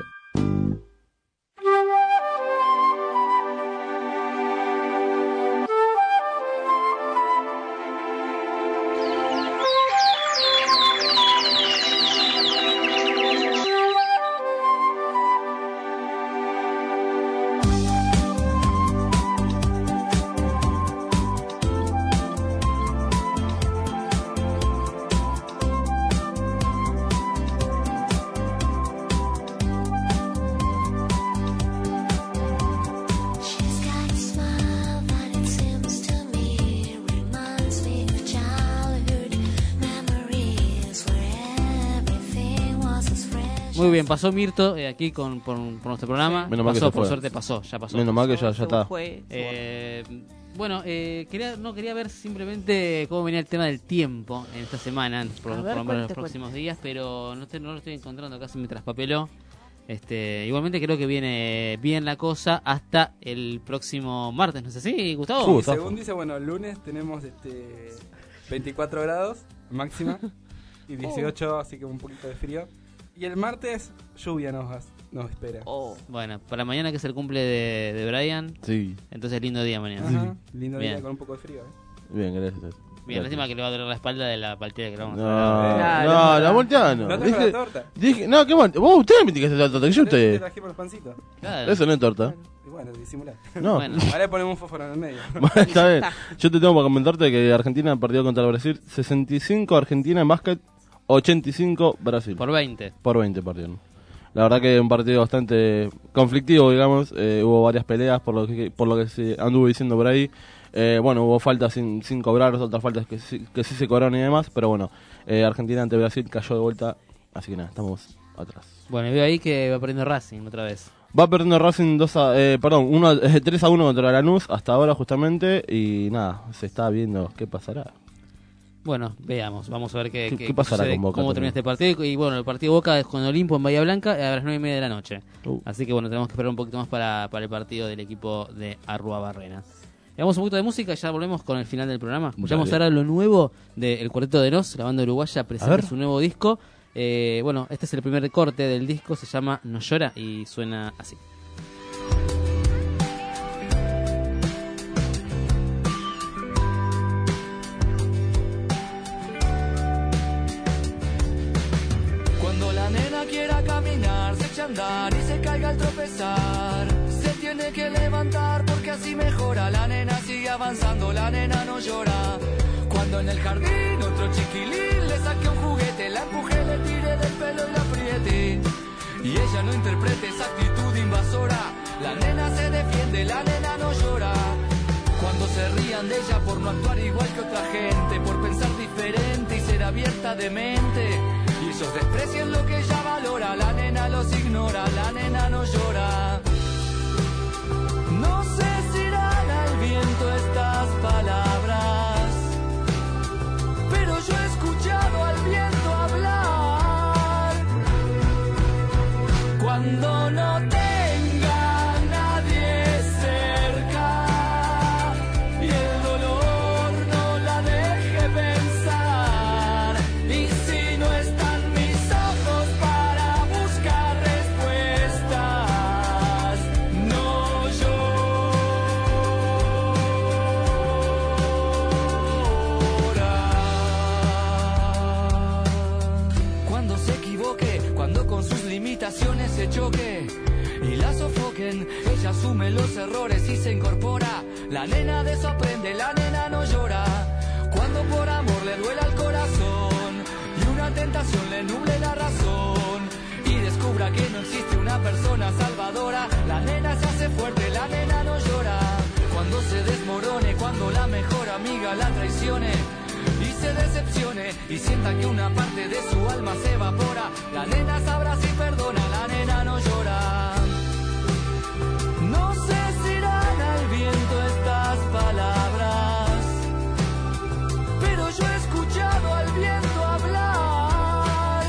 Muy bien, pasó Mirto eh, aquí con, por, por nuestro programa. Menos mal que pasó, se por fue. suerte pasó, ya pasó. Menos mal que ya, ya está. Eh, bueno, eh, quería, no quería ver simplemente cómo venía el tema del tiempo en esta semana, por, A por ver, lo menos en los cuente, próximos días, pero no, te, no lo estoy encontrando casi me traspapeló. Este, igualmente creo que viene bien la cosa hasta el próximo martes, ¿no es así, Gustavo? Sí, según dice, bueno, el lunes tenemos este veinticuatro grados máxima y dieciocho, así que un poquito de frío. Y el martes lluvia nos, nos espera. Bueno, para mañana que es el cumple de, de Brian. Sí. Entonces lindo día mañana. Ajá, lindo Bien. día con un poco de frío. ¿eh? Bien, gracias. Bien, lástima que le va a doler la espalda de la partida que le vamos No, a no, la volteada no. No tengo Dije- la torta. Dije, no, qué mal. Vos, usted me indicaste la torta, que yo Te usted. trajimos el pancito. Eso no es torta. Y bueno, disimular. No. Bueno. Ahora le ponemos un fósforo en el medio. Bueno, está bien. Yo te tengo para comentarte que Argentina perdió contra el Brasil. sesenta y cinco Argentina en básquet, ochenta y cinco Brasil. Por veinte. Por veinte perdieron. La verdad que un partido bastante conflictivo, digamos. Eh, hubo varias peleas por lo que por lo que se anduvo diciendo por ahí. Eh, bueno, hubo faltas sin, sin cobrar, otras faltas que sí, que sí se cobraron y demás. Pero bueno, eh, Argentina ante Brasil cayó de vuelta. Así que nada, estamos atrás. Bueno, y veo ahí que va perdiendo Racing otra vez. Va perdiendo Racing dos a, eh, perdón, uno, eh, tres a uno contra Lanús hasta ahora justamente. Y nada, se está viendo qué pasará. Bueno, veamos, vamos a ver qué, ¿Qué- qué- qué pasará sucede, con Boca cómo termina también? este partido. Y bueno, el partido Boca es con Olimpo en Bahía Blanca a las nueve y media de la noche. Uh. Así que bueno, tenemos que esperar un poquito más para, para el partido del equipo de Arrua Barrena. Damos un poquito de música y ya volvemos con el final del programa. Escuchamos Dale. ahora lo nuevo del Cuarteto de Nos, la banda uruguaya presenta ver. su nuevo disco. Eh, bueno, este es el primer corte del disco, se llama No Llora y suena así. Cuando la nena quiera caminar, se echa a andar y se caiga al tropezar. Se tiene que levantar porque así mejora. La nena sigue avanzando, la nena no llora. Cuando en el jardín otro chiquilín le saque un juguete, la empuje, le tire del pelo y la apriete. Y ella no interprete esa actitud invasora. La nena se defiende, la nena no llora. Cuando se rían de ella por no actuar igual que otra gente, por pensar diferente y ser abierta de mente. Y ellos desprecian lo que ella valora, la nena los ignora, la nena no llora. No sé si irán al viento estas palabras, pero yo he escuchado al viento hablar. Cuando no tenga nadie cerca y el dolor no la deje pensar, y si no están mis ojos para buscar respuestas, no llora. Cuando se equivoque, cuando con sus limitaciones se choque y la sofoquen, ella asume los errores y se incorpora. La nena de eso aprende, la nena no llora. Cuando por amor le duela el corazón y una tentación le nuble la razón y descubra que no existe una persona salvadora, la nena se hace fuerte, la nena no llora. Cuando se desmorone, cuando la mejor amiga la traicione y se decepcione y sienta que una parte de su alma se evapora, la nena sabrá si perdona, la nena no llora. No sé si irán al viento estas palabras, pero yo he escuchado al viento hablar.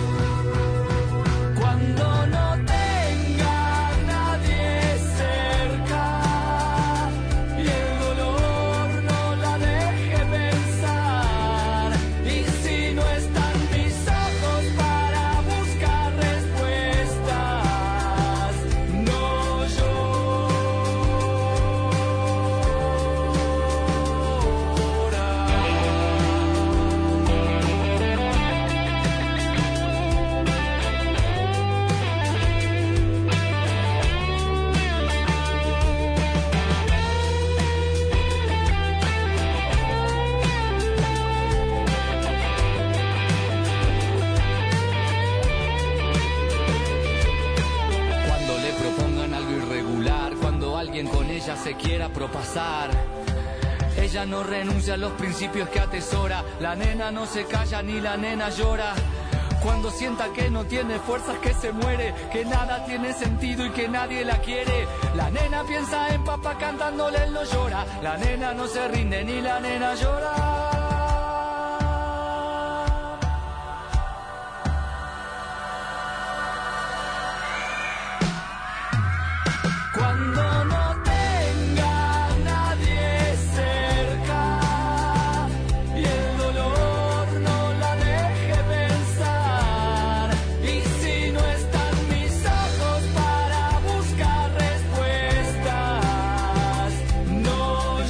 Cuando no tenga nadie cerca y el dolor no la deje pensar, y si no están mis ojos para buscar respuestas, no Cuando le propongan algo irregular, cuando alguien con ella se quiera propasar, ella no renuncia a los principios que atesora. La nena no se calla ni la nena llora. Cuando sienta que no tiene fuerzas, que se muere, que nada tiene sentido y que nadie la quiere. La nena piensa en papá cantándole, él no llora. La nena no se rinde ni la nena llora. Cuando no tenga nadie cerca y el dolor no la deje pensar, y si no están mis ojos para buscar respuestas, no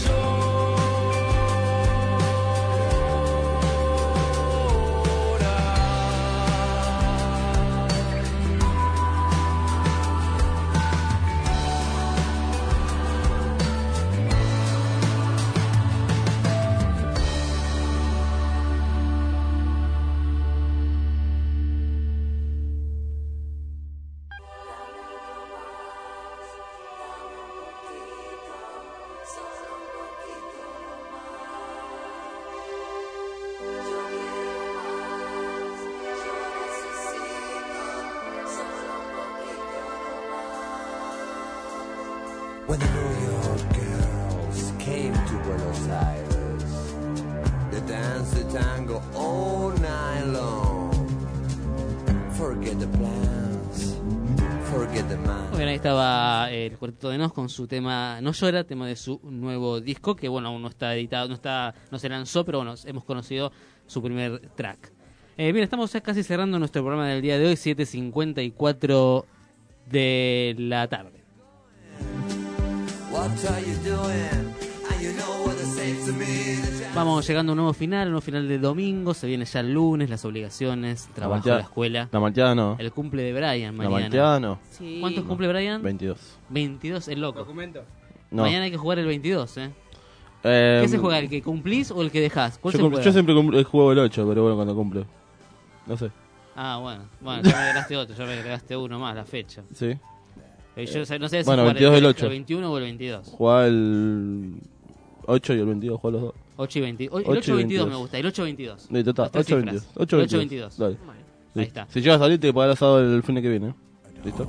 When the New York girls came to Buenos Aires, they danced the tango all night long. Forget the plans, forget the man. Muy bien, ahí estaba el Cuarteto de Nos con su tema No Llora, tema de su nuevo disco, que bueno, aún no está editado, no está, no se lanzó, pero bueno, hemos conocido su primer track. Eh, bien, estamos ya casi cerrando nuestro programa del día de hoy, siete cincuenta y cuatro de la tarde. Vamos llegando a un nuevo final, un nuevo final de domingo, se viene ya el lunes, las obligaciones, el trabajo, la, la escuela. La malteada no. El cumple de Brian mañana. La malteada no. Sí. ¿Cuántos no. cumple Brian? veintidós. veintidós, el loco. ¿Documento? No. Mañana hay que jugar el veintidós, ¿eh? eh ¿Qué se juega? ¿El que cumplís o el que dejás? ¿Cuál yo, se cum- juega? yo siempre cum- juego el ocho, pero bueno, cuando cumple. No sé. Ah, bueno. Bueno, ya me agregaste otro, ya me agregaste uno más, la fecha. Sí. Eh, yo no sé si bueno, jugar veintidós el, el ocho. el veintiuno o el veintidós. Juega el ocho y el veintidós, juega los dos. ocho y veintidós. El ocho y veintidós me gusta, el ocho y veintidós. Listo, está. ocho y veintidós. ocho y veintidós. Dale. Ahí está. Si llegas a salir, te pagar el asado el fin de que viene. ¿Listo?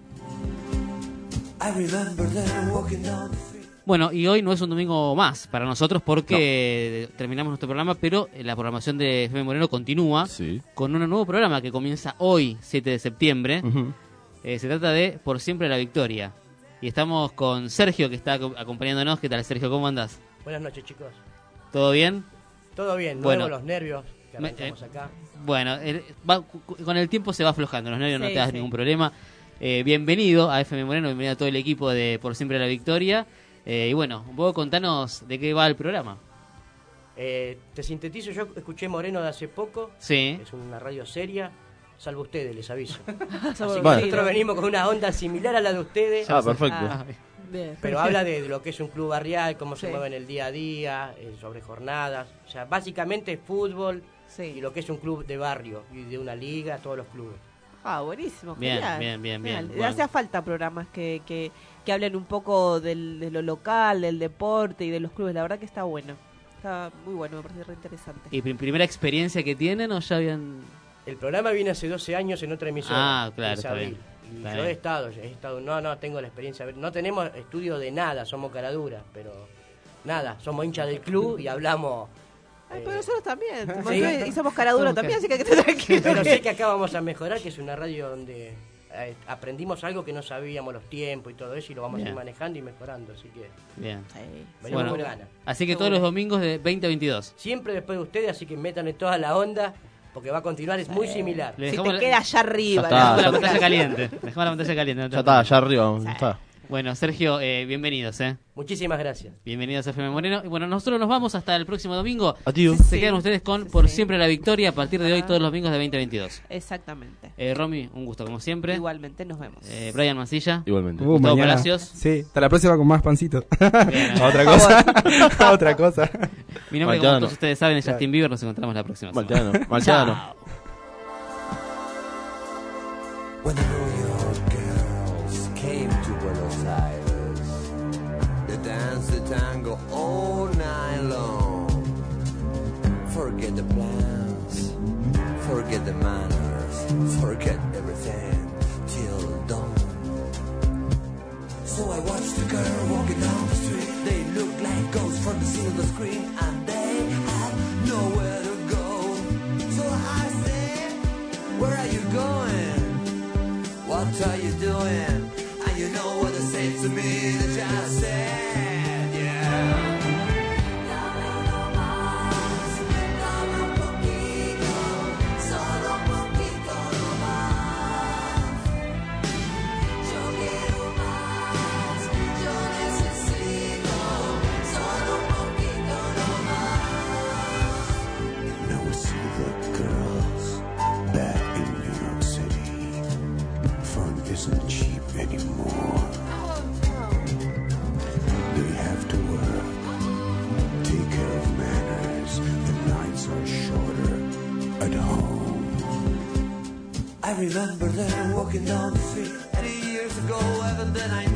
Bueno, y hoy no es un domingo más para nosotros porque no. terminamos nuestro programa, pero la programación de F M Moreno continúa sí. con un nuevo programa que comienza hoy, siete de septiembre. Uh-huh. Eh, se trata de Por Siempre la Victoria. Y estamos con Sergio, que está acompañándonos. ¿Qué tal, Sergio? ¿Cómo andás? Buenas noches, chicos. ¿Todo bien? Todo bien, no bueno, los nervios que arrancamos me, eh, acá. Bueno, el, va, con el tiempo se va aflojando, los nervios sí, no te das sí. ningún problema. Eh, bienvenido a F M Moreno, bienvenido a todo el equipo de Por Siempre la Victoria. Eh, y bueno, un poco contanos de qué va el programa. Eh, te sintetizo, yo escuché Moreno de hace poco. Sí. Es una radio seria, salvo ustedes, les aviso. Así bueno. que nosotros venimos con una onda similar a la de ustedes. Ah, perfecto. Ah, bien. Pero habla de, de lo que es un club barrial, cómo sí. se mueve en el día a día, eh, sobre jornadas. O sea, básicamente fútbol sí. y lo que es un club de barrio y de una liga, todos los clubes. Ah, buenísimo, bien, genial. Bien, bien, bien. bien. Hacía falta programas que, que, que hablen un poco del, de lo local, del deporte y de los clubes. La verdad que está bueno. Está muy bueno, me parece re interesante. ¿Y pr- primera experiencia que tienen o ya habían...? El programa viene hace doce años en otra emisora. Ah, claro, está bien. Y está yo bien. he estado, he estado, no, no tengo la experiencia. No tenemos estudio de nada, somos caraduras, pero nada, somos hinchas del club y hablamos... Ay, pero nosotros también. ¿Sí? Y somos caradura también, así que hay que estar tranquilo. Pero sé que acá vamos a mejorar, que es una radio donde eh, aprendimos algo que no sabíamos, los tiempos y todo eso, y lo vamos bien. a ir manejando y mejorando, así que... Bien. Sí. Venimos bueno, con ganas. Así que todos los domingos de veinte a veintidós. Siempre después de ustedes, así que métanle toda la onda, porque va a continuar, es muy similar. Si te la... queda allá arriba. Ya está, la, la pantalla caliente. Dejamos la pantalla caliente. No ya está, allá arriba. Sí. Está. Bueno, Sergio, eh, bienvenidos, ¿eh? Muchísimas gracias. Bienvenidos a F M Moreno. Y bueno, nosotros nos vamos hasta el próximo domingo. Adiós. Se sí. quedan ustedes con sí, Por sí. Siempre la Victoria a partir de hoy, todos los domingos de veinte a veintidós. Exactamente. Eh, Romy, un gusto como siempre. Igualmente, nos vemos. Eh, Brian Mancilla. Igualmente. Uh, Gustavo mañana. Palacios. Sí, hasta la próxima con más pancitos. Bien, otra cosa. Otra cosa. Mi nombre, como todos ustedes saben, es Justin Bieber. Nos encontramos la próxima semana. Malteano. Malteano. When the New York girls came to Buenos Aires, they danced the tango all night long. Forget the plans, forget the manners. miles, forget everything till dawn. So I watched the girl walking down the street. They looked like ghosts from the silver screen, and they had nowhere to go. So I said, where are you going? What are you doing? And you know what they said to me, they just said, yeah. Isn't cheap anymore. They have to work, take care of manners. The nights are shorter at home. I remember them walking down the street eighty years ago, heaven then I